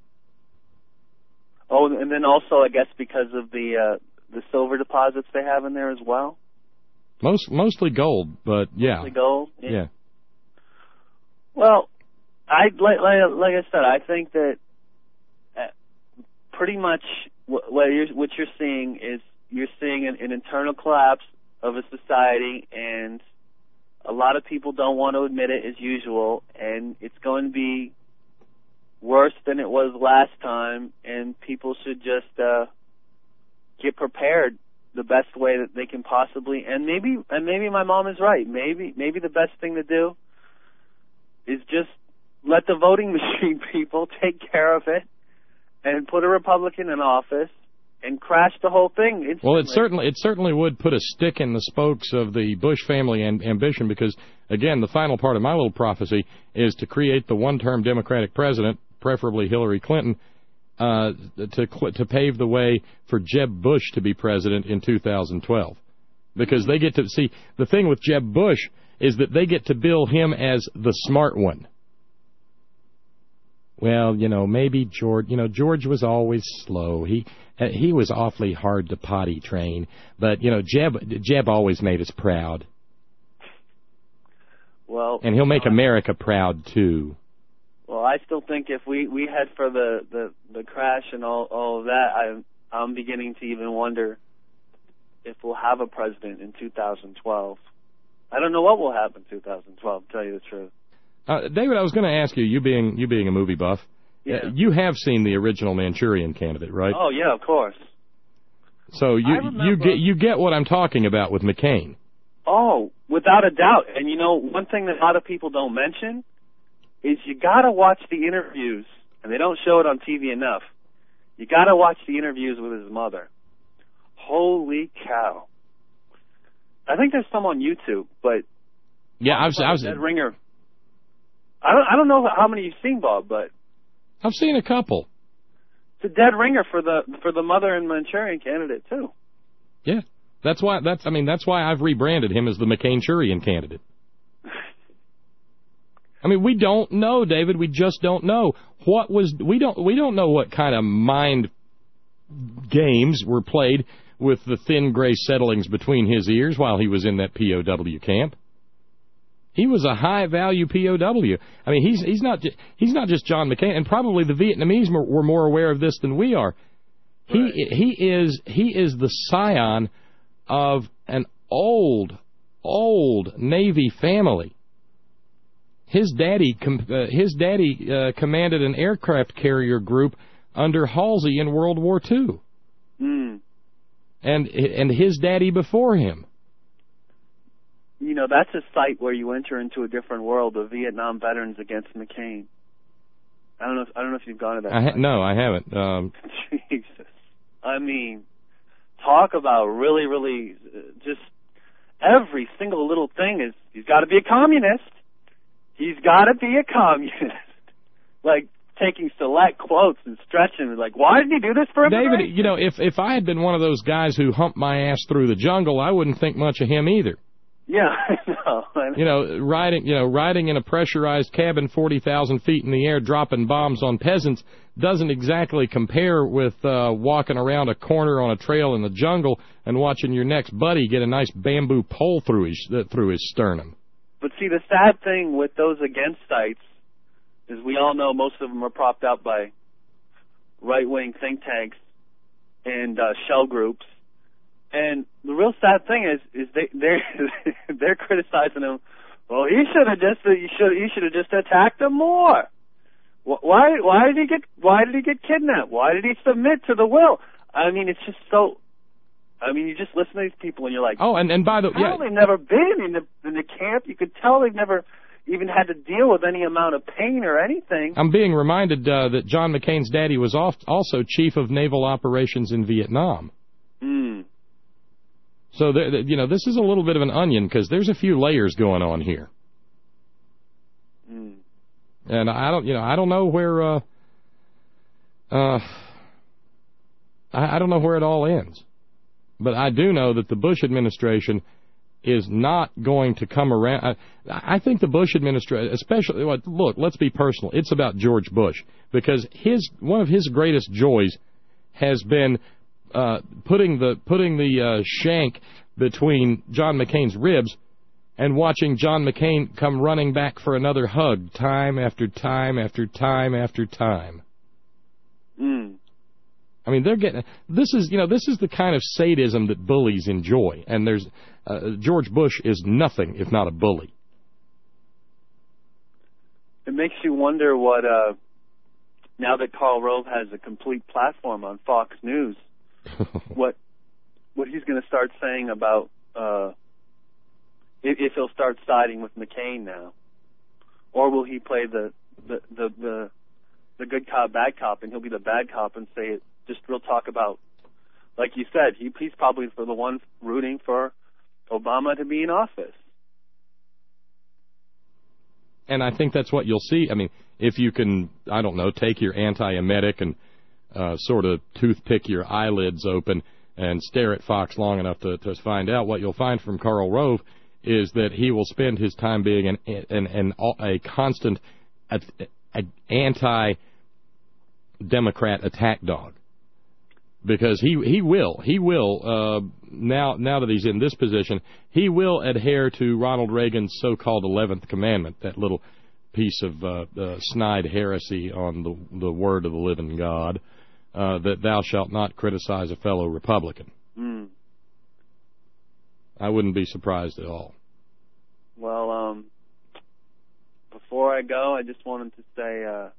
Oh, and then also I guess because of the uh, the silver deposits they have in there as well. Most mostly gold, but yeah. Mostly gold. Yeah. yeah. Well, I like, like like I said, I think that uh, pretty much what, what you're what you're seeing is you're seeing an, an internal collapse of a society, and a lot of people don't want to admit it as usual, and it's going to be worse than it was last time, and people should just uh, get prepared the best way that they can possibly, and maybe and maybe my mom is right. Maybe maybe the best thing to do is just let the voting machine people take care of it and put a Republican in office and crash the whole thing instantly. Well, it certainly it certainly would put a stick in the spokes of the Bush family and ambition because, again, the final part of my little prophecy is to create the one-term Democratic president, preferably Hillary Clinton, Uh, to to pave the way for Jeb Bush to be president in two thousand twelve. Because they get to see, the thing with Jeb Bush is that they get to bill him as the smart one. Well, you know, maybe George, you know, George was always slow. He uh, he was awfully hard to potty train. But, you know, Jeb Jeb always made us proud. Well, and he'll make uh, America proud, too. Well, I still think if we, we head for the, the, the crash and all, all of that, I'm, I'm beginning to even wonder if we'll have a president in two thousand twelve. I don't know what will happen in two thousand twelve, to tell you the truth. Uh, David, I was going to ask you, you being you being a movie buff, yeah. uh, you have seen the original Manchurian Candidate, right? Oh, yeah, of course. So you remember, you get you get what I'm talking about with McCain. Oh, without a doubt. And, you know, one thing that a lot of people don't mention is you got to watch the interviews, and they don't show it on T V enough. You got to watch the interviews with his mother. Holy cow. I think there's some on YouTube, but yeah, I was, I was Dead Ringer. I don't, I don't know how many you've seen, Bob, but I've seen a couple. It's a dead ringer for the for the mother and Manchurian candidate too. Yeah, that's why. That's I mean that's why I've rebranded him as the McCain-Churian candidate. I mean, we don't know, David. We just don't know what was. We don't. We don't know what kind of mind games were played with the thin gray settlings between his ears while he was in that P O W camp. He was a high-value P O W. I mean, he's he's not he's not just John McCain, and probably the Vietnamese were more aware of this than we are. Right. He he is he is the scion of an old old Navy family. His daddy uh, his daddy uh, commanded an aircraft carrier group under Halsey in World War Two, mm. and and his daddy before him. You know, that's a site where you enter into a different world of Vietnam veterans against McCain. I don't know. If, I don't know if you've gone to that. I ha- no, I haven't. Um, Jesus, I mean, talk about really, really, uh, just every single little thing is he's got to be a communist. He's got to be a communist. Like taking select quotes and stretching, like, why did he do this for David? You know, if if I had been one of those guys who humped my ass through the jungle, I wouldn't think much of him either. Yeah, I know. I know. You know, riding, you know, riding in a pressurized cabin forty thousand feet in the air, dropping bombs on peasants doesn't exactly compare with uh, walking around a corner on a trail in the jungle and watching your next buddy get a nice bamboo pole through his uh, through his sternum. But see, the sad thing with those against sites is we all know most of them are propped up by right-wing think tanks and uh, shell groups. And the real sad thing is, is they they're they're criticizing him. Well, he should have just he should he should have just attacked him more. Why why did he get why did he get kidnapped? Why did he submit to the will? I mean, it's just so. I mean, you just listen to these people and you're like, oh, and and by the yeah, they've never been in the in the camp. You could tell they've never even had to deal with any amount of pain or anything. I'm being reminded uh, that John McCain's daddy was also chief of naval operations in Vietnam. Hmm. So, there, you know, this is a little bit of an onion because there's a few layers going on here. Mm. And I don't, you know, I don't know where, uh, uh, I, I don't know where it all ends. But I do know that the Bush administration is not going to come around. I, I think the Bush administration, especially, look, let's be personal. It's about George Bush because his one of his greatest joys has been Uh, putting the putting the uh, shank between John McCain's ribs and watching John McCain come running back for another hug time after time after time after time. Mm. I mean, they're getting this is you know this is the kind of sadism that bullies enjoy, and there's uh, George Bush is nothing if not a bully. It makes you wonder what uh, now that Karl Rove has a complete platform on Fox News. what what he's going to start saying about uh, if, if he'll start siding with McCain now, or will he play the the, the the the good cop bad cop and he'll be the bad cop and say it just real talk about, like you said, he, he's probably for the one rooting for Obama to be in office. And I think that's what you'll see. I mean, if you can, I don't know, take your anti-emetic and Uh, sort of toothpick your eyelids open and stare at Fox long enough to, to find out, what you'll find from Karl Rove is that he will spend his time being an, an, an a constant a, a anti-Democrat attack dog, because he he will he will uh, now now that he's in this position, he will adhere to Ronald Reagan's so-called eleventh commandment, that little piece of uh, uh, snide heresy on the the word of the living God. Uh, that thou shalt not criticize a fellow Republican. Mm. I wouldn't be surprised at all. Well, um, before I go, I just wanted to say uh,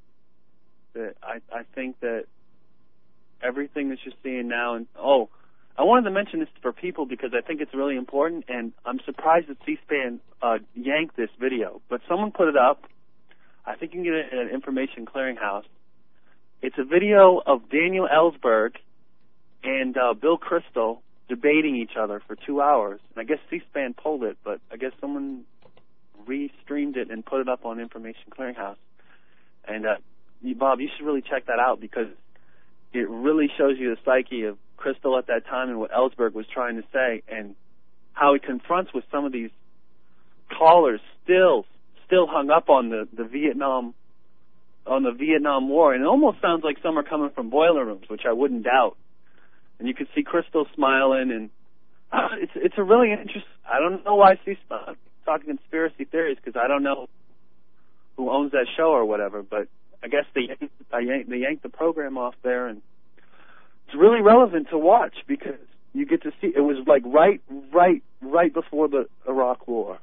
that I, I think that everything that you're seeing now, and oh, I wanted to mention this for people because I think it's really important, and I'm surprised that C-SPAN uh, yanked this video. But someone put it up. I think you can get it at an information clearinghouse. It's a video of Daniel Ellsberg and uh, Bill Kristol debating each other for two hours. And I guess C-SPAN pulled it, but I guess someone re-streamed it and put it up on Information Clearinghouse. And, uh, you, Bob, you should really check that out because it really shows you the psyche of Kristol at that time and what Ellsberg was trying to say and how he confronts with some of these callers still still hung up on the, the Vietnam on the Vietnam War. And it almost sounds like some are coming from boiler rooms, which I wouldn't doubt. And you can see Kristol smiling, and uh, it's it's a really interesting. I don't know why she's uh, talking conspiracy theories because I don't know who owns that show or whatever. But I guess they yanked, they yanked, they yanked the program off there, and it's really relevant to watch because you get to see. It was like right, right, right before the Iraq War.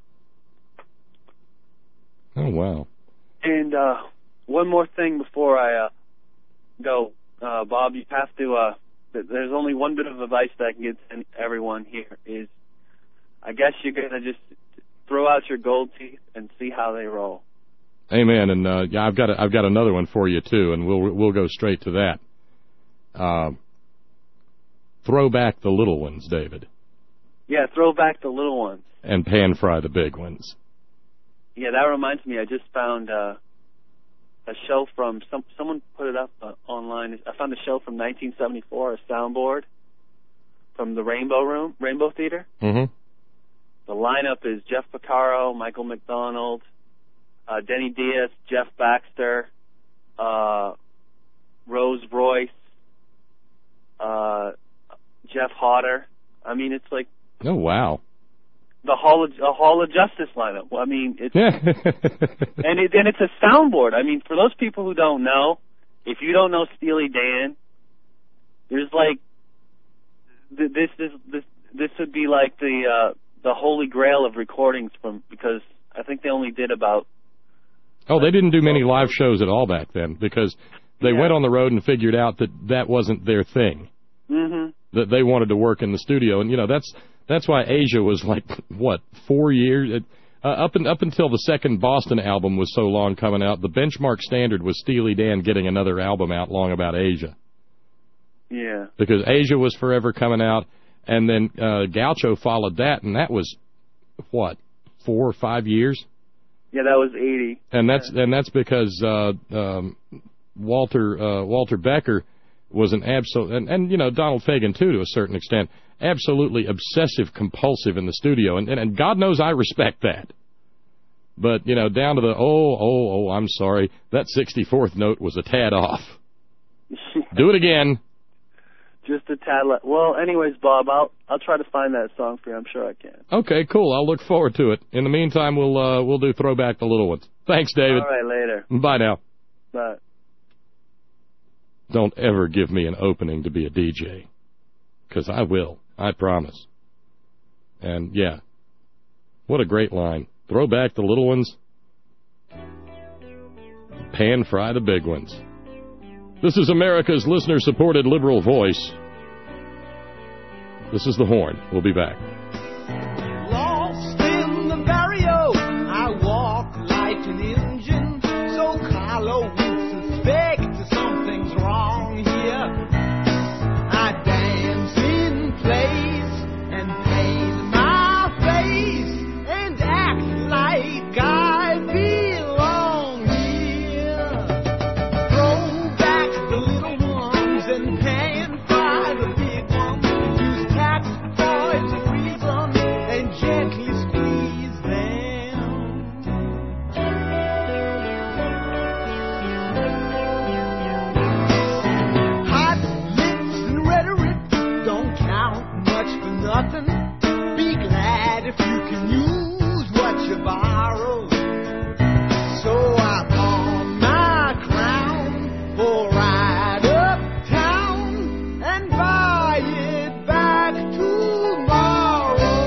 Oh wow! And uh, one more thing before I uh, go, uh, Bob, you have to. Uh, There's only one bit of advice that I can give to everyone here is I guess you're going to just throw out your gold teeth and see how they roll. Amen. And uh, yeah, I've got a, I've got another one for you too, and we'll we'll go straight to that. Uh, throw back the little ones, David. Yeah, throw back the little ones. And pan fry the big ones. Yeah, that reminds me. I just found uh, a show from some someone put it up uh, online. I found a show from nineteen seventy-four, a soundboard from the Rainbow Room, Rainbow Theater. Mm-hmm. The lineup is Jeff Porcaro, Michael McDonald, uh, Denny Diaz, Jeff Baxter, uh, Rose Royce, uh, Jeff Hodder. I mean, it's like oh wow. The Hall of, a Hall of Justice lineup. Well, I mean, it's and it, and it's a soundboard. I mean, for those people who don't know, if you don't know Steely Dan, there's like this is this this would be like the uh, the holy grail of recordings from because I think they only did about. Oh, they didn't do many live shows at all back then because they yeah. went on the road and figured out that that wasn't their thing. Mm-hmm. That they wanted to work in the studio, and you know that's. That's why Asia was like, what, four years? Uh, up and up until the second Boston album was so long coming out, the benchmark standard was Steely Dan getting another album out long about Asia. Yeah. Because Asia was forever coming out, and then uh, Gaucho followed that, and that was, what, four or five years? Yeah, that was eighty. And that's yeah. and that's because uh, um, Walter uh, Walter Becker was an absolute, and, and, you know, Donald Fagen, too, to a certain extent, absolutely obsessive, compulsive in the studio. And, and, and God knows I respect that. But, you know, down to the, oh, oh, oh, I'm sorry, that sixty-fourth note was a tad off. Do it again. Just a tad left. Well, anyways, Bob, I'll I'll try to find that song for you. I'm sure I can. Okay, cool. I'll look forward to it. In the meantime, we'll uh, we'll do Throwback the Little Ones. Thanks, David. All right, later. Bye now. Bye. Don't ever give me an opening to be a D J, because I will. I promise. And, yeah, what a great line. Throw back the little ones, pan fry the big ones. This is America's listener-supported liberal voice. This is The Horn. We'll be back. Lost in the barrio, I walk like an engine, so Carlo would suspect something's wrong here. I dance in place and paint my face and act like I belong here. Throw back the little ones and pan fry the big ones. Use tax boys to freeze them and gently squeeze them. Hot lips and rhetoric don't count much for nothing. Be glad if you can use what you borrow. So I pawn my crown for ride uptown and buy it back tomorrow.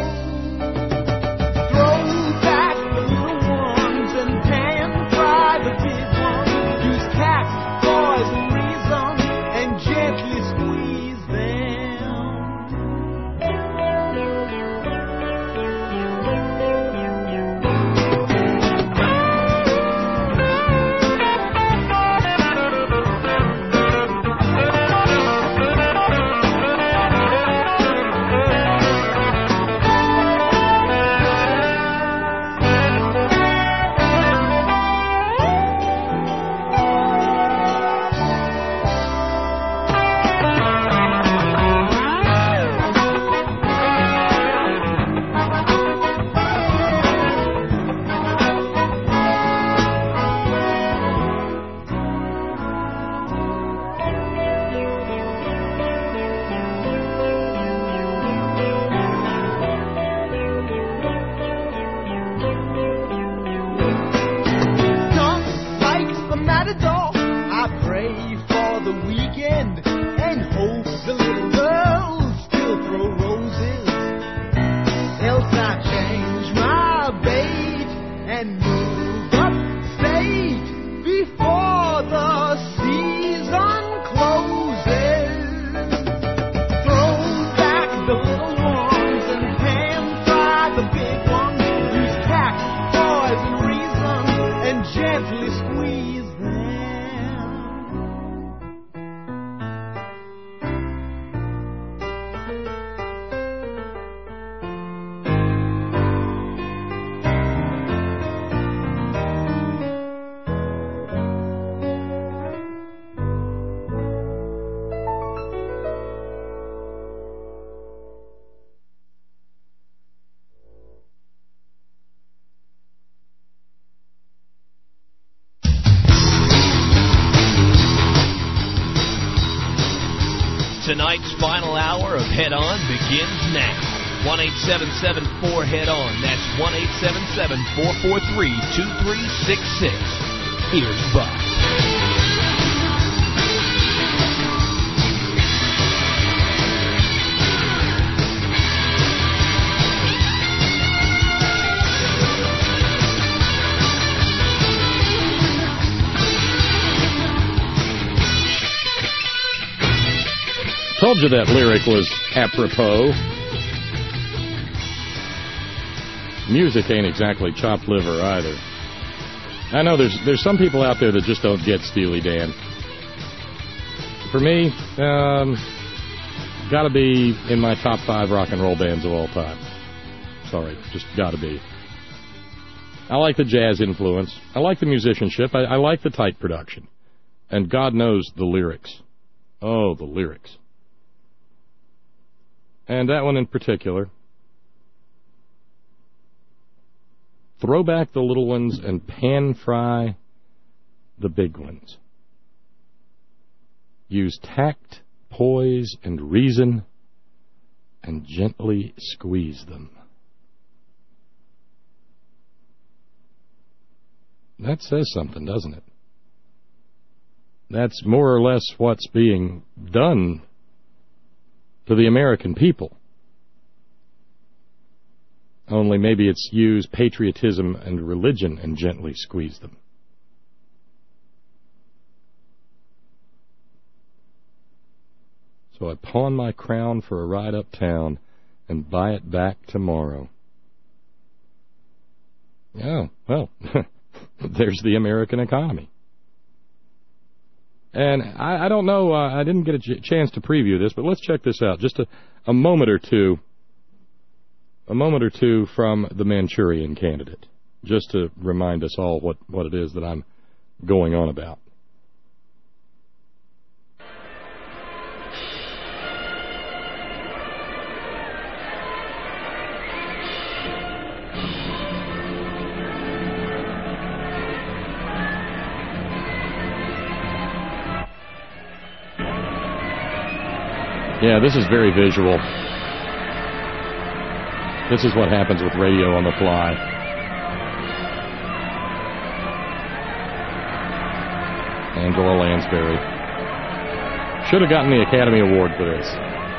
Throw back the little ones and pan fry the big ones. Use tax boys and freeze them and gently squeeze them. Guess I change my bait and move upstate before the season closes. Throw back the little ones and pan fry the big ones. Use tact, poise, and reason and gently squeeze them. Tonight's final hour of Head On begins now. one eight seven seven four Head On. That's one eight seven seven four four three two three six six. Here's Buck. Told you that lyric was apropos. Music ain't exactly chopped liver either. I know there's there's some people out there that just don't get Steely Dan. For me, um, gotta be in my top five rock and roll bands of all time. Sorry, just gotta be. I like the jazz influence. I like the musicianship. I, I like the tight production. And God knows the lyrics. Oh, the lyrics. And that one in particular. Throw back the little ones and pan fry the big ones. Use tact, poise, and reason, and gently squeeze them. That says something, doesn't it? That's more or less what's being done to the American people. Only maybe it's use patriotism and religion and gently squeeze them. So I pawn my crown for a ride uptown and buy it back tomorrow. Oh, well, there's the American economy. And I, I don't know, uh, I didn't get a ch- chance to preview this, but let's check this out. Just a, a moment or two, a moment or two from the Manchurian Candidate, just to remind us all what, what it is that I'm going on about. Yeah, this is very visual. This is what happens with radio on the fly. Angela Lansbury. Should have gotten the Academy Award for this.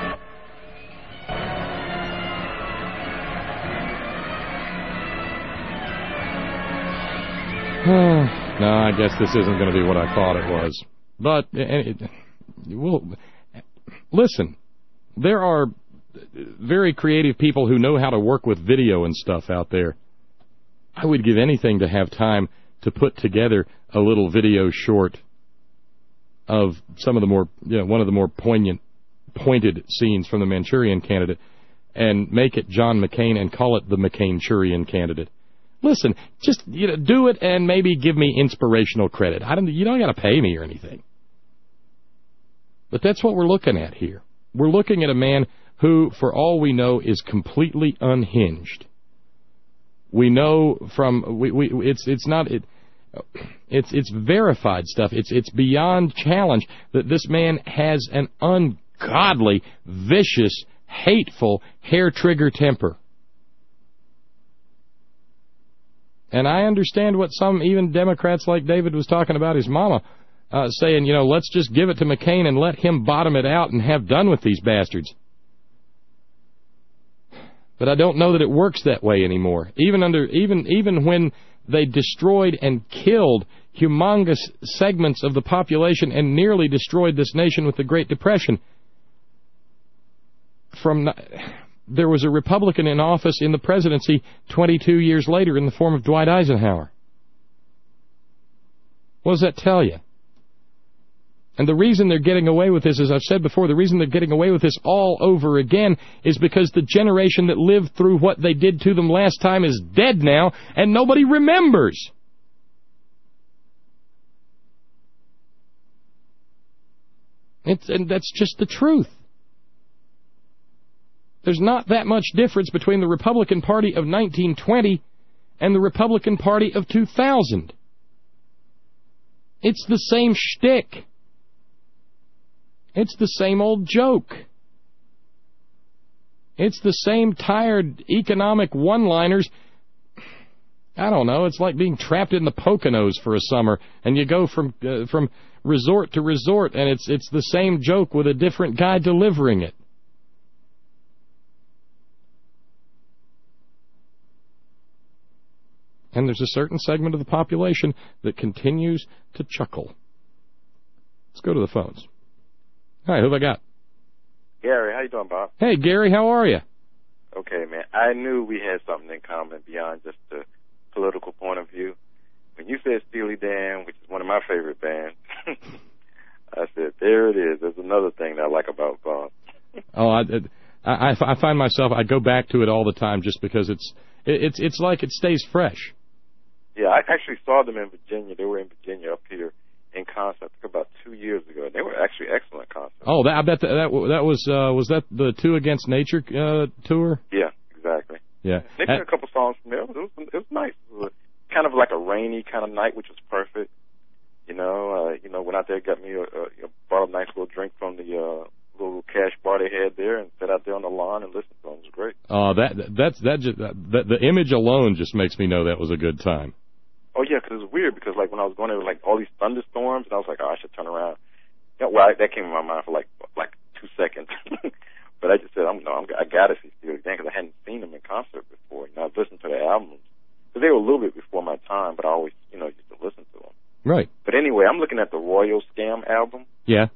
No, I guess this isn't going to be what I thought it was. But, it, it, we'll... Listen, there are very creative people who know how to work with video and stuff out there. I would give anything to have time to put together a little video short of some of the more, you know, one of the more poignant, pointed scenes from the Manchurian Candidate and make it John McCain and call it the McCain-Churian Candidate. Listen, just, you know, do it and maybe give me inspirational credit. I don't, you don't got to pay me or anything. But that's what we're looking at here. We're looking at a man who, for all we know, is completely unhinged. We know from we, we it's it's not it, it's it's verified stuff. It's it's beyond challenge that this man has an ungodly, vicious, hateful, hair trigger temper. And I understand what some even Democrats like David was talking about his mama. Uh, saying, you know, let's just give it to McCain and let him bottom it out and have done with these bastards. But I don't know that it works that way anymore. Even under even even when they destroyed and killed humongous segments of the population and nearly destroyed this nation with the Great Depression, from there was a Republican in office in the presidency twenty-two years later in the form of Dwight Eisenhower. What does that tell you? And the reason they're getting away with this, as I've said before, the reason they're getting away with this all over again is because the generation that lived through what they did to them last time is dead now, and nobody remembers. It's, and that's just the truth. There's not that much difference between the Republican Party of nineteen twenty and the Republican Party of two thousand. It's the same shtick. It's the same old joke. It's the same tired economic one-liners. I don't know. It's like being trapped in the Poconos for a summer, and you go from uh, from resort to resort, and it's it's the same joke with a different guy delivering it. And there's a certain segment of the population that continues to chuckle. Let's go to the phones. Hi, who have I got? Gary, how you doing, Bob? Hey, Gary, how are you? Okay, man. I knew we had something in common beyond just the political point of view. When you said Steely Dan, which is one of my favorite bands, I said, there it is. There's another thing that I like about Bob. oh, I, I, I find myself, I go back to it all the time just because it's it's it's like it stays fresh. Yeah, I actually saw them in Virginia. They were in Virginia up here in concert, I think about two years ago. They were actually excellent concerts. Oh, that, I bet that that, that was uh, was that the Two Against Nature uh, tour? Yeah, exactly. Yeah, they played a couple songs from there. It was, it was nice. It was a, kind of like a rainy kind of night, which was perfect. You know, uh, you know, went out there, got me a, a, a bought a nice little drink from the uh, little cash bar they had there, and sat out there on the lawn and listened to them. It was great. Oh, uh, that that's that just that, the image alone just makes me know that was a good time. Oh, yeah, because it was weird, because, like, when I was going there, like, all these thunderstorms, and I was like, oh, I should turn around. You know, well, I, that came in my mind for, like, like two seconds. But I just said, I'm, no, I'm, I got to see Steely Dan, because I hadn't seen them in concert before. You know, I've listened to their albums. Because they were a little bit before my time, but I always, you know, used to listen to them. Right. But anyway, I'm looking at the Royal Scam album. Yeah.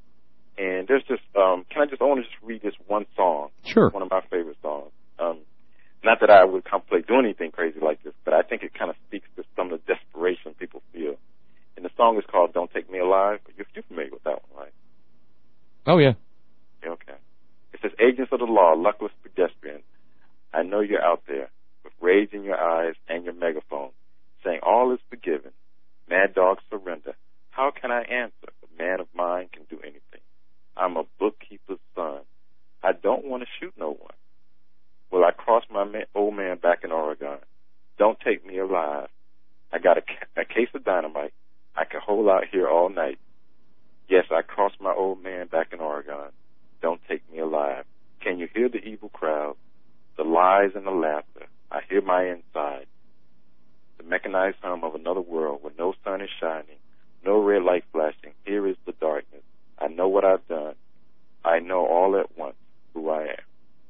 And there's just, um, can I just, I want to just read this one song. Sure. One of my favorite songs. Um, Not that I would contemplate doing anything crazy like this, but I think it kind of speaks to some of the desperation people feel. And the song is called Don't Take Me Alive, but you're, you're familiar with that one, right? Oh, yeah. Yeah, okay. It says, agents of the law, luckless pedestrian, I know you're out there with rage in your eyes and your megaphone, saying all is forgiven. Mad dog, surrender. How can I answer? A man of mine can do anything. I'm a bookkeeper's son. I don't want to shoot no one. Will I cross my man, old man back in Oregon? Don't take me alive. I got a, a case of dynamite. I can hold out here all night. Yes, I crossed my old man back in Oregon. Don't take me alive. Can you hear the evil crowd, the lies and the laughter? I hear my inside. The mechanized hum of another world where no sun is shining, no red light flashing. Here is the darkness. I know what I've done. I know all at once who I am.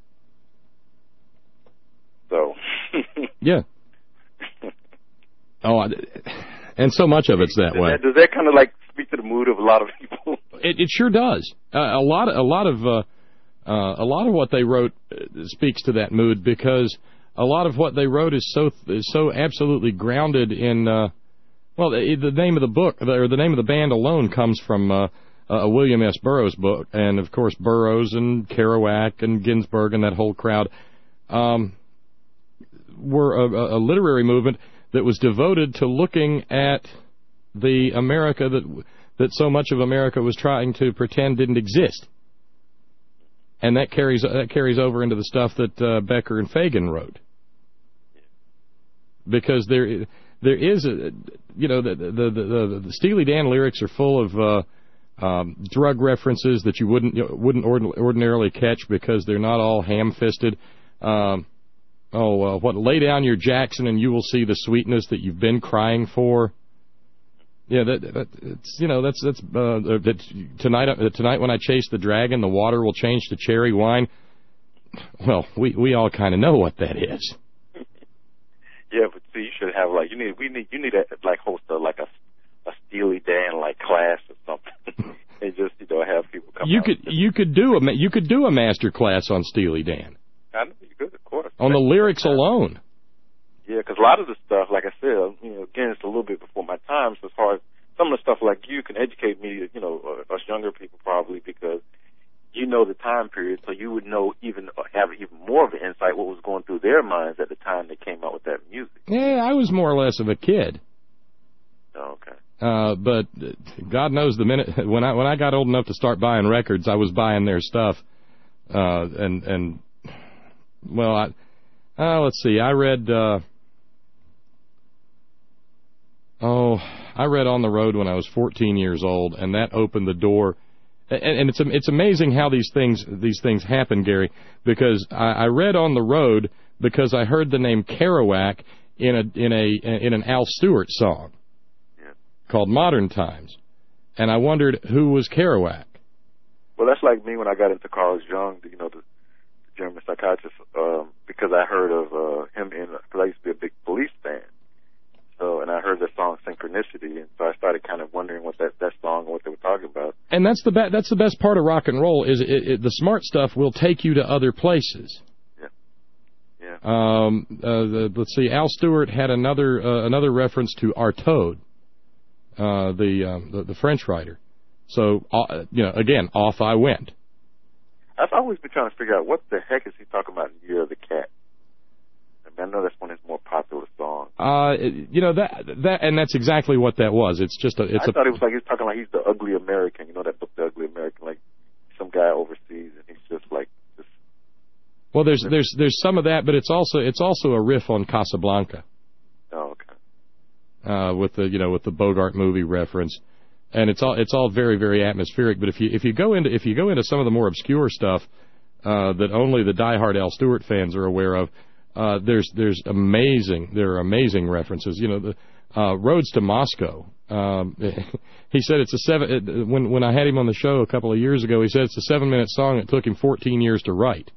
So. Yeah. Oh, and so much of it's that does way. That, does that kind of like speak to the mood of a lot of people? It, it sure does. Uh, a lot, of, a lot of, uh, uh, a lot of what they wrote speaks to that mood because a lot of what they wrote is so is so absolutely grounded in. Uh, well, the, the name of the book or the name of the band alone comes from uh, a William S. Burroughs book, and of course Burroughs and Kerouac and Ginsberg and that whole crowd. Um, were a, a literary movement that was devoted to looking at the America that that so much of America was trying to pretend didn't exist, and that carries that carries over into the stuff that uh, Becker and Fagan wrote, because there there is a you know the the the, the Steely Dan lyrics are full of uh, um, drug references that you wouldn't you know, wouldn't ordin- ordinarily catch because they're not all ham-fisted. Um, Oh, uh, what? Lay down your Jackson and you will see the sweetness that you've been crying for. Yeah, that, that it's you know that's that's uh, that tonight uh, tonight when I chase the dragon, the water will change to cherry wine. well, we we all kind of know what that is. Yeah, but see, you should have like you need we need you need to like host a like a a Steely Dan like class or something, and just you know have people come. You out could you could do a you could do a master class on Steely Dan. I know you could, of course. On the lyrics alone. Yeah, because a lot of the stuff, like I said, you know, again, it's a little bit before my time. So as far as some of the stuff like you can educate me, you know, uh, us younger people probably because you know the time period, so you would know even uh, have even more of an insight what was going through their minds at the time they came out with that music. Yeah, I was more or less of a kid. Oh, okay. Uh, but God knows the minute when I when I got old enough to start buying records, I was buying their stuff. Uh, and and well, I uh, let's see, I read. Uh, Oh, I read On the Road when I was fourteen years old, and that opened the door. And, and it's it's amazing how these things these things happen, Gary. Because I, I read On the Road because I heard the name Kerouac in a in a in an Al Stewart song yeah. called Modern Times, and I wondered who was Kerouac. Well, that's like me when I got into Carl Jung, you know, the, the German psychiatrist, um, because I heard of uh, him in because I used to be a big Police fan. So, and I heard the song Synchronicity, and so I started kind of wondering what that, that song and what they were talking about. And that's the be- that's the best part of rock and roll is it, it, the smart stuff will take you to other places. Yeah. Yeah. Um. Uh, the, let's see. Al Stewart had another uh, another reference to Artaud, uh, the, um, the the French writer. So, uh, you know, again, off I went. I've always been trying to figure out what the heck is he talking about in Year of the Cat. I know that's one of his more popular songs. Uh, you know that that, and that's exactly what that was. It's just a. It's I a, thought it was like he's talking like he's the ugly American. You know that book, The Ugly American, like some guy overseas, and he's just like. Just well, there's there's there's some of that, but it's also it's also a riff on Casablanca. Oh, okay. Uh, with the you know with the Bogart movie reference, and it's all it's all very very atmospheric. But if you if you go into if you go into some of the more obscure stuff uh, that only the diehard Al Stewart fans are aware of. Uh, there's there's amazing there are amazing references. You know the uh, Roads to Moscow. Um, he said it's a seven. It, when when I had him on the show a couple of years ago, he said it's a seven minute song that took him fourteen years to write.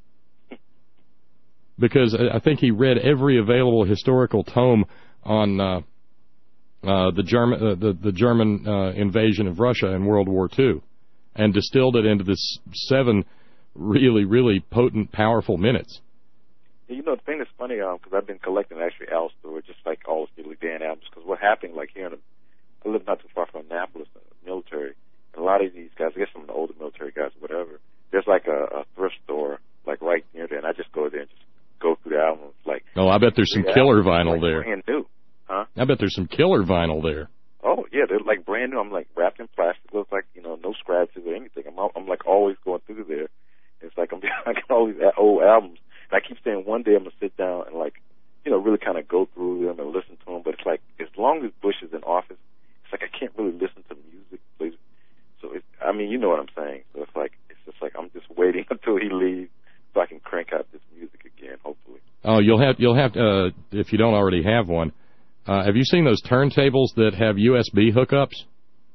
Because I think he read every available historical tome on uh, uh, the German uh, the the German uh, invasion of Russia in World War Two, and distilled it into this seven really really potent, powerful minutes. You know, the thing that's funny, um, because I've been collecting actually Al Stewart, just like all the Steely Dan albums, because what happened, like here in, a, I live not too far from Annapolis, uh, military, and a lot of these guys, I guess some of the older military guys or whatever, there's like a, a thrift store, like right near there, and I just go there and just go through the albums, like. Oh, I bet there's some killer vinyl like there. Brand new, huh? I bet there's some killer vinyl there. Oh yeah, they're like brand new. I'm like wrapped in plastic, looks like you know no scratches or anything. I'm I'm like always going through there. It's like I'm I got all these old albums. And I keep saying one day I'm going to sit down and, like, you know, really kind of go through them and listen to them. But it's like, as long as Bush is in office, it's like I can't really listen to music. So, it's, I mean, you know what I'm saying. So it's like, it's just like I'm just waiting until he leaves so I can crank out this music again, hopefully. Oh, you'll have, you'll have to, uh, if you don't already have one, uh, have you seen those turntables that have U S B hookups?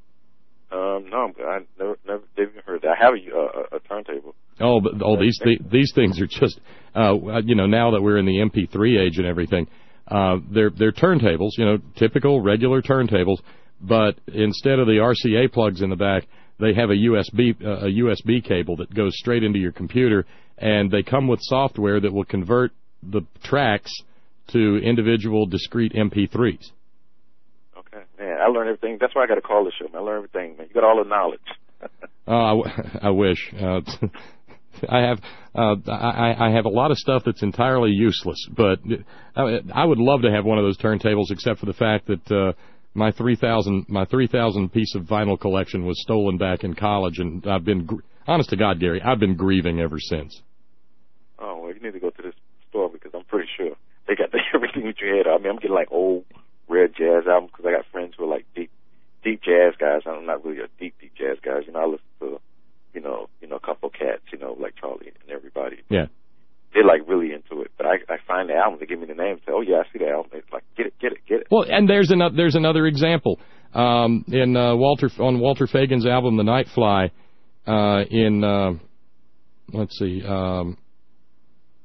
Um, no, I never, never, they've even heard that. I have a, a, a turntable. Oh, but oh, these th- these things are just, uh, you know, now that we're in the M P three age and everything, uh, they're they're turntables, you know, typical regular turntables, but instead of the R C A plugs in the back, they have a U S B uh, a U S B cable that goes straight into your computer, and they come with software that will convert the tracks to individual discrete M P threes. Okay, man, I learned everything. That's why I got to call this show, man. I learned everything, man. You got all the knowledge. Oh, I, w- I wish. Uh, I have uh, I, I have a lot of stuff that's entirely useless, but I, I would love to have one of those turntables, except for the fact that uh, my three thousand my three thousand piece of vinyl collection was stolen back in college, and I've been gr- honest to God, Gary, I've been grieving ever since. Oh well, you need to go to this store because I'm pretty sure they got everything that you had. I mean, I'm getting like old rare jazz albums because I got friends who are like deep deep jazz guys. I'm not really a deep deep jazz guys. You know, I listen to. You know, you know, a couple of cats, you know, like Charlie and everybody. Yeah. They're like really into it. But I, I find the album, they give me the name and say, oh yeah, I see the album. It's like, get it, get it, get it. Well, and there's another, there's another example. Um, in, uh, Walter, on Walter Fagen's album, The Night Fly, uh, in, uh, let's see, um,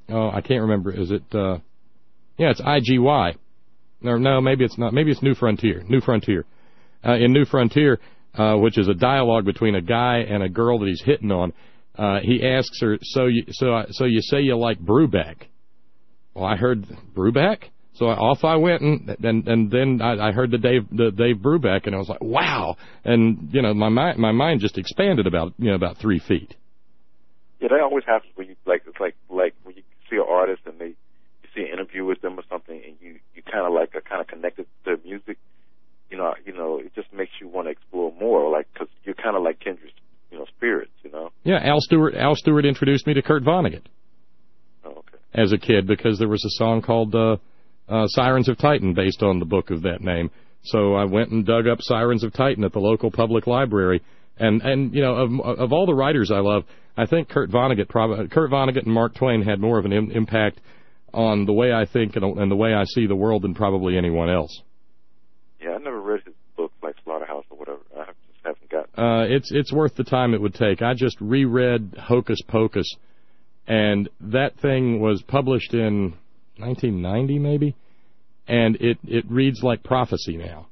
oh, I can't remember. Is it, uh, yeah, it's I G Y. No, no, maybe it's not. Maybe it's New Frontier. New Frontier. Uh, in New Frontier, uh, which is a dialogue between a guy and a girl that he's hitting on, uh, he asks her, so you, so, I, so you say you like Brubeck? Well, I heard Brubeck? So off I went, and and, and then I, I heard the Dave the Dave Brubeck, and I was like, wow! And you know, my mind my mind just expanded about you know about three feet. Yeah, that always happens when you like it's like like when you see an artist and they you see an interview with them or something, and you you kind of like are kind of connected to their music. You know, you know, it just makes you want to explore more, like because you're kind of like kindred, you know, spirits. You know. Yeah, Al Stewart Al Stewart introduced me to Kurt Vonnegut. Oh, okay. As a kid, because there was a song called. Uh, Uh, Sirens of Titan, based on the book of that name. So I went and dug up Sirens of Titan at the local public library. And, and you know, of, of all the writers I love, I think Kurt Vonnegut, probably, Kurt Vonnegut and Mark Twain had more of an im- impact on the way I think and, and the way I see the world than probably anyone else. Yeah, I never read his book, like Slaughterhouse or whatever. I just haven't gotten uh, it's it's worth the time it would take. I just reread Hocus Pocus, and that thing was published in nineteen ninety maybe, and it, it reads like prophecy now.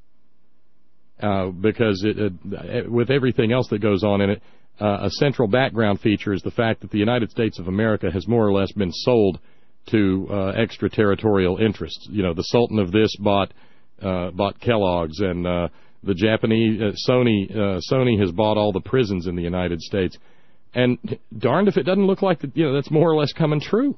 Uh, because it, it, with everything else that goes on in it, uh, a central background feature is the fact that the United States of America has more or less been sold to uh, extraterritorial interests. You know, the Sultan of this bought uh, bought Kellogg's, and uh, the Japanese uh, Sony uh, Sony has bought all the prisons in the United States. And darned if it doesn't look like that. You know, that's more or less coming true.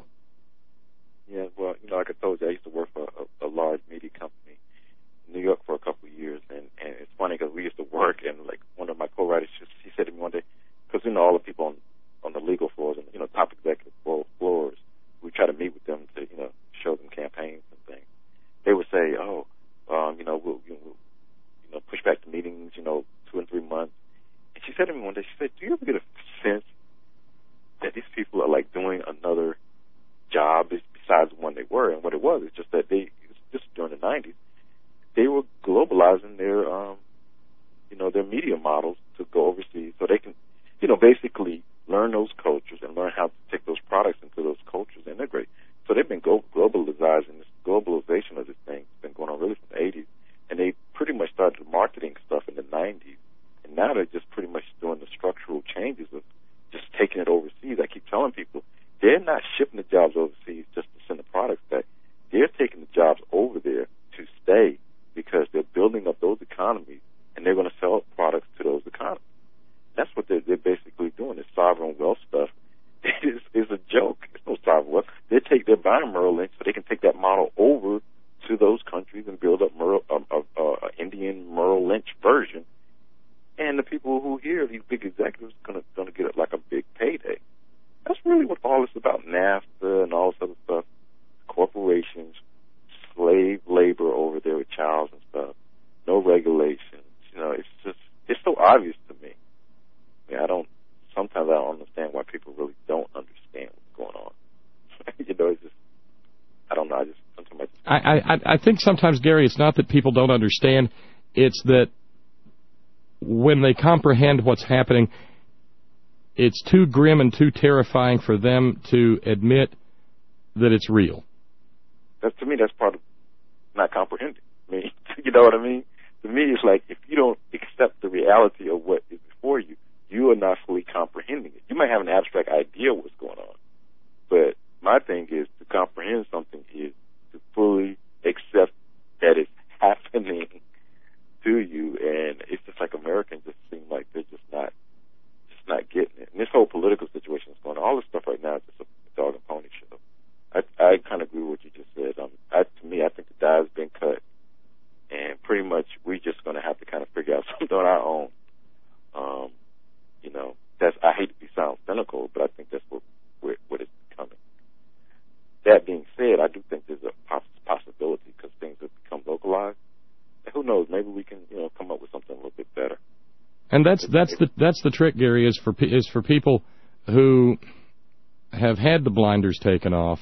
Yeah, well, you know, like I told you, I used to work for a, a large media company in New York for a couple of years, and, and it's funny because we used to work, and like one of my co-writers, she, she said to me one day, because you know all the people on on the legal floors and you know top executive floors, we try to meet with them to you know show them campaigns and things. They would say, oh, um, you know, we'll, you know, you know, push back the meetings, you know, two and three months. And she said to me one day, she said, do you ever get a sense that these people are like doing another job besides the one they were? And what it was, it's just that they, just during the nineties, they were globalizing their, um, you know, their media models to go overseas so they can, you know, basically learn those cultures and learn how to take those products into those cultures and integrate. So they've been go- globalizing, this globalization of this thing has been going on really from the eighties, and they pretty much started marketing stuff in the nineties, and now they're just pretty much doing the structural changes of just taking it overseas. I keep telling people, they're not shipping the jobs overseas just to send the products back. They're taking the jobs over there to stay because they're building up those economies, and they're going to sell products to those economies. That's what they're, they're basically doing. This sovereign wealth stuff is, is a joke. It's no sovereign wealth. They take their buying Merrill Lynch so they can take that model over to those countries and build up Merrill, um, uh, uh, Indian Merrill Lynch version. And the people who hear these big executives are going to get it like a big payday. That's really what all this is about, NAFTA and all this other stuff. Corporations, slave labor over there with Charles and stuff. No regulations. You know, it's just, it's so obvious to me. I mean, I don't, sometimes I don't understand why people really don't understand what's going on. You know, it's just, I don't know, I just, sometimes I just... I, I, I think sometimes, Gary, it's not that people don't understand, it's that when they comprehend what's happening, it's too grim and too terrifying for them to admit that it's real. That's, to me, that's part of not comprehending. I mean, you know what I mean? To me, it's like if you don't accept the reality of what is before you, you are not fully comprehending it. You might have an abstract idea of what's going on, but my thing is to comprehend something is to fully accept that it's happening to you, and it's just like Americans just seem like they're just not just not getting it. And this whole political situation is going on. All this stuff right now is just a dog and pony show. I, I kind of agree with what you just said. Um, I, to me, I think the die's been cut, and pretty much we're just going to have to kind of figure out something on our own. Um, you know, that's I hate to be sound cynical, but I think that's what what, what it's becoming. That being said, I do think there's a poss- possibility because things have become localized. And who knows? Maybe we can, you know, come up with something a little bit better. And that's that's the that's the trick, Gary, is for is for people who have had the blinders taken off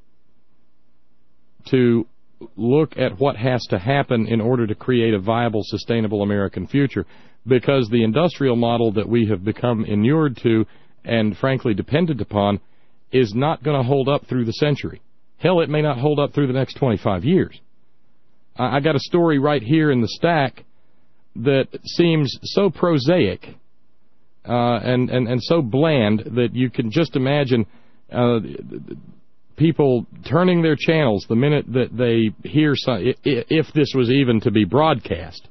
to look at what has to happen in order to create a viable, sustainable American future, because the industrial model that we have become inured to and frankly dependent upon is not going to hold up through the century. Hell, it may not hold up through the next twenty-five years. I got a story right here in the stack that seems so prosaic uh, and, and, and so bland that you can just imagine uh, people turning their channels the minute that they hear some, if this was even to be broadcast.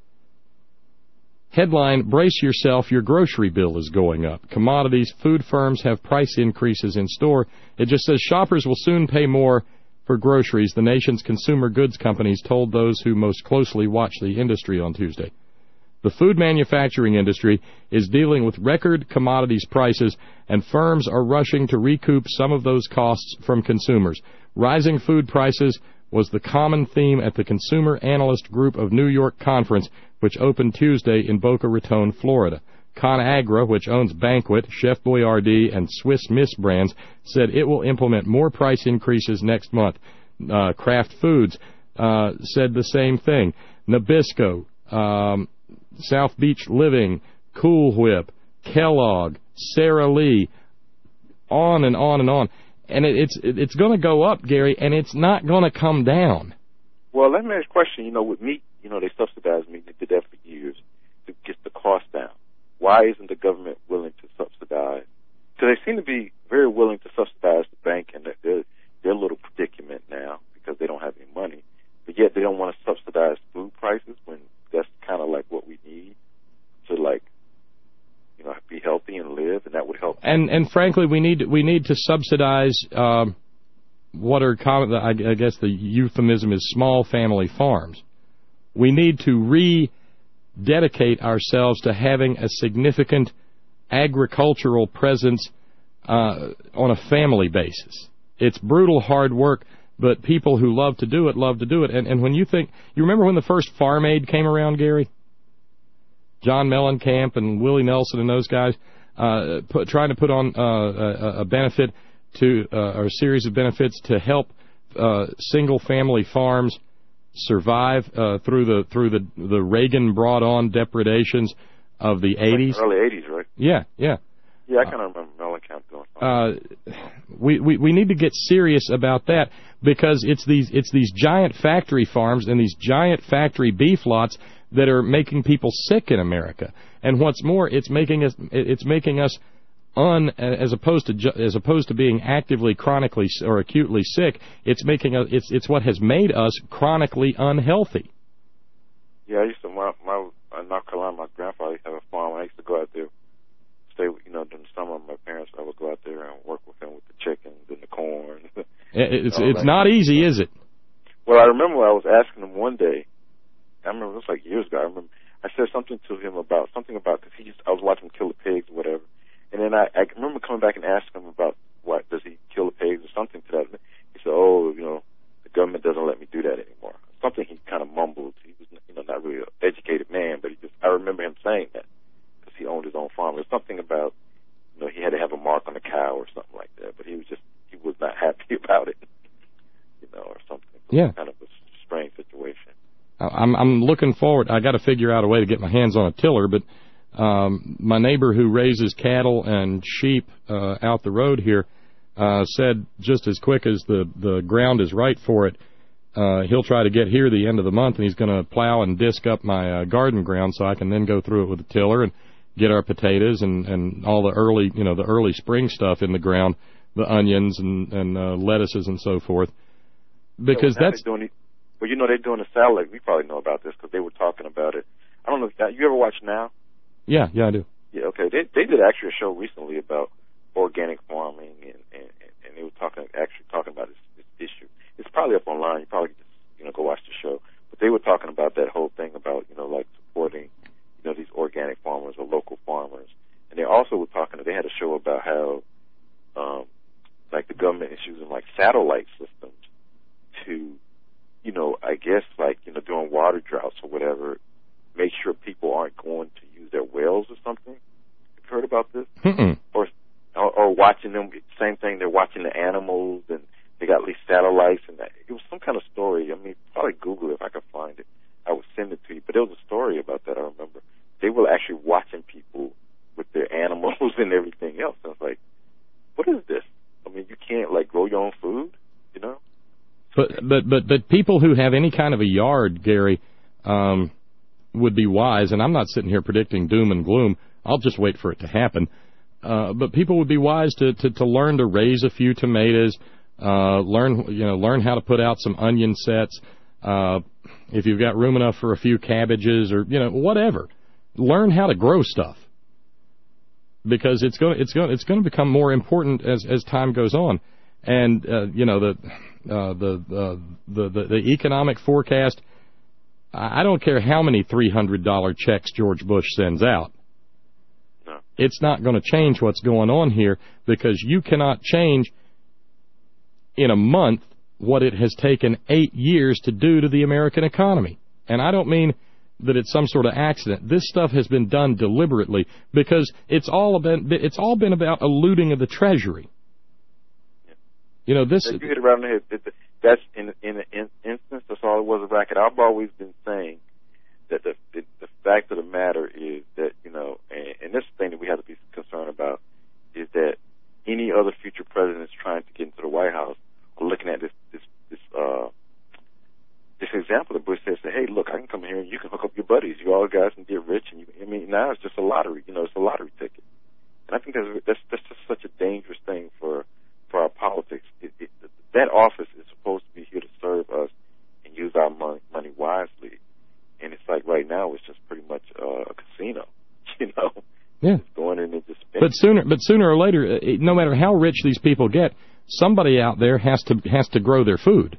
Headline, brace yourself, your grocery bill is going up. Commodities, food firms have price increases in store. It just says shoppers will soon pay more for groceries, the nation's consumer goods companies told those who most closely watch the industry on Tuesday. The food manufacturing industry is dealing with record commodities prices, and firms are rushing to recoup some of those costs from consumers. Rising food prices was the common theme at the Consumer Analyst Group of New York conference, which opened Tuesday in Boca Raton, Florida. ConAgra, which owns Banquet, Chef Boyardee, and Swiss Miss brands, said it will implement more price increases next month. Uh, Kraft Foods uh, said the same thing. Nabisco, um, South Beach Living, Cool Whip, Kellogg, Sara Lee, on and on and on. And it, it's it's going to go up, Gary, and it's not going to come down. Well, let me ask a question. You know, with meat, you know, they subsidize meat. They did that for years to get the cost down. Why isn't the government willing to subsidize? Because they seem to be very willing to subsidize the bank and their, their little predicament now because they don't have any money. But yet they don't want to subsidize food prices when that's kind of like what we need to, like, you know, be healthy and live, and that would help. And and frankly, we need we need to subsidize um, what are common, I guess the euphemism is small family farms. We need to re. dedicate ourselves to having a significant agricultural presence uh, on a family basis. It's brutal, hard work, but people who love to do it, love to do it. And, and when you think, you remember when the first Farm Aid came around, Gary? John Mellencamp and Willie Nelson and those guys uh, put, trying to put on uh, a, a benefit to, uh, or a series of benefits to help uh, single-family farms survive uh, through the through the the Reagan brought on depredations of the eighties, like early eighties, right? Yeah, yeah, yeah. I kind of remember Mellencamp doing something. Uh, we, we we need to get serious about that because it's these it's these giant factory farms and these giant factory beef lots that are making people sick in America. And what's more, it's making us it's making us un as opposed to ju as opposed to being actively chronically or acutely sick, it's making us it's it's what has made us chronically unhealthy. Yeah, I used to my my in North Carolina, my grandfather used to have a farm. I used to go out there, stay you know during the summer. My parents, I would go out there and work with him with the chickens and the corn. It's it's not easy, is it? Well, I remember I was asking him one day. I remember it was like years ago. I remember I said something to him about something about because he used, I was watching him kill the pigs or whatever. And then I, I remember coming back and asking him about what, does he kill the pigs or something to that. He said, oh, you know, the government doesn't let me do that anymore. Something he kind of mumbled. He was, you know, not really an educated man, but he just, I remember him saying that because he owned his own farm. There was something about, you know, he had to have a mark on the cow or something like that, but he was just, he was not happy about it, you know, or something. Yeah. Kind of a strange situation. I'm, I'm looking forward. I got to figure out a way to get my hands on a tiller, but Um, my neighbor who raises cattle and sheep uh, out the road here uh, said just as quick as the, the ground is right for it, uh, he'll try to get here the end of the month, and he's going to plow and disc up my uh, garden ground so I can then go through it with a tiller and get our potatoes and, and all the early, you know, the early spring stuff in the ground, the onions and, and uh, lettuces and so forth. Because yeah, well, that's... Doing, well, you know, they're doing a satellite. We probably know about this because they were talking about it. I don't know if that, you ever watch Now? Yeah, yeah, I do. Yeah, okay. They they did actually a show recently about organic farming, and, and, and they were talking actually talking about this, this issue. It's probably up online. You probably just you know go watch the show. But they were talking about that whole thing about you know like supporting you know these organic farmers or local farmers, and they also were talking. They had a show about how um, like the government is using like satellite systems to you know I guess like you know during water droughts or whatever, make sure people aren't going to use their wells or something. You've heard about this? Mm-mm. Or, or or watching them, same thing, they're watching the animals, and they got these satellites, and that. It was some kind of story. I mean, probably Google it if I could find it. I would send it to you. But there was a story about that, I remember. They were actually watching people with their animals and everything else. I was like, what is this? I mean, but but but people who have any kind of a yard, Gary, um, would be wise. And I'm not sitting here predicting doom and gloom. I'll just wait for it to happen. Uh, but people would be wise to, to, to learn to raise a few tomatoes, uh, learn you know learn how to put out some onion sets. Uh, if you've got room enough for a few cabbages or you know whatever, learn how to grow stuff. Because it's going it's going it's going to become more important as as time goes on, and uh, you know the uh, the, uh, the the the economic forecast. I don't care how many three hundred dollar checks George Bush sends out. No. It's not going to change what's going on here because you cannot change in a month what it has taken eight years to do to the American economy, and I don't mean that it's some sort of accident. This stuff has been done deliberately because it's all about it's all been about a looting of the Treasury. Yeah. You know this. You hit it around the head. That's in in an instance. That's all it was, a racket. I've always been saying that the the, the fact of the matter is that you know, and, and this thing that we have to be concerned about is that any other future presidents trying to get into the White House are looking at this this this uh. This example that Bush says, hey, look, I can come here and you can hook up your buddies. You all guys can get rich. And you, I mean, now it's just a lottery. You know, it's a lottery ticket. And I think that's that's, that's just such a dangerous thing for for our politics. It, it, that office is supposed to be here to serve us and use our money, money wisely. And it's like right now it's just pretty much uh, a casino. You know, yeah, just going in and just spending. But sooner, but sooner or later, no matter how rich these people get, somebody out there has to has to grow their food.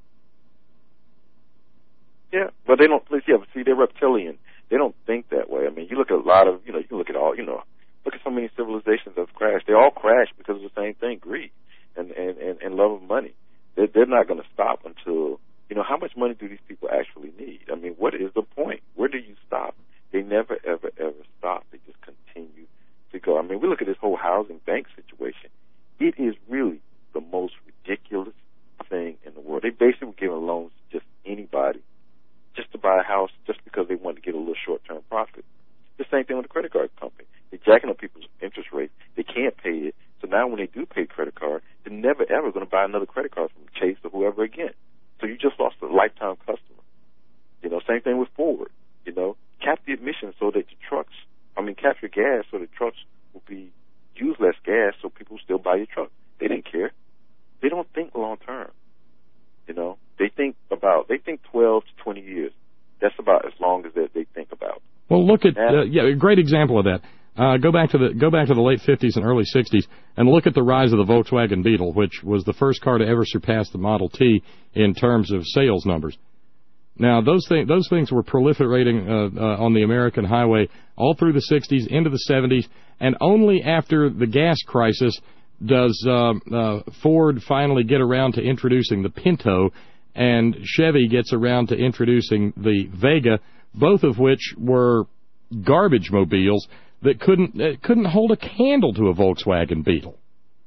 Yeah, but they don't. Yeah, but see, they're reptilian. They don't think that way. I mean, you look at a lot of, you know, you can look at all, you know, look at so many civilizations that have crashed. They all crashed because of the same thing: greed and and and, and love of money. They're, they're not going to stop until, you know, how much money do these people actually need? I mean, what is the point? Where do you stop? They never, ever, ever stop. They just continue to go. I mean, we look at this whole housing bank situation. It is really the most ridiculous thing in the world. They basically were giving loans to just anybody, just to buy a house, just because they wanted to get a little short-term profit. The same thing with the credit card company. They're jacking up people's interest rates. They can't pay it. So now when they do pay credit card, they're never, ever going to buy another credit card from Chase or whoever again. So you just lost a lifetime customer. You know, same thing with Ford. You know, cap the emissions so that the trucks, I mean, cap your gas so the trucks will be, use less gas so people still buy your truck. They didn't care. They don't think long-term. You know, they think about, they think twelve to twenty years. That's about as long as they, they think about. Well, look at, uh, yeah, a great example of that. Uh, go back to the go back to the late fifties and early sixties and look at the rise of the Volkswagen Beetle, which was the first car to ever surpass the Model T in terms of sales numbers. Now, those things those things were proliferating uh, uh, on the American highway all through the sixties, into the seventies, and only after the gas crisis does uh, uh, Ford finally get around to introducing the Pinto, and Chevy gets around to introducing the Vega, both of which were garbage mobiles that couldn't uh, couldn't hold a candle to a Volkswagen Beetle.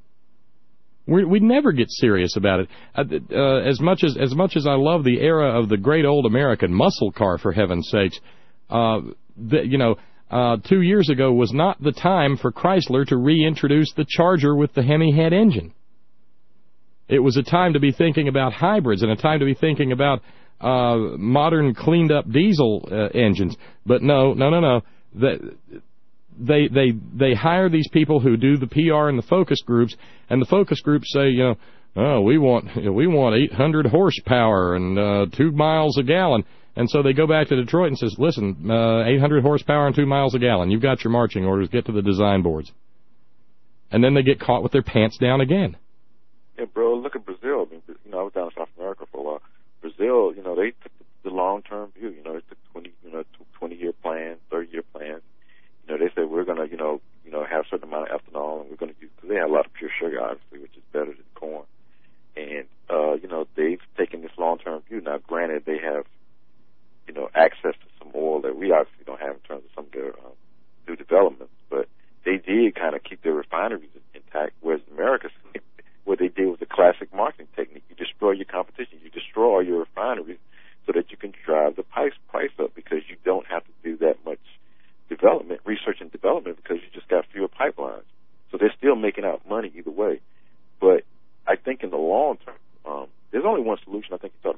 We we never get serious about it. Uh, uh, as much as as much as I love the era of the great old American muscle car, for heaven's sakes, uh, the, you know. Uh, two years ago was not the time for Chrysler to reintroduce the Charger with the Hemi head engine. It was a time to be thinking about hybrids and a time to be thinking about uh, modern, cleaned-up diesel uh, engines. But no, no, no, no. They, they, they hire these people who do the P R and the focus groups, and the focus groups say, you know, oh, we want we want eight hundred horsepower and uh, two miles a gallon. And so they go back to Detroit and says, listen, uh, eight hundred horsepower and two miles a gallon. You've got your marching orders. Get to the design boards. And then they get caught with their pants down again. Yeah, bro, look at Brazil. I mean, you know, I was down in South America for a while. Brazil, you know, they took the long-term view. You know, they took twenty, you know, twenty-year plan, thirty-year plan. You know, they said we're going to, you know, you know, have a certain amount of ethanol, and we're going to use, because they have a lot of pure sugar, obviously, which is better than corn. And, uh, you know, they've taken this long-term view. Now, granted, they have, you know, access to some oil that we obviously don't have in terms of some of their um, new developments, but they did kind of keep their refineries intact, whereas America, what they did was a classic marketing technique. You destroy your competition. You destroy your refineries so that you can drive the price, price up, because you don't have to do that much development, research and development, because you just got fewer pipelines. So they're still making out money either way. But I think in the long term, um, there's only one solution. I think you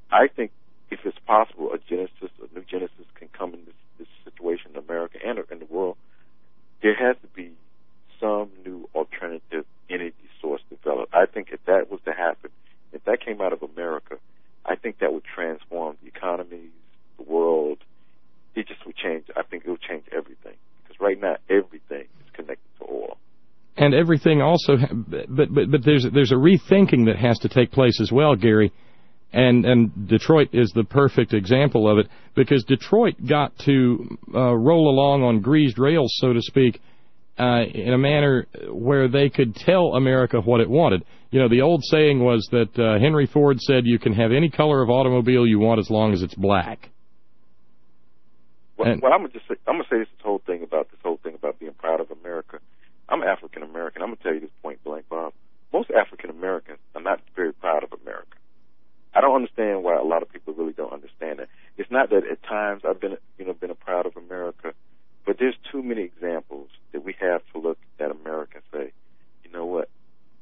I think if it's possible, a genesis, a new genesis can come in this, this situation in America and in the world. There has to be some new alternative energy source developed. I think if that was to happen, if that came out of America, I think that would transform the economies, the world. It just would change. I think it would change everything. Because right now, everything is connected to oil. And everything also, but but but there's there's a rethinking that has to take place as well, Gary, and and Detroit is the perfect example of it, because Detroit got to uh, roll along on greased rails, so to speak, uh, in a manner where they could tell America what it wanted. You know, the old saying was that uh, Henry Ford said, "You can have any color of automobile you want as long as it's black." Well, and, well I'm gonna just say, I'm gonna say this whole thing about this whole thing about being proud of America. I'm African American. I'm going to tell you this point blank, Bob. Most African Americans are not very proud of America. I don't understand why a lot of people really don't understand that. It's not that at times I've been, you know, been a proud of America, but there's too many examples that we have to look at America and say, you know what?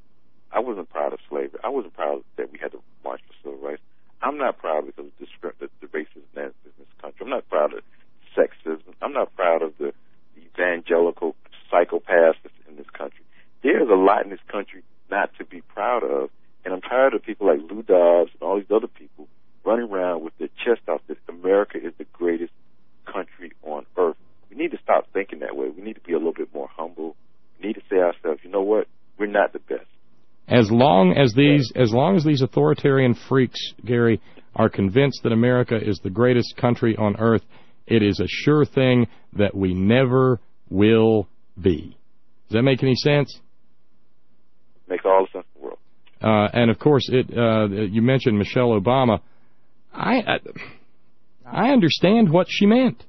I wasn't proud of slavery. I wasn't proud that we had to march for civil rights. I'm not proud because of the, the, the racism that's in this country. I'm not proud of sexism. I'm not proud of the evangelical psychopaths in this country. There's a lot in this country not to be proud of, and I'm tired of people like Lou Dobbs and all these other people running around with their chest out that America is the greatest country on earth. We need to stop thinking that way. We need to be a little bit more humble. We need to say to ourselves, you know what? We're not the best. As long as these, as long as these authoritarian freaks, Gary, are convinced that America is the greatest country on earth, it is a sure thing that we never will be. Does that make any sense? Makes all the sense in the world. Uh, and of course, it. Uh, you mentioned Michelle Obama. I, I I understand what she meant.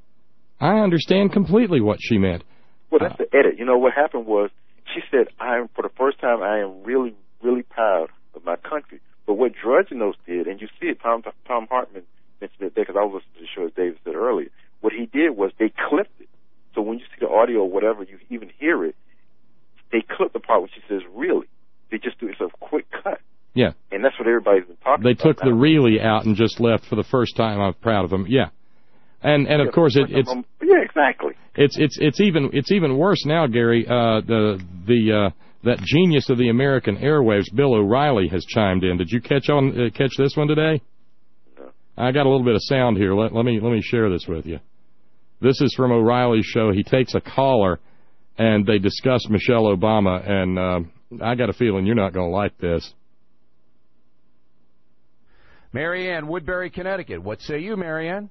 I understand completely what she meant. Well, that's uh, the edit. You know what happened was she said, "I am for the first time. I am really, really proud of my country." But what Drudge and those did, and you see it, Tom Tom Hartman mentioned it there because I was listening to the show as David said earlier. What he did was they clipped it. So when you see the audio or whatever, you even hear it, they clip the part where she says, really. They just do it as a quick cut. Yeah. And that's what everybody's been talking they about. They took now. the really out and just left for the first time. I'm proud of them. Yeah. And and of yeah, course it, it's um, yeah, exactly. It's it's it's even it's even worse now, Gary. Uh, the the uh, that genius of the American airwaves, Bill O'Reilly, has chimed in. Did you catch on uh, catch this one today? No. I got a little bit of sound here. Let let me let me share this with you. This is from O'Reilly's show. He takes a caller, and they discuss Michelle Obama, and uh, I got a feeling you're not going to like this. Marianne, Woodbury, Connecticut. What say you, Marianne?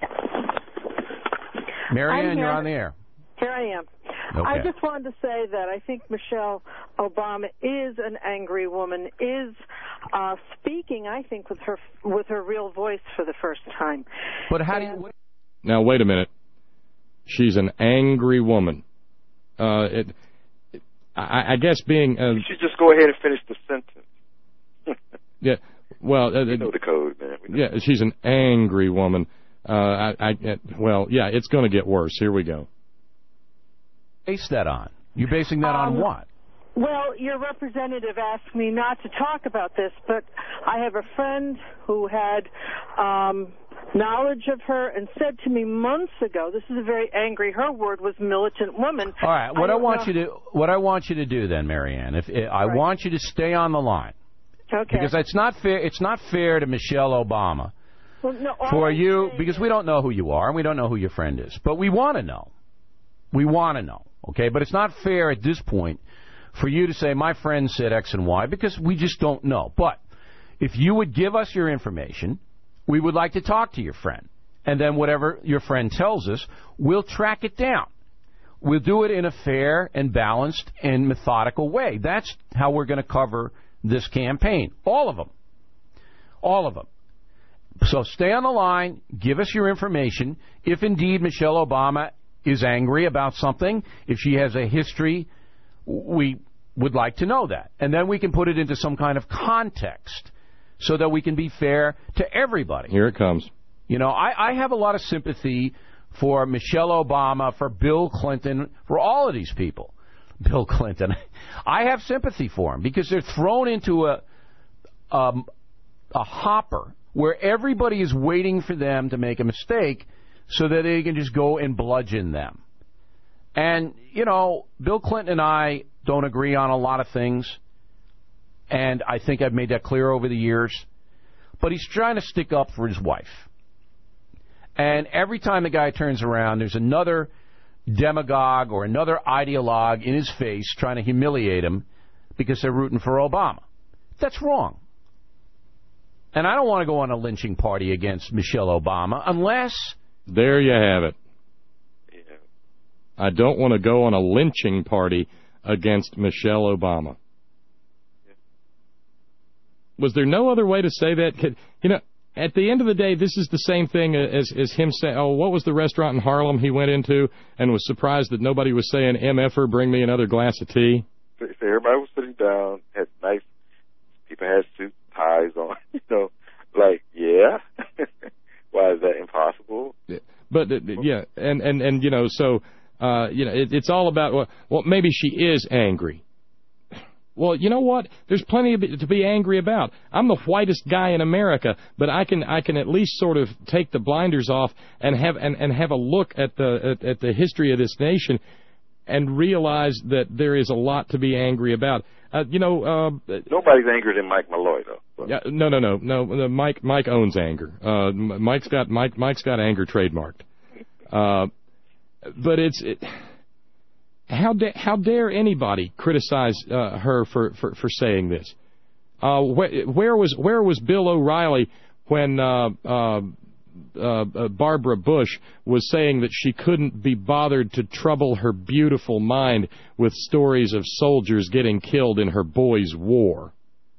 Marianne, you're on the air. Here I am. Okay. I just wanted to say that I think Michelle Obama is an angry woman, is uh, speaking, I think, with her with her real voice for the first time. But how do you... Now, wait a minute. She's an angry woman. Uh, it, it, I, I guess being... Uh, you should just go ahead and finish the sentence. yeah, well... Uh, you know the code, man. Yeah, she's an angry woman. Uh, I, I, well, yeah, it's going to get worse. Here we go. Base that on? You're basing that um, on what? Well, your representative asked me not to talk about this, but I have a friend who had um, knowledge of her and said to me months ago, this is a very angry, her word was militant woman. All right, what I, I want know. you to what I want you to do then, Marianne, if I right. want you to stay on the line. Okay. Because it's not fair it's not fair to Michelle Obama. Well, no, for I'm you, saying... because we don't know who you are and we don't know who your friend is. But we want to know. We want to know, okay? But it's not fair at this point for you to say, my friend said X and Y, because we just don't know. But if you would give us your information, we would like to talk to your friend. And then whatever your friend tells us, we'll track it down. We'll do it in a fair and balanced and methodical way. That's how we're going to cover this campaign. All of them. All of them. So stay on the line, give us your information. If indeed Michelle Obama is angry about something, if she has a history, we would like to know that. And then we can put it into some kind of context so that we can be fair to everybody. Here it comes. You know, I, I have a lot of sympathy for Michelle Obama, for Bill Clinton, for all of these people. Bill Clinton. I have sympathy for them because they're thrown into a, um, a hopper where everybody is waiting for them to make a mistake so that they can just go and bludgeon them. And, you know, Bill Clinton and I don't agree on a lot of things, and I think I've made that clear over the years, but he's trying to stick up for his wife. And every time the guy turns around, there's another demagogue or another ideologue in his face trying to humiliate him because they're rooting for Obama. That's wrong. And I don't want to go on a lynching party against Michelle Obama unless... There you have it. I don't want to go on a lynching party against Michelle Obama. Was there no other way to say that? Could, you know, at the end of the day, this is the same thing as, as him saying, oh, what was the restaurant in Harlem he went into and was surprised that nobody was saying, M F er, bring me another glass of tea? So everybody was sitting down, had nice, people had suits, ties on, you know, like, yeah. Why is that impossible? Yeah. But, uh, yeah, and, and, and, you know, so... Uh, you know, it, it's all about, well, well, maybe she is angry. Well, you know what? There's plenty of, to be angry about. I'm the whitest guy in America, but I can I can at least sort of take the blinders off and have and, and have a look at the at, at the history of this nation and realize that there is a lot to be angry about. Uh, you know, uh, nobody's angrier than Mike Malloy, though. Yeah, no, no, no, no. Mike Mike owns anger. Uh, Mike's got Mike Mike's got anger trademarked. Uh, But it's it, how da- how dare anybody criticize uh, her for, for, for saying this? Uh, wh- where was where was Bill O'Reilly when uh, uh, uh, Barbara Bush was saying that she couldn't be bothered to trouble her beautiful mind with stories of soldiers getting killed in her boys' war?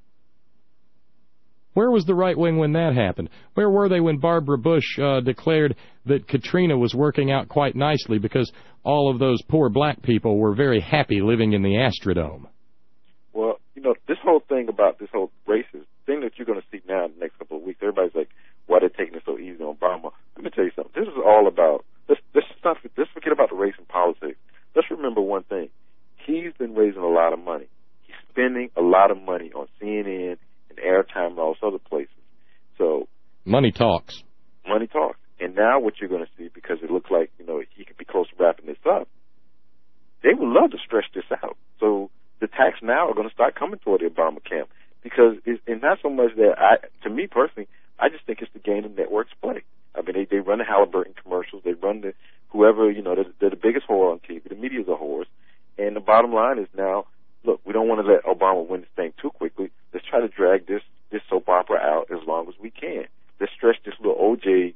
Where was the right wing when that happened? Where were they when Barbara Bush uh, declared that Katrina was working out quite nicely because all of those poor black people were very happy living in the Astrodome? Well, you know, this whole thing about this whole racist thing that you're going to see now in the next couple of weeks, everybody's like, why they're taking it so easy on Obama. Let me tell you something. This is all about, let's, let's, not, let's forget about the race and politics. Let's remember one thing. He's been raising a lot of money. He's spending a lot of money on C N N and airtime and all those other places. So money talks. Money talks. And now what you're going to see, because it looks like, you know, he could be close to wrapping this up, they would love to stretch this out. So the attacks now are going to start coming toward the Obama camp. Because it's, it's not so much that, I, to me personally, I just think it's the game the networks play. I mean, they, they run the Halliburton commercials. They run the, whoever, you know, they're, they're the biggest whore on T V. The media's a whore. And the bottom line is now, look, we don't want to let Obama win this thing too quickly. Let's try to drag this, this soap opera out as long as we can. Let's stretch this little O J,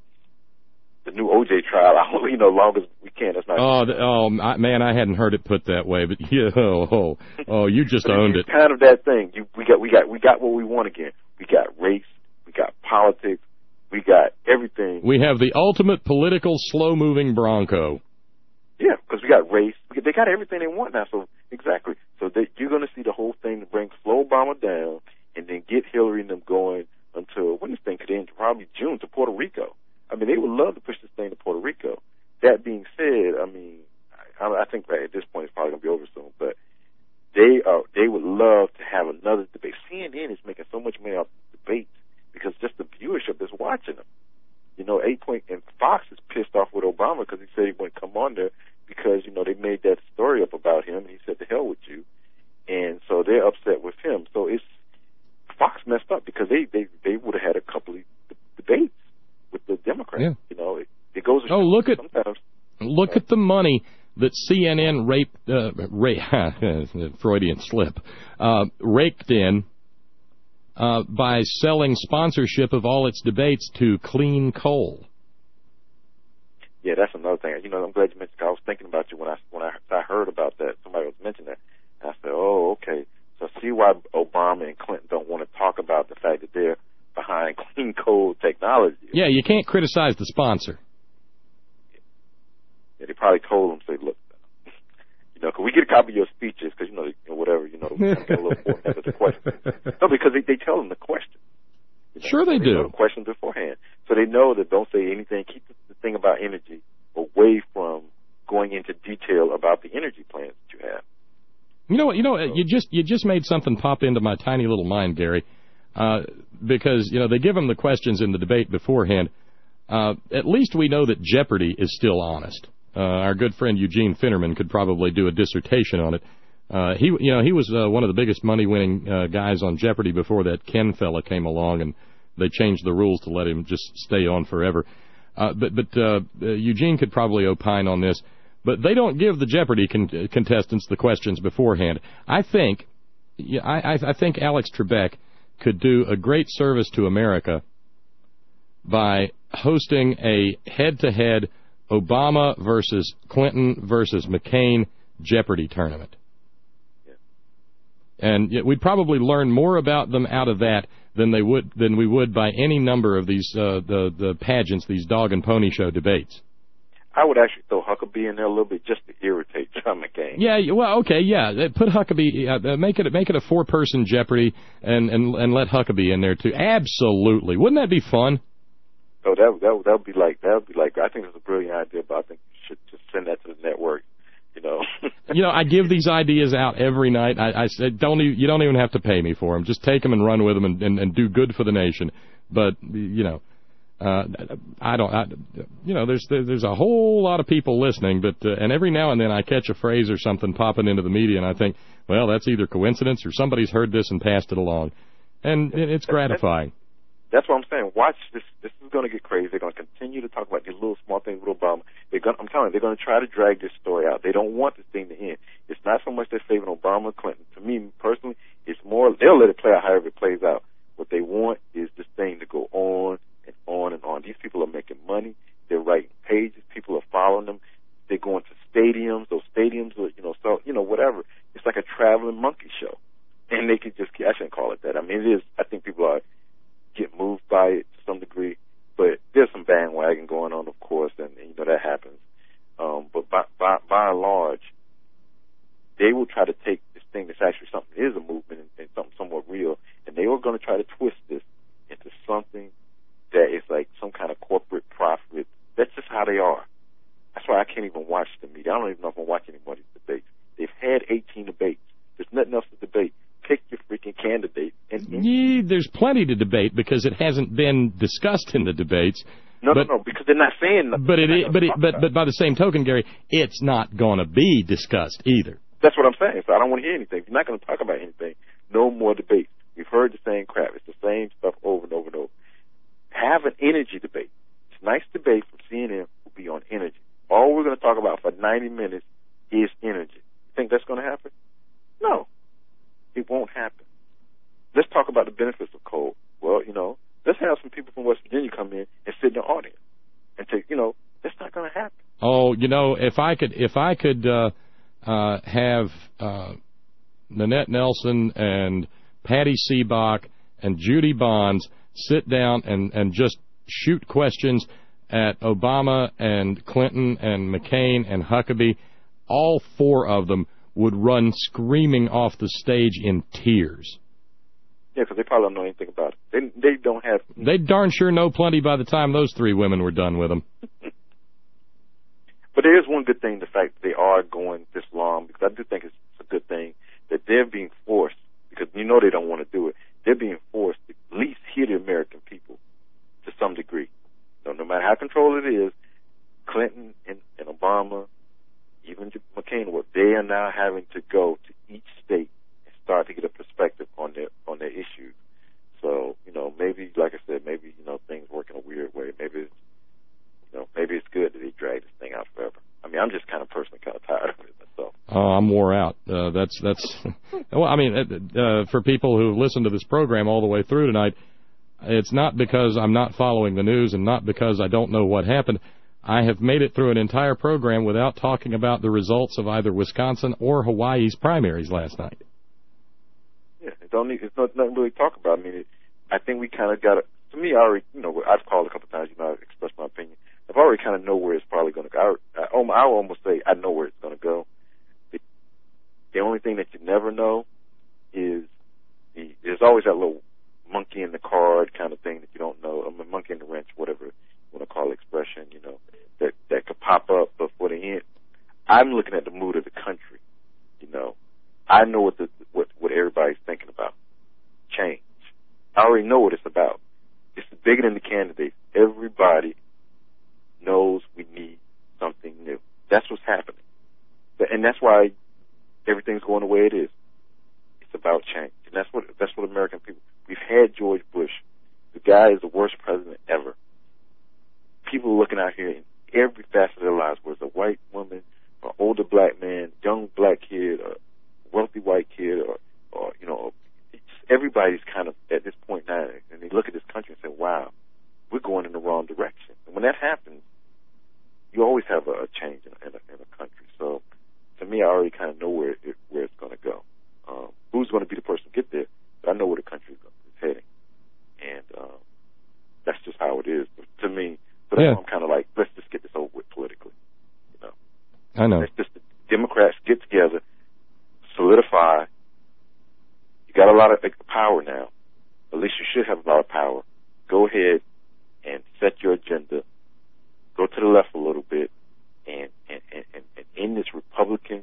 the new O J trial out, you know, as long as we can. That's not. Oh, the, oh, man, I hadn't heard it put that way, but yeah, oh, oh, oh you just owned it's it. Kind of that thing. You, we got, we got, we got what we want again. We got race, we got politics, we got everything. We have the ultimate political slow-moving Bronco. Yeah, because we got race. We, they got everything they want now. So exactly. So they, you're going to see the whole thing to bring slow Obama down, and then get Hillary and them going until when this thing could end, probably June, to Puerto Rico. I mean, they would love to push this thing to Puerto Rico. That being said, I mean, I, I think right at this point it's probably going to be over soon. But they are they would love to have another debate. C N N is making so much money off debates because just the viewership is watching them. You know, eight point and Fox is pissed off with Obama because he said he wouldn't come on there because, you know, they made that story up about him and he said, to hell with you. And so they're upset with him. So it's, Fox messed up because they, they, they would have had a couple of debates with the Democrats. Yeah. You know, it, it goes. Oh, look at sometimes. look at the money that C N N raped, uh, ra- Freudian slip, uh, raked in uh, by selling sponsorship of all its debates to Clean Coal. Yeah, that's another thing. You know, I'm glad you mentioned. I was thinking about you when I when I, I heard about that. Somebody was mentioning that. And I said, oh, okay. So see why Obama and Clinton don't want to talk about the fact that they're behind clean coal technology. Yeah, you can't criticize the sponsor. Yeah, they probably told them, say, look, you know, can we get a copy of your speeches? Because, you know, they, whatever, you know, we get a little more into the question. No, because they, they tell them the question. You know, sure they, they do. Know the question beforehand. So they know that don't say anything. Keep the, the thing about energy away from going into detail about the energy plans that you have. You know what? You know, you just you just made something pop into my tiny little mind, Gary. Uh, because, you know, they give them the questions in the debate beforehand. Uh, at least we know that Jeopardy is still honest. Uh, our good friend Eugene Finnerman could probably do a dissertation on it. Uh, he, you know, he was uh, one of the biggest money-winning uh, guys on Jeopardy before that Ken fella came along, and they changed the rules to let him just stay on forever. Uh, but but uh, Eugene could probably opine on this. But they don't give the Jeopardy con contestants the questions beforehand. I think, yeah, I, I think Alex Trebek could do a great service to America by hosting a head-to-head Obama versus Clinton versus McCain Jeopardy tournament. And we'd probably learn more about them out of that than they would than we would by any number of these uh, the the pageants, these dog and pony show debates. I would actually throw Huckabee in there a little bit just to irritate John McCain. Yeah, well, okay, yeah, put Huckabee, uh, make it make it a four-person Jeopardy, and and and let Huckabee in there too. Absolutely, wouldn't that be fun? Oh, that that that would be like that would be like. I think it's a brilliant idea, but I think you should just send that to the network. You know, you know, I give these ideas out every night. I, I said, don't even, you don't even have to pay me for them. Just take them and run with them and, and, and do good for the nation. But you know, uh, I don't. I, you know, there's there's a whole lot of people listening, but uh, and every now and then I catch a phrase or something popping into the media, and I think, well, that's either coincidence or somebody's heard this and passed it along, and it's gratifying. That's what I'm saying. Watch this. This is going to get crazy. They're going to continue to talk about these little small things with Obama. They're going. I'm telling you, they're going to try to drag this story out. They don't want this thing to end. It's not so much they're saving Obama or Clinton. To me personally, it's more they'll let it play out however it plays out. What they want is this thing to go on and on and on. These people are making money. They're writing pages. People are following them. They're going to stadiums. Those stadiums are, you know, so you know, whatever. It's like a traveling monkey show, and they could just. I shouldn't call it that. I mean, it is. I think people are. Get moved by it to some degree, but there's some bandwagon going on, of course, and, and you know that happens. Um, but by, by by and large, they will try to take this thing that's actually something that is a movement and, and something somewhat real, and they were going to try to twist this into something that is like some kind of corporate profit. That's just how they are. That's why I can't even watch the media. I don't even know if I'm watching any more of these debates. They've had eighteen debates. There's nothing else to debate. Pick your freaking candidate. And, and yeah, there's plenty to debate because it hasn't been discussed in the debates. No, but, no, no, because they're not saying nothing. But it, is, but it, but but by the same token, Gary, it's not going to be discussed either. That's what I'm saying. So I don't want to hear anything. If you're not going to talk about anything, no more debate. We've heard the same crap. It's the same stuff over and over and over. Have an energy debate. It's a nice debate from C N N will be on energy. All we're going to talk about for ninety minutes is energy. You think that's going to happen? No. It won't happen. Let's talk about the benefits of coal. Well, you know, let's have some people from West Virginia come in and sit in the audience and take, you know, that's not going to happen. Oh, you know, if I could, if I could uh, uh, have uh, Nanette Nelson and Patty Seebach and Judy Bonds sit down and, and just shoot questions at Obama and Clinton and McCain and Huckabee, all four of them would run screaming off the stage in tears. Yeah, because they probably don't know anything about it. They, they don't have... They darn sure know plenty by the time those three women were done with them. But there is one good thing, the fact that they are going this long, because I do think it's a good thing that they're being forced, because you know they don't want to do it, they're being forced to at least hear the American people to some degree. So no matter how controlled it is, Clinton and, and Obama, even McCain, what they are now having to go to each state and start to get a perspective on their on their issues. So, you know, maybe, like I said, maybe, you know, things work in a weird way. Maybe it's, you know, maybe it's good that they drag this thing out forever. I mean, I'm just kind of personally kind of tired of it myself. Oh, I'm wore out. Uh, that's, that's, well, I mean, uh, for people who listen to this program all the way through tonight, it's not because I'm not following the news and not because I don't know what happened. I have made it through an entire program without talking about the results of either Wisconsin or Hawaii's primaries last night. Yeah, it don't need, it's not nothing really to talk about. I mean, it, I think we kind of got to, to me, I already, you know, I've called a couple of times, you know, I've expressed my opinion. I've already kind of know where it's probably going to go. I, I, I will almost say I know where it's going to go. The, the only thing that you never know is the, there's always that little monkey in the card kind of thing that you don't know. I mean, monkey in the wrench, whatever you want to call the expression, you know, that, that could pop up before the end. I'm looking at the mood of the country, you know. I know what the what, what everybody's thinking about. Change. I already know what it's about. bigger than the candidates. Everybody knows we need something new. That's what's happening. And that's why everything's going the way it is. It's about change. And that's what that's what American people, we've had George Bush. The guy is the worst president ever. People are looking out here in every facet of their lives, whether it's a white woman, or older black man, young black kid, or wealthy white kid, or, or you know, it's, everybody's kind of at this point now, and they look at this country and say, wow, we're going in the wrong direction. And when that happens, you always have a, a change in, in, a, in a country. So, to me, I already kind of know where it, where it's going to go. Um, who's going to be the person to get there? But I know where the country is heading, and um, that's just how it is. But to me, so yeah. I'm kind of like, let's just get this over with politically. You know, I know. Let's just the Democrats get together, solidify. You got a lot of power now. At least you should have a lot of power. Go ahead and set your agenda. Go to the left a little bit, and and and, and, and end this Republican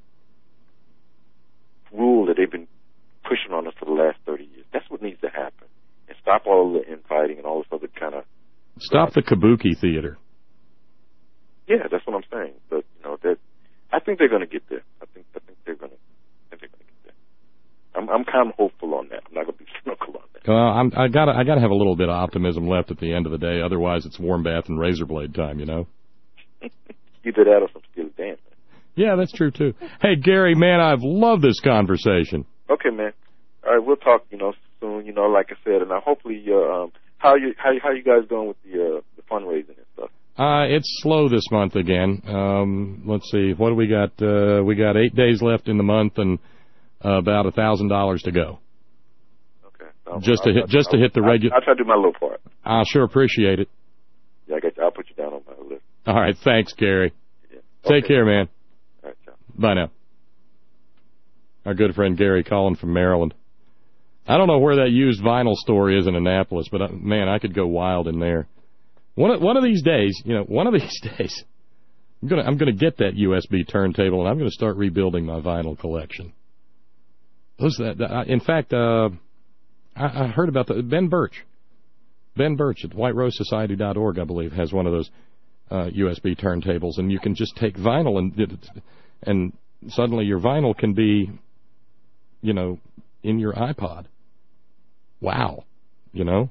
rule that they've been pushing on us for the last thirty years. That's what needs to happen. And stop all the infighting and all this other kind of... Stop the kabuki theater. Yeah, that's what I'm saying. But, you know, that I think they're going to get there. I think I think they're going to I think they're going to get there. I'm I'm kind of hopeful on that. I'm not going to be cynical on that. Well, I'm, I got I got to have a little bit of optimism left at the end of the day. Otherwise, it's warm bath and razor blade time, you know? Either that or some Steely Dan. Yeah, that's true, too. Hey, Gary, man, I've loved this conversation. Okay, man. All right, we'll talk, you know, soon, you know, like I said. And I hopefully, uh, um, how you how, how you guys doing with the, uh, the fundraising and stuff? Uh, it's slow this month again. Um, let's see, what do we got? Uh, we got eight days left in the month and uh, about a thousand dollars to go. Okay. I'll, just to I'll, hit, just I'll, to hit the regular. I'll, I'll try to do my little part. I'll sure appreciate it. Yeah, I got you. I'll put you down on my list. All right, thanks, Gary. Yeah. Take Okay. care, man. All right, ciao. Bye now. Our good friend Gary calling from Maryland. I don't know where that used vinyl store is in Annapolis, but, uh, man, I could go wild in there. One of, one of these days, you know, one of these days, I'm gonna I'm gonna get that U S B turntable and I'm gonna start rebuilding my vinyl collection. Who's that? Uh, in fact, uh, I, I heard about the Ben Birch. Ben Birch at white rose society dot org, I believe, has one of those uh, U S B turntables, and you can just take vinyl and and suddenly your vinyl can be, you know, in your iPod. Wow, you know.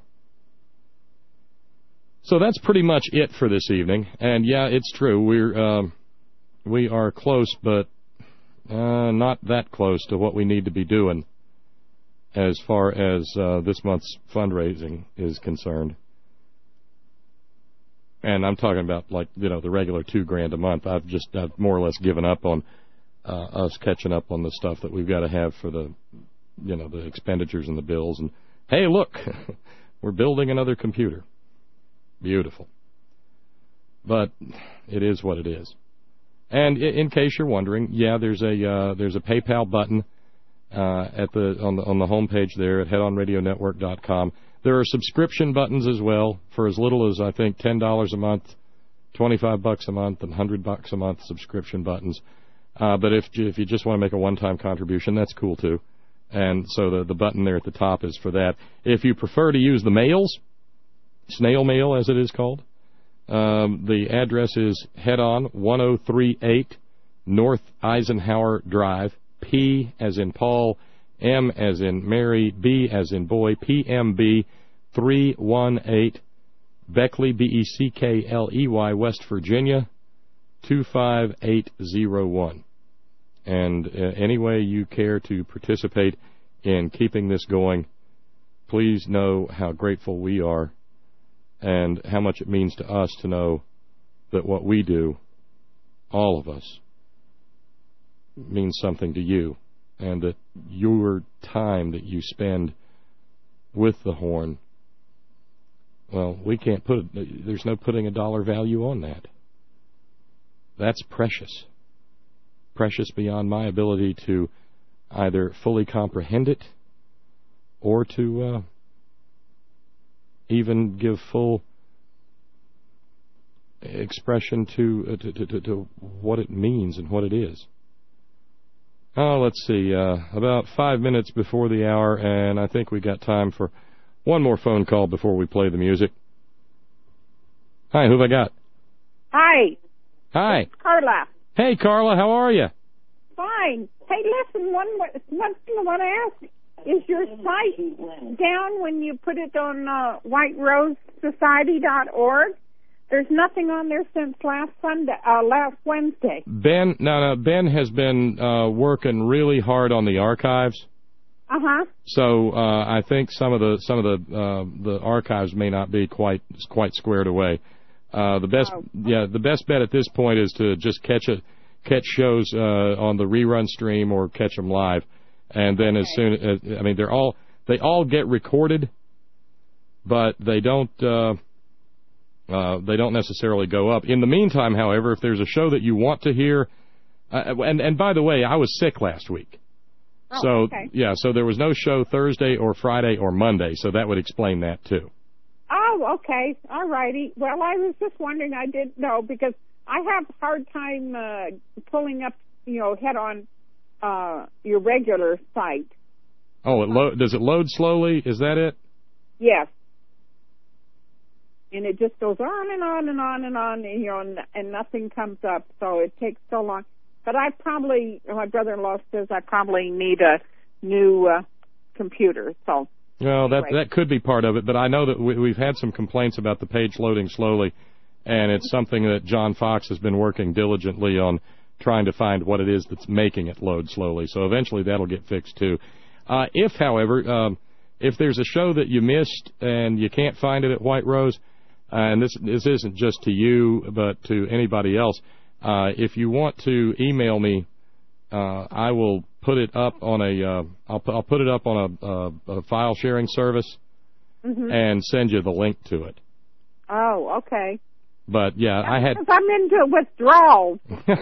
So that's pretty much it for this evening. And yeah, it's true. We're um, we are close, but uh, not that close to what we need to be doing as far as uh, this month's fundraising is concerned. And I'm talking about, like, you know, the regular two grand a month. I've just I've more or less given up on uh, us catching up on the stuff that we've got to have for the, you know, the expenditures and the bills. And hey, look, we're building another computer. Beautiful. But it is what it is. And in case you're wondering, yeah, there's a uh, there's a PayPal button uh, at the on the on the homepage there at head on radio network dot com. There are subscription buttons as well for as little as, I think, ten dollars a month, twenty-five bucks a month, and one hundred bucks a month subscription buttons. Uh, but if if you just want to make a one-time contribution, that's cool too. And so the the button there at the top is for that. If you prefer to use the mails, snail mail as it is called, um, the address is Head On, one oh three eight North Eisenhower Drive, P as in Paul, M as in Mary, B as in boy, P M B three one eight, Beckley, B E C K L E Y, West Virginia, two five eight zero one. And uh, any way you care to participate in keeping this going, please know how grateful we are and how much it means to us to know that what we do, all of us, means something to you, and that your time that you spend with the Horn, well, we can't put it, there's no putting a dollar value on that. That's precious. Precious beyond my ability to either fully comprehend it or to uh, even give full expression to, uh, to, to, to, to what it means and what it is. Oh, let's see, uh, about five minutes before the hour, and I think we got time for One more phone call before we play the music. Hi, who have I got? Hi. Hi. It's Carla. Hey, Carla, how are you? Fine. Hey, listen, one, one thing I want to ask. Is your site down when you put it on uh, white rose society dot org? There's nothing on there since last Sunday, uh, last Wednesday. Ben, no, no, Ben has been uh, working really hard on the archives. Uh huh. So uh, I think some of the some of the uh, the archives may not be quite quite squared away. Uh, the best, oh. yeah, the best bet at this point is to just catch a catch shows uh, on the rerun stream or catch them live. And then as soon as, I mean, they're all, they all get recorded, but they don't, uh, uh, they don't necessarily go up. In the meantime, however, if there's a show that you want to hear, uh, and, and by the way, I was sick last week. Oh, so, okay. yeah, so there was no show Thursday or Friday or Monday, so that would explain that too. Oh, okay. All righty. Well, I was just wondering, I didn't know, because I have a hard time, uh, pulling up, you know, head on, Uh, your regular site. Oh, it lo- does it load slowly? Is that it? Yes. And it just goes on and on and on and on, and, you know, and, and nothing comes up, so it takes so long. But I probably, my brother-in-law says I probably need a new uh, computer, so. Well, that anyway. that could be part of it, but I know that we, we've had some complaints about the page loading slowly, and it's something that John Fox has been working diligently on, trying to find what it is that's making it load slowly. So eventually that'll get fixed too. Uh, if, however, um, if there's a show that you missed and you can't find it at White Rose, uh, and this this isn't just to you but to anybody else, uh, if you want to email me, uh, I will put it up on a uh, I'll I'll put it up on a, a, a file sharing service mm-hmm. and send you the link to it. Oh, okay. But yeah, yeah I had. Because I'm into withdrawals.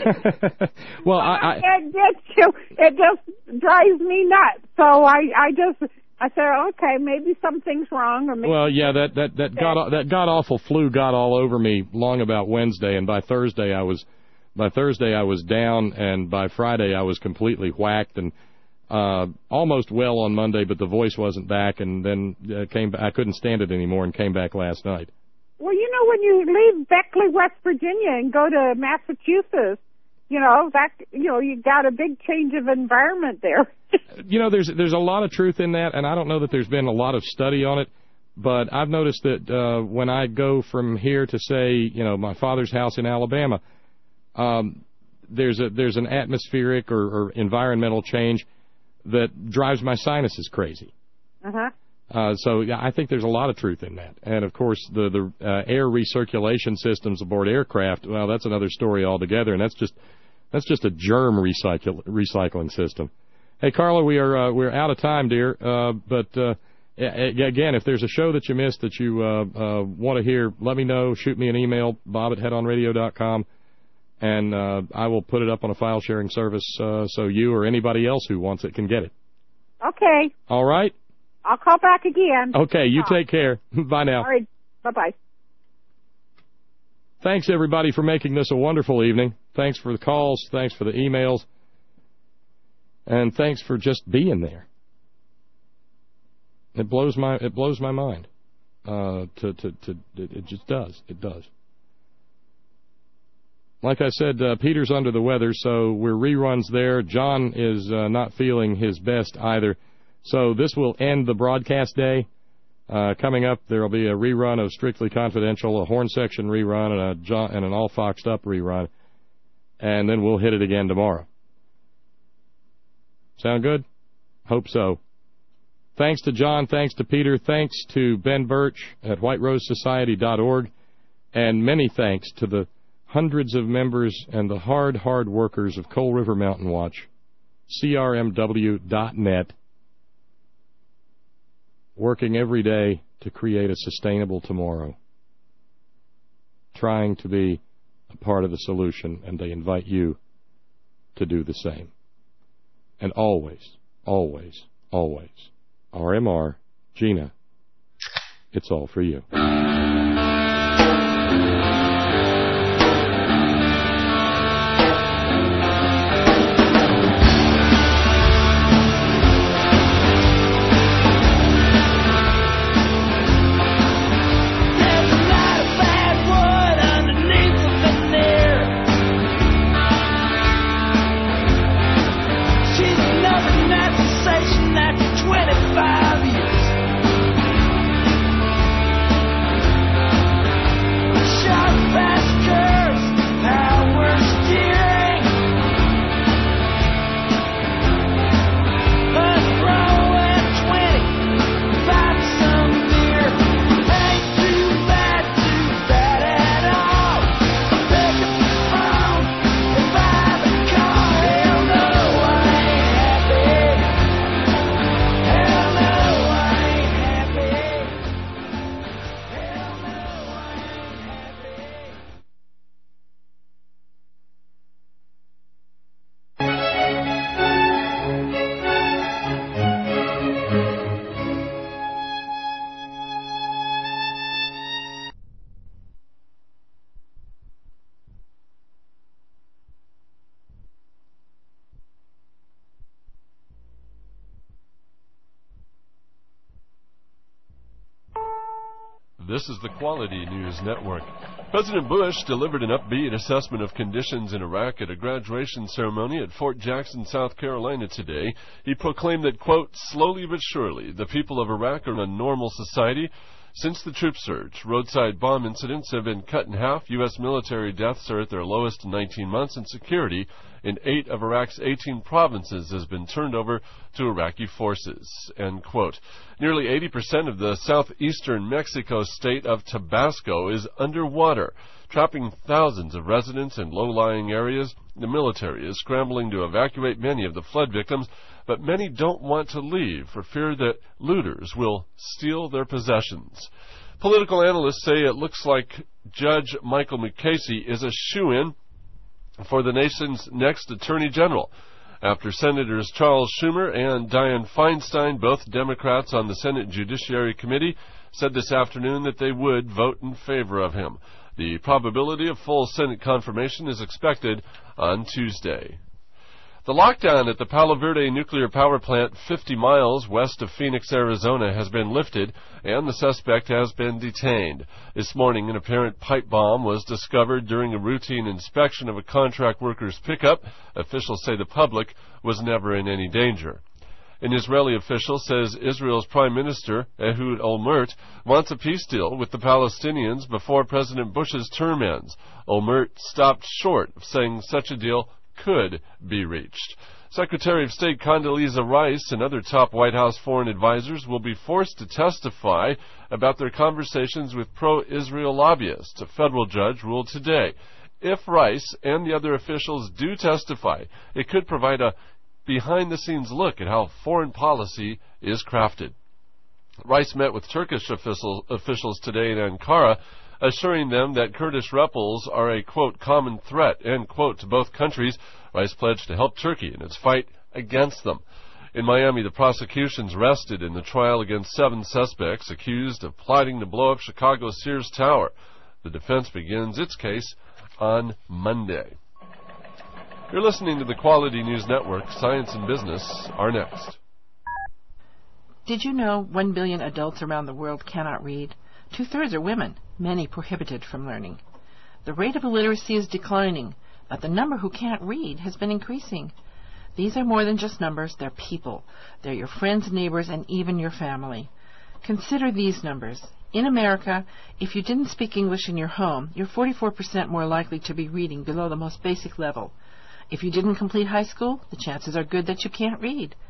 well, I, I it gets you. It just drives me nuts. So I, I just, I said, okay, maybe something's wrong, or maybe. Well, yeah, that that that god that god awful flu got all over me long about Wednesday, and by Thursday I was, by Thursday I was down, and by Friday I was completely whacked and uh almost well on Monday, but the voice wasn't back, and then uh, came. I couldn't stand it anymore, and came back last night. Well, you know, when you leave Beckley, West Virginia, and go to Massachusetts, you know, that, you know, you got a big change of environment there. You know, there's there's a lot of truth in that, and I don't know that there's been a lot of study on it, but I've noticed that uh, when I go from here to, say, you know, my father's house in Alabama, um, there's a there's an atmospheric or, or environmental change that drives my sinuses crazy. Uh-huh. Uh, so yeah, I think there's a lot of truth in that. And, of course, the, the uh, air recirculation systems aboard aircraft, well, that's another story altogether, and that's just that's just a germ recycle, recycling system. Hey, Carla, we are uh, we're out of time, dear. Uh, but, uh, again, if there's a show that you missed that you uh, uh, want to hear, let me know. Shoot me an email, bob at head on radio dot com, and uh, I will put it up on a file-sharing service uh, so you or anybody else who wants it can get it. Okay. All right? I'll call back again. Okay, you take care. Bye now. All right. Bye-bye. Thanks, everybody, for making this a wonderful evening. Thanks for the calls. Thanks for the emails. And thanks for just being there. It blows my it blows my mind. Uh, to to to it, it just does. It does. Like I said, uh, Peter's under the weather, so we're reruns there. John is uh, not feeling his best either. So this will end the broadcast day. Uh, coming up, there will be a rerun of Strictly Confidential, a Horn Section rerun, and, a John, and an All Foxed Up rerun. And then we'll hit it again tomorrow. Sound good? Hope so. Thanks to John. Thanks to Peter. Thanks to Ben Birch at white rose society dot org. And many thanks to the hundreds of members and the hard, hard workers of Coal River Mountain Watch, C R M W dot net. Working every day to create a sustainable tomorrow, trying to be a part of the solution, and they invite you to do the same. And always, always, always, R M R, Gina, it's all for you. This is the Quality News Network. President Bush delivered an upbeat assessment of conditions in Iraq at a graduation ceremony at Fort Jackson, South Carolina today. He proclaimed that, quote, slowly but surely, the people of Iraq are in a normal society. Since the troop surge, roadside bomb incidents have been cut in half, U S military deaths are at their lowest in nineteen months, and security in eight of Iraq's eighteen provinces has been turned over to Iraqi forces, end quote. Nearly eighty percent of the southeastern Mexico state of Tabasco is underwater, trapping thousands of residents in low-lying areas. The military is scrambling to evacuate many of the flood victims, but many don't want to leave for fear that looters will steal their possessions. Political analysts say it looks like Judge Michael Mukasey is a shoo-in for the nation's next Attorney General, after Senators Charles Schumer and Dianne Feinstein, both Democrats on the Senate Judiciary Committee, said this afternoon that they would vote in favor of him. The probability of full Senate confirmation is expected on Tuesday. The lockdown at the Palo Verde nuclear power plant fifty miles west of Phoenix, Arizona has been lifted, and the suspect has been detained. This morning, an apparent pipe bomb was discovered during a routine inspection of a contract worker's pickup. Officials say the public was never in any danger. An Israeli official says Israel's Prime Minister, Ehud Olmert, wants a peace deal with the Palestinians before President Bush's term ends. Olmert stopped short of saying such a deal could be reached. Secretary of State Condoleezza Rice and other top White House foreign advisors will be forced to testify about their conversations with pro-Israel lobbyists. A federal judge ruled today. If Rice and the other officials do testify, it could provide a behind-the-scenes look at how foreign policy is crafted. Rice met with Turkish official, officials today in Ankara, assuring them that Kurdish rebels are a, quote, common threat, end quote, to both countries. Rice pledged to help Turkey in its fight against them. In Miami, the prosecution's rested in the trial against seven suspects accused of plotting to blow up Chicago's Sears Tower. The defense begins its case on Monday. You're listening to the Quality News Network. Science and Business are next. Did you know one billion adults around the world cannot read? Two-thirds are women, many prohibited from learning. The rate of illiteracy is declining, but the number who can't read has been increasing. These are more than just numbers, they're people. They're your friends, neighbors, and even your family. Consider these numbers. In America, if you didn't speak English in your home, you're forty-four percent more likely to be reading below the most basic level. If you didn't complete high school, the chances are good that you can't read.